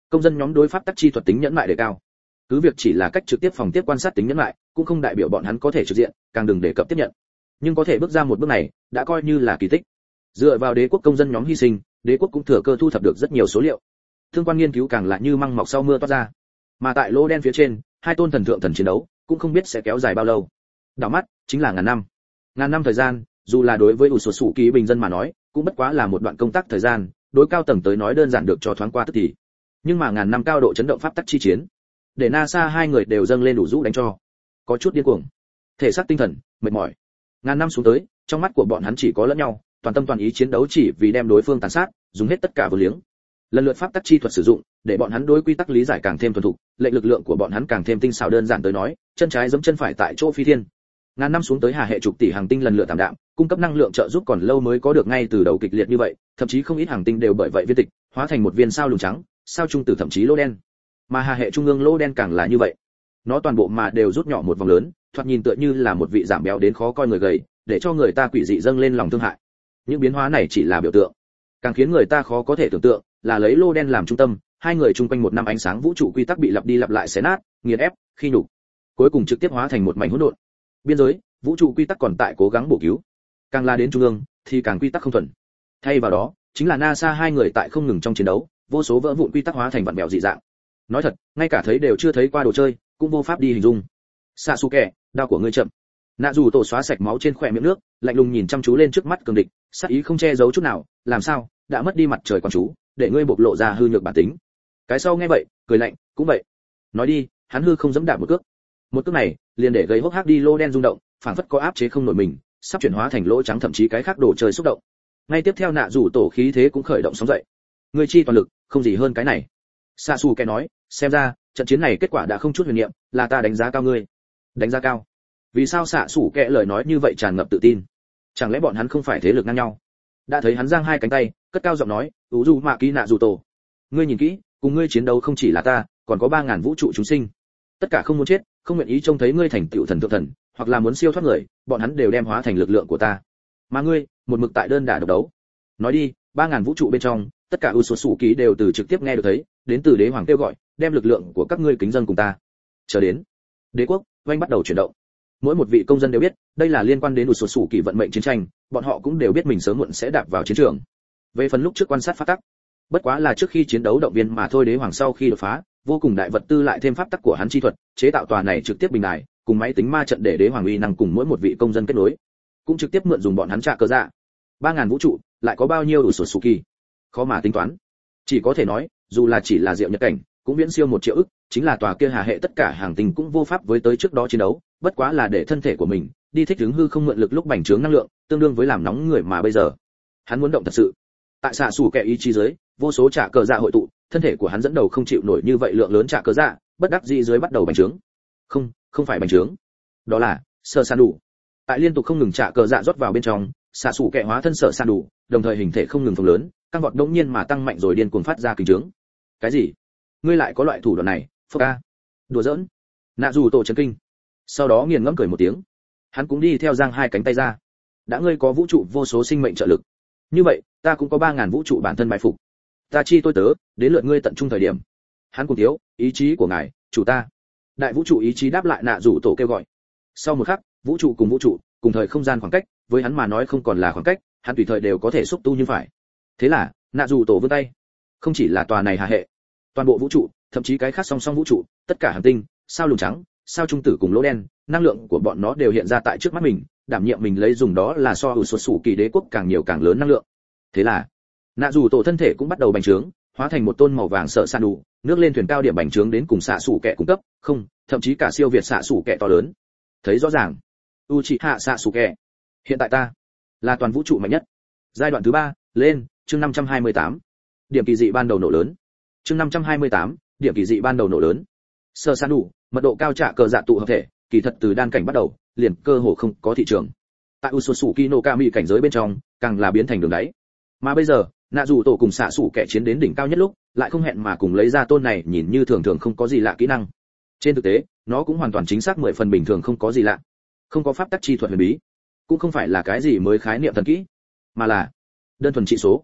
công dân nhóm đối pháp tắc chi thuật tính nhẫn mại đề cao. Cứ việc chỉ là cách trực tiếp phòng tiếp quan sát tính nhẫn mại, cũng không đại biểu bọn hắn có thể trực diện, càng đừng đề cập tiếp nhận. Nhưng có thể bước ra một bước này, đã coi như là kỳ tích. Dựa vào đế quốc công dân nhóm hy sinh, đế quốc cũng thừa cơ thu thập được rất nhiều số liệu. Thương quan nghiên cứu càng là như măng mọc sau mưa toát ra. Mà tại lô đen phía trên, hai tôn thần thượng thần chiến đấu, cũng không biết sẽ kéo dài bao lâu. Đảo mắt, chính là ngàn năm. Ngàn năm thời gian, dù là đối với ủ sổ sủ kỳ bình dân mà nói, cũng bất quá là một đoạn công tác thời gian, đối cao tầng tới nói đơn giản được cho thoáng qua tức thì. Nhưng mà ngàn năm cao độ chấn động pháp tắc chi chiến, để NASA hai người đều dâng lên đủ rũ đánh cho. Có chút điên cuồng. Thể xác tinh thần, mệt mỏi. Ngàn năm xuống tới, trong mắt của bọn hắn chỉ có lẫn nhau, toàn tâm toàn ý chiến đấu chỉ vì đem đối phương tàn sát, dùng hết tất cả vô liếng. Lần lượt pháp tắc chi thuật sử dụng, để bọn hắn đối quy tắc lý giải càng thêm thuần thục, lệnh lực lượng của bọn hắn càng thêm tinh xảo, đơn giản tới nói, chân trái giẫm chân phải tại chỗ phi thiên. Ngàn năm xuống tới hà hệ trục tỷ hàng tinh lần lượt tạm đạm, cung cấp năng lượng trợ giúp còn lâu mới có được ngay từ đầu kịch liệt như vậy, thậm chí không ít hàng tinh đều bởi vậy viên tịch, hóa thành một viên sao lùn trắng, sao trung tử thậm chí lỗ đen. Mà hà hệ trung ương lỗ đen càng là như vậy. Nó toàn bộ mà đều rút nhỏ một vòng lớn, thoạt nhìn tựa như là một vị giảm béo đến khó coi người gầy, để cho người ta quỷ dị dâng lên lòng thương hại. Những biến hóa này chỉ là biểu tượng, càng khiến người ta khó có thể tưởng tượng là lấy lô đen làm trung tâm, hai người chung quanh một năm ánh sáng vũ trụ quy tắc bị lặp đi lặp lại xé nát, nghiền ép, khi nhục, cuối cùng trực tiếp hóa thành một mảnh hỗn độn. Biên giới, vũ trụ quy tắc còn tại cố gắng bổ cứu, càng la đến trung ương thì càng quy tắc không thuần. Thay vào đó, chính là NASA hai người tại không ngừng trong chiến đấu, vô số vỡ vụn quy tắc hóa thành vặn vẹo dị dạng. Nói thật, ngay cả thấy đều chưa thấy qua đồ chơi, cũng vô pháp đi hình dung. Sasuke, đao của ngươi chậm. Nạ dù tổ xóa sạch máu trên khóe miệng nước, lạnh lùng nhìn chăm chú lên trước mắt cường địch, sát ý không che giấu chút nào, làm sao, đã mất đi mặt trời quan chú, để ngươi bộc lộ ra hư nhược bản tính. Cái sau nghe vậy, cười lạnh, cũng vậy. Nói đi, hắn hư không dẫm đạp một cước. Một cước này, liền để gây hốc hác đi lô đen rung động, phảng phất có áp chế không nổi mình, sắp chuyển hóa thành lỗ trắng thậm chí cái khác đồ chơi xúc động. Ngay tiếp theo nạ rủ tổ khí thế cũng khởi động sóng dậy. Ngươi chi toàn lực, không gì hơn cái này. Sasuke nói, xem ra, trận chiến này kết quả đã không chút huyền niệm, là ta đánh giá cao ngươi. Đánh giá cao? Vì sao Sasuke lời nói như vậy tràn ngập tự tin? Chẳng lẽ bọn hắn không phải thế lực ngang nhau? Đã thấy hắn giang hai cánh tay, cất cao giọng nói, Uzumaki Naruto, ngươi nhìn kỹ, cùng ngươi chiến đấu không chỉ là ta, còn có ba ngàn vũ trụ chúng sinh. Tất cả không muốn chết, không nguyện ý trông thấy ngươi thành tựu thần thượng thần, hoặc là muốn siêu thoát người, bọn hắn đều đem hóa thành lực lượng của ta. Mà ngươi, một mực tại đơn đả độc đấu. Nói đi, ba ngàn vũ trụ bên trong, tất cả Uzumaki đều từ trực tiếp nghe được thấy, đến từ đế hoàng kêu gọi, đem lực lượng của các ngươi kính dâng cùng ta. Chờ đến, đế quốc, oanh bắt đầu chuyển động. Mỗi một vị công dân đều biết, đây là liên quan đến Uzumaki vận mệnh chiến tranh, bọn họ cũng đều biết mình sớm muộn sẽ đạp vào chiến trường. Về phần lúc trước quan sát pháp tắc, bất quá là trước khi chiến đấu động viên mà thôi. Đế hoàng sau khi đột phá, vô cùng đại vật tư lại thêm pháp tắc của hắn chi thuật, chế tạo tòa này trực tiếp bình đài, cùng máy tính ma trận để đế hoàng uy năng cùng mỗi một vị công dân kết nối, cũng trực tiếp mượn dùng bọn hắn trả cơ dạ. ba ngàn vũ trụ, lại có bao nhiêu Uzumaki? Khó mà tính toán. Chỉ có thể nói, dù là chỉ là diệu nhật cảnh, cũng viễn siêu một triệu ức, chính là tòa kia hà hệ tất cả hàng tinh cũng vô pháp với tới trước đó chiến đấu, bất quá là để thân thể của mình đi thích ứng hư không mượn lực lúc bành trướng năng lượng, tương đương với làm nóng người mà bây giờ. Hắn muốn động thật sự. Tại xạ sủ kẻ ý chí dưới, vô số trả cờ dạ hội tụ, thân thể của hắn dẫn đầu không chịu nổi như vậy lượng lớn trả cờ dạ, bất đắc dĩ dưới bắt đầu bành trướng. Không, không phải bành trướng, đó là sơ san đủ. Tại liên tục không ngừng trả cờ dạ rót vào bên trong, xạ sủ kẻ hóa thân sở san đủ, đồng thời hình thể không ngừng phồng lớn, tăng vọt đống nhiên mà tăng mạnh rồi điên cuồng phát ra kình trướng. Cái gì? Ngươi lại có loại thủ đoạn này? Phốc a. Đùa giỡn. Nạ dù tổ chấn kinh. Sau đó nghiền ngẫm cười một tiếng. Hắn cũng đi theo giang hai cánh tay ra. Đã ngươi có vũ trụ vô số sinh mệnh trợ lực, như vậy, ta cũng có ba ngàn vũ trụ bản thân bài phục. Ta chi tôi tớ, đến lượt ngươi tận trung thời điểm. Hắn cùng thiếu, ý chí của ngài, chủ ta. Đại vũ trụ ý chí đáp lại nạ rủ tổ kêu gọi. Sau một khắc, vũ trụ cùng vũ trụ, cùng thời không gian khoảng cách, với hắn mà nói không còn là khoảng cách, hắn tùy thời đều có thể xúc tu như phải. Thế là, nạ rủ tổ vươn tay. Không chỉ là tòa này hà hệ, toàn bộ vũ trụ, thậm chí cái khác song song vũ trụ, tất cả hành tinh, sao lùn trắng, sao trung tử cùng lỗ đen, năng lượng của bọn nó đều hiện ra tại trước mắt mình, đảm nhiệm mình lấy dùng đó là so Uzumaki đế quốc càng nhiều càng lớn năng lượng. Thế là, nạ dù tổ thân thể cũng bắt đầu bành trướng, hóa thành một tôn màu vàng sợ san đủ, nước lên thuyền cao điểm bành trướng đến cùng xạ sủ kẻ cung cấp, không, thậm chí cả siêu việt xạ sủ kẻ to lớn. Thấy rõ ràng, Uchiha Sasuke, hiện tại ta là toàn vũ trụ mạnh nhất. Giai đoạn thứ ba, lên, chương năm trăm hai mươi tám. Điểm kỳ dị ban đầu nổ lớn. Chương năm trăm hai mươi tám, điểm kỳ dị ban đầu nổ lớn. Sơ san đủ, mật độ cao trả cờ dạ tụ hợp thể, kỳ thật từ đan cảnh bắt đầu, liền cơ hồ không có thị trường. Tại Uzumaki no Kami cảnh giới bên trong, càng là biến thành đường đáy. Mà bây giờ, nạ dù tổ cùng xạ sủ kẻ chiến đến đỉnh cao nhất lúc, lại không hẹn mà cùng lấy ra tôn này nhìn như thường thường không có gì lạ kỹ năng. Trên thực tế, nó cũng hoàn toàn chính xác mười phần bình thường không có gì lạ. Không có pháp tắc chi thuật huyền bí, cũng không phải là cái gì mới khái niệm thần kỹ, mà là đơn thuần trị số.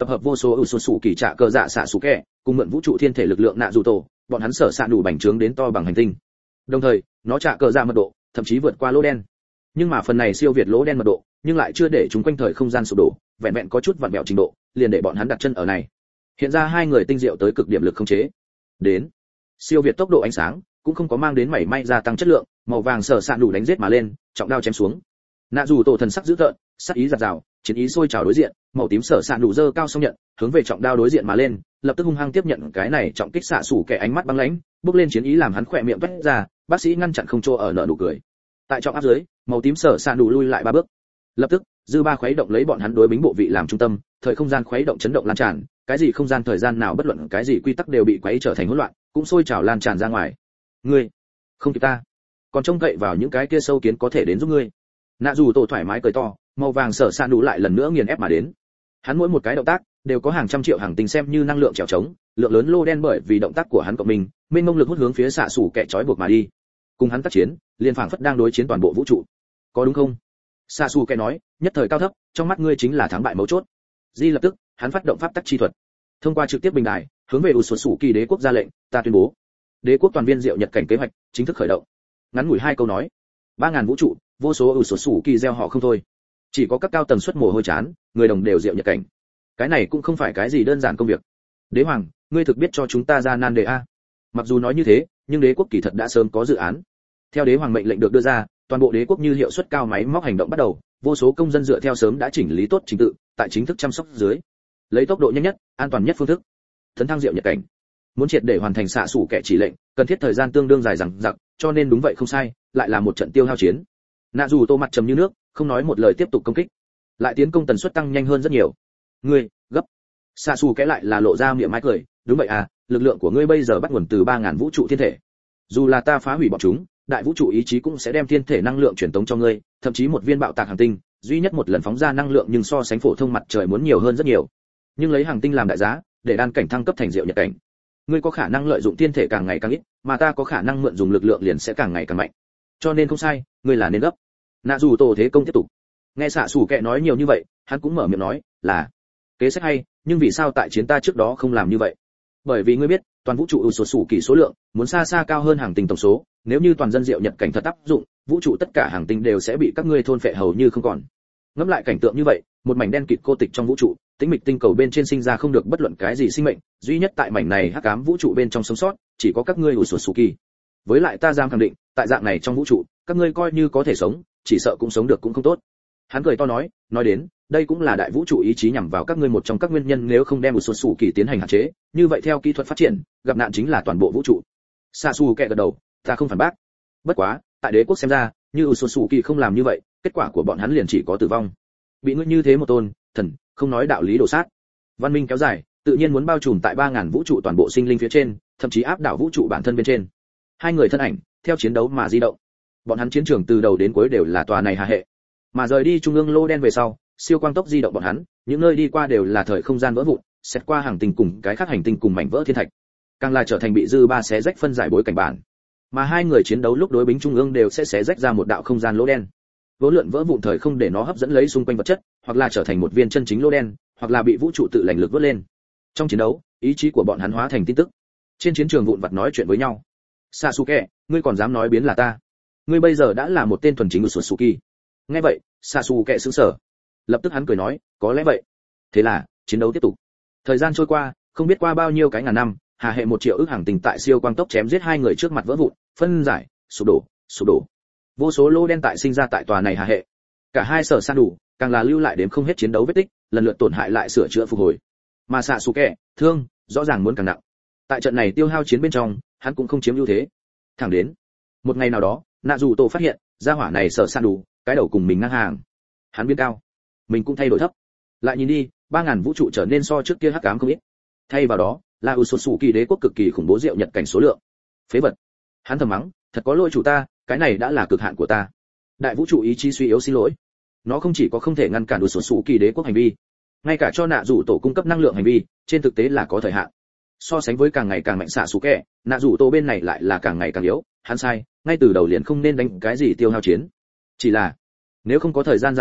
tập hợp vô số ủ sụt sụ kỳ trạ cờ dạ xạ sụ kẹ, cùng mượn vũ trụ thiên thể lực lượng nạ dù tổ, bọn hắn sở sạn đủ bành trướng đến to bằng hành tinh. Đồng thời, nó trạ cờ dạ mật độ, thậm chí vượt qua lỗ đen. Nhưng mà phần này siêu việt lỗ đen mật độ, nhưng lại chưa để chúng quanh thời không gian sụp đổ, vẹn vẹn có chút vặn vẹo trình độ, liền để bọn hắn đặt chân ở này. Hiện ra hai người tinh diệu tới cực điểm lực khống chế. Đến, siêu việt tốc độ ánh sáng, cũng không có mang đến mảy may gia tăng chất lượng, màu vàng sở sạn đủ đánh giết mà lên, trọng đao chém xuống. Nạ dù tổ thần sắc dữ tợn, sắc ý giạt rào, chiến ý sôi trào đối diện, màu tím sở sạn đủ dơ cao song nhận, hướng về trọng đao đối diện mà lên, lập tức hung hăng tiếp nhận cái này trọng kích xạ sủ kẻ ánh mắt băng lãnh, bước lên chiến ý làm hắn khỏe miệng vết ra, bác sĩ ngăn chặn không cho ở nợ nụ cười. Tại trọng áp dưới, màu tím sở sạn đủ lui lại ba bước. Lập tức, dư ba khuấy động lấy bọn hắn đối bính bộ vị làm trung tâm, thời không gian khuấy động chấn động lan tràn, cái gì không gian thời gian nào bất luận cái gì quy tắc đều bị quấy trở thành hỗn loạn, cũng sôi trào lan tràn ra ngoài. Ngươi, không kịp ta, còn trông cậy vào những cái kia sâu kiến có thể đến giúp ngươi. Nạ dù tổ thoải mái cười to, màu vàng sở sạn đủ lại lần nữa nghiền ép mà đến. Hắn mỗi một cái động tác đều có hàng trăm triệu hàng tinh xem như năng lượng trèo trống, lượng lớn lô đen bởi vì động tác của hắn cộng mình, mênh mông lực hút hướng phía xạ sủ kẻ trói buộc mà đi. Cùng hắn tác chiến, liên phảng phất đang đối chiến toàn bộ vũ trụ. Có đúng không? Xạ sủ kẻ nói, nhất thời cao thấp, trong mắt ngươi chính là thắng bại mấu chốt. Di lập tức, hắn phát động pháp tắc chi thuật. Thông qua trực tiếp bình đài, hướng về Usosu Kỳ đế quốc ra lệnh, ta tuyên bố, đế quốc toàn viên diệu nhật cảnh kế hoạch chính thức khởi động. Ngắn ngủi hai câu nói, ba ngàn vũ trụ, vô số Usosu Kỳ gieo họ không thôi. Chỉ có các cao tầng suất mồ hôi chán, người đồng đều diệu nhật cảnh. Cái này cũng không phải cái gì đơn giản công việc. Đế hoàng, ngươi thực biết cho chúng ta ra nan đề a? Mặc dù nói như thế, nhưng đế quốc kỳ thật đã sớm có dự án. Theo đế hoàng mệnh lệnh được đưa ra, toàn bộ đế quốc như hiệu suất cao máy móc hành động bắt đầu, vô số công dân dựa theo sớm đã chỉnh lý tốt trình tự, tại chính thức chăm sóc dưới, lấy tốc độ nhanh nhất, an toàn nhất phương thức, tấn thăng diệu nhật cảnh. Muốn triệt để hoàn thành xạ sủ kẻ chỉ lệnh, cần thiết thời gian tương đương dài dằng dặc, cho nên đúng vậy không sai, lại là một trận tiêu hao chiến. Nạ dù tô mặt trầm như nước, không nói một lời tiếp tục công kích, lại tiến công tần suất tăng nhanh hơn rất nhiều. Ngươi gấp. Xạ sủ kẻ lại là lộ ra miệng mai cười, đúng vậy à, lực lượng của ngươi bây giờ bắt nguồn từ ba ngàn vũ trụ thiên thể. Dù là ta phá hủy bọn chúng, đại vũ trụ ý chí cũng sẽ đem thiên thể năng lượng truyền tống cho ngươi, thậm chí một viên bạo tạc hành tinh, duy nhất một lần phóng ra năng lượng nhưng so sánh phổ thông mặt trời muốn nhiều hơn rất nhiều. Nhưng lấy hành tinh làm đại giá, để đan cảnh thăng cấp thành diệu nhật cảnh. Ngươi có khả năng lợi dụng thiên thể càng ngày càng ít, mà ta có khả năng mượn dùng lực lượng liền sẽ càng ngày càng mạnh. Cho nên không sai, ngươi là nên gấp. Nạ dù tổ thế công tiếp tục. Nghe xạ sủ kệ nói nhiều như vậy, hắn cũng mở miệng nói, là kế sách hay, nhưng vì sao tại chiến ta trước đó không làm như vậy? Bởi vì ngươi biết, toàn vũ trụ sổ sủ kỳ số lượng muốn xa xa cao hơn hàng tinh tổng số, nếu như toàn dân diệu nhật cảnh thật áp dụng, vũ trụ tất cả hàng tinh đều sẽ bị các ngươi thôn phệ hầu như không còn. Ngẫm lại cảnh tượng như vậy, một mảnh đen kịt cô tịch trong vũ trụ, tĩnh mịch tinh cầu bên trên sinh ra không được bất luận cái gì sinh mệnh, duy nhất tại mảnh này hắc ám vũ trụ bên trong sống sót, chỉ có các ngươi ủ sổ sủ kỳ. Với lại ta dám khẳng định, tại dạng này trong vũ trụ, các ngươi coi như có thể sống, chỉ sợ cũng sống được cũng không tốt. Hắn cười to nói, nói đến, đây cũng là đại vũ trụ ý chí nhằm vào các ngươi một trong các nguyên nhân, nếu không đem một số sủ kỳ tiến hành hạn chế, như vậy theo kỹ thuật phát triển, gặp nạn chính là toàn bộ vũ trụ. Sasu kẹ gật đầu, ta không phản bác. Bất quá, tại đế quốc xem ra, như Usosuki không làm như vậy, kết quả của bọn hắn liền chỉ có tử vong. Bị ngươi như thế một tôn thần, không nói đạo lý đổ sát. Văn minh kéo dài, tự nhiên muốn bao trùm tại ba ngàn vũ trụ toàn bộ sinh linh phía trên, thậm chí áp đảo vũ trụ bản thân bên trên. Hai người thân ảnh, theo chiến đấu mà di động. Bọn hắn chiến trường từ đầu đến cuối đều là tòa này hà hệ. Mà rời đi trung ương lô đen về sau, siêu quang tốc di động bọn hắn, những nơi đi qua đều là thời không gian vỡ vụn, xét qua hàng tinh cùng cái khác hành tinh cùng mảnh vỡ thiên thạch, càng là trở thành bị dư ba xé rách phân giải bối cảnh bản. Mà hai người chiến đấu lúc đối bính trung ương đều sẽ xé rách ra một đạo không gian lỗ đen. Vốn lượn vỡ vụn thời không để nó hấp dẫn lấy xung quanh vật chất, hoặc là trở thành một viên chân chính lỗ đen, hoặc là bị vũ trụ tự lành lực vớt lên. Trong chiến đấu, ý chí của bọn hắn hóa thành tin tức. Trên chiến trường vụn vặt nói chuyện với nhau. Sasuke, ngươi còn dám nói biến là ta? Ngươi bây giờ đã là một tên thuần chính của Suzuki. Nghe vậy, Sasuke sững sờ. Lập tức hắn cười nói, có lẽ vậy. Thế là, chiến đấu tiếp tục. Thời gian trôi qua, không biết qua bao nhiêu cái ngàn năm, hà hệ một triệu ức hàng tinh tại siêu quang tốc chém giết hai người trước mặt vỡ vụn, phân giải, sụp đổ, sụp đổ. Vô số lô đen tại sinh ra tại tòa này hà hệ. Cả hai sở san đủ, càng là lưu lại đến không hết chiến đấu vết tích, lần lượt tổn hại lại sửa chữa phục hồi. Mà Sasuke, thương, rõ ràng muốn càng nặng. Tại trận này tiêu hao chiến bên trong, hắn cũng không chiếm ưu thế. Thẳng đến một ngày nào đó, Nạ dù tổ phát hiện, gia hỏa này sở san đủ, cái đầu cùng mình ngang hàng. Hắn biến cao, mình cũng thay đổi thấp. Lại nhìn đi, ba ngàn vũ trụ trở nên so trước kia hắc ám không ít. Thay vào đó, là Usosuki đế quốc cực kỳ khủng bố diệu nhật cảnh số lượng. Phế vật. Hắn thầm mắng, thật có lỗi chủ ta, cái này đã là cực hạn của ta. Đại vũ trụ ý chí suy yếu xin lỗi. Nó không chỉ có không thể ngăn cản Usosuki đế quốc hành vi, ngay cả cho Nạ dù tổ cung cấp năng lượng hành vi, trên thực tế là có thời hạn. So sánh với càng ngày càng mạnh Sasuke, Nạ dù tổ bên này lại là càng ngày càng yếu, hắn sai, ngay từ đầu liền không nên đánh cái gì tiêu hao chiến. Chỉ là, nếu không có thời gian dài dằng dặc,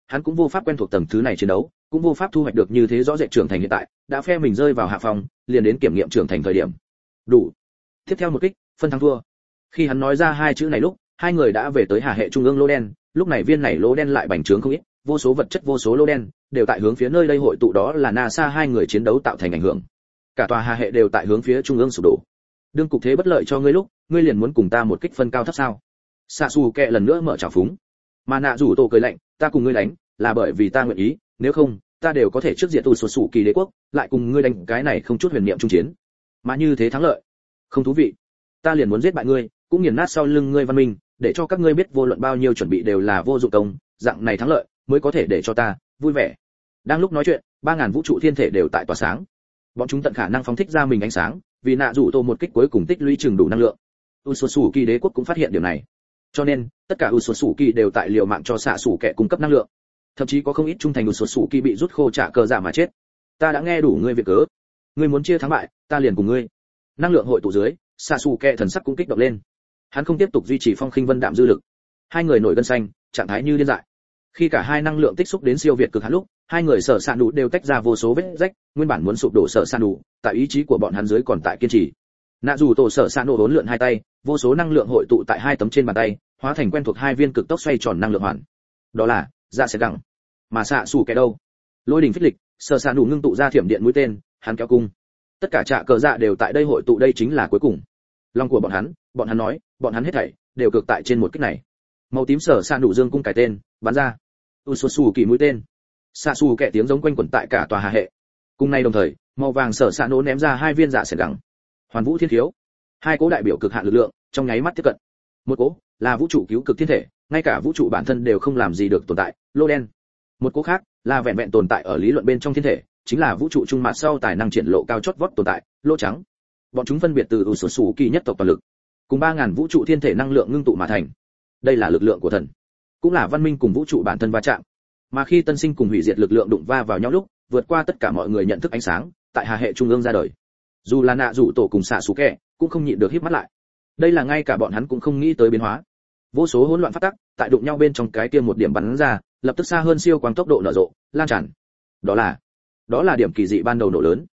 hắn cũng vô pháp quen thuộc tầng thứ này chiến đấu, cũng vô pháp thu hoạch được như thế rõ rệt trưởng thành hiện tại, đã phe mình rơi vào hạ phòng, liền đến kiểm nghiệm trưởng thành thời điểm. Đủ. Tiếp theo một kích, phân thắng thua. Khi hắn nói ra hai chữ này lúc, hai người đã về tới Hà hệ trung ương lỗ đen, lúc này viên này lỗ đen lại bành trướng không ít, vô số vật chất vô số lỗ đen đều tại hướng phía nơi đây hội tụ, đó là NASA hai người chiến đấu tạo thành ảnh hưởng. Cả tòa Hà hệ đều tại hướng phía trung ương sụp đổ. Đương cục thế bất lợi cho ngươi lúc, ngươi liền muốn cùng ta một kích phân cao thấp sao? Sasuke lần nữa mở trào phúng. Mà nạ rủ tổ cười lạnh, ta cùng ngươi đánh là bởi vì ta nguyện ý, nếu không ta đều có thể trước diện tu sụt sủ kỳ đế quốc, lại cùng ngươi đánh cái này không chút huyền niệm trung chiến. Mà như thế thắng lợi không thú vị, ta liền muốn giết bại ngươi, cũng nghiền nát sau lưng ngươi văn minh, để cho các ngươi biết vô luận bao nhiêu chuẩn bị đều là vô dụng công, dạng này thắng lợi mới có thể để cho ta vui vẻ. Đang lúc nói chuyện, ba ngàn vũ trụ thiên thể đều tại tỏa sáng, bọn chúng tận khả năng phóng thích ra mình ánh sáng, vì nạ rủ tổ một kích cuối cùng tích lũy chừng đủ năng lượng. Usosuki đế quốc cũng phát hiện điều này, cho nên tất cả Usosuki đều tại liều mạng cho xạ sủ kẻ cung cấp năng lượng, thậm chí có không ít trung thành Usosuki bị rút khô trả cờ giả mà chết. Ta đã nghe đủ ngươi việc cớ, ngươi muốn chia thắng bại, ta liền cùng ngươi. Năng lượng hội tụ dưới, Sasuke thần sắc cũng kích động lên, hắn không tiếp tục duy trì phong khinh vân đạm dư lực. Hai người nổi gân xanh, trạng thái như điên dại. Khi cả hai năng lượng tích xúc đến siêu việt cực hạn lúc, hai người sở sạn đủ đều tách ra vô số vết rách, nguyên bản muốn sụp đổ sở sạn đủ, tại ý chí của bọn hắn dưới còn tại kiên trì. Nạ dù tổ sở sạn đủ vốn lượn hai tay, vô số năng lượng hội tụ tại hai tấm trên bàn tay, hóa thành quen thuộc hai viên cực tốc xoay tròn năng lượng hoàn. Đó là dạ sẽ gẳng. Mà xạ xù kẻ đâu? Lôi đỉnh phích lịch, sở sạn đủ ngưng tụ ra thiểm điện mũi tên, hắn kéo cung. Tất cả trạ cờ dạ đều tại đây hội tụ, đây chính là cuối cùng. Lòng của bọn hắn, bọn hắn nói, bọn hắn hết thảy đều cực tại trên một kích này. Màu tím sở sạn đủ dương cung cài tên, bắn ra. Usosu kỳ mũi tên. Xạ xù kẻ tiếng giống quanh quẩn tại cả tòa Hà hệ. Cùng nay đồng thời, màu vàng sở sạn nổ ném ra hai viên dạ sệt gẳng. Hoàn vũ thiên khiếu. Hai cố đại biểu cực hạn lực lượng, trong nháy mắt tiếp cận. Một cố là vũ trụ cứu cực thiên thể, ngay cả vũ trụ bản thân đều không làm gì được tồn tại, lô đen. Một cố khác là vẹn vẹn tồn tại ở lý luận bên trong thiên thể, chính là vũ trụ trung mạt sau tài năng triển lộ cao chót vót tồn tại, lô trắng. Bọn chúng phân biệt từ Usosu kỳ nhất tộc toàn lực, cùng ba ngàn vũ trụ thiên thể năng lượng ngưng tụ mà thành. Đây là lực lượng của thần, cũng là văn minh cùng vũ trụ bản thân va chạm. Mà khi tân sinh cùng hủy diệt lực lượng đụng va vào nhau lúc, vượt qua tất cả mọi người nhận thức ánh sáng, tại Hà hệ trung ương ra đời. Dù là nạ rủ tổ cùng xạ sủ kẻ, cũng không nhịn được híp mắt lại. Đây là ngay cả bọn hắn cũng không nghĩ tới biến hóa. Vô số hỗn loạn phát tắc, tại đụng nhau bên trong cái kia một điểm bắn ra, lập tức xa hơn siêu quang tốc độ nở rộ, lan tràn. Đó là, đó là điểm kỳ dị ban đầu nổ lớn.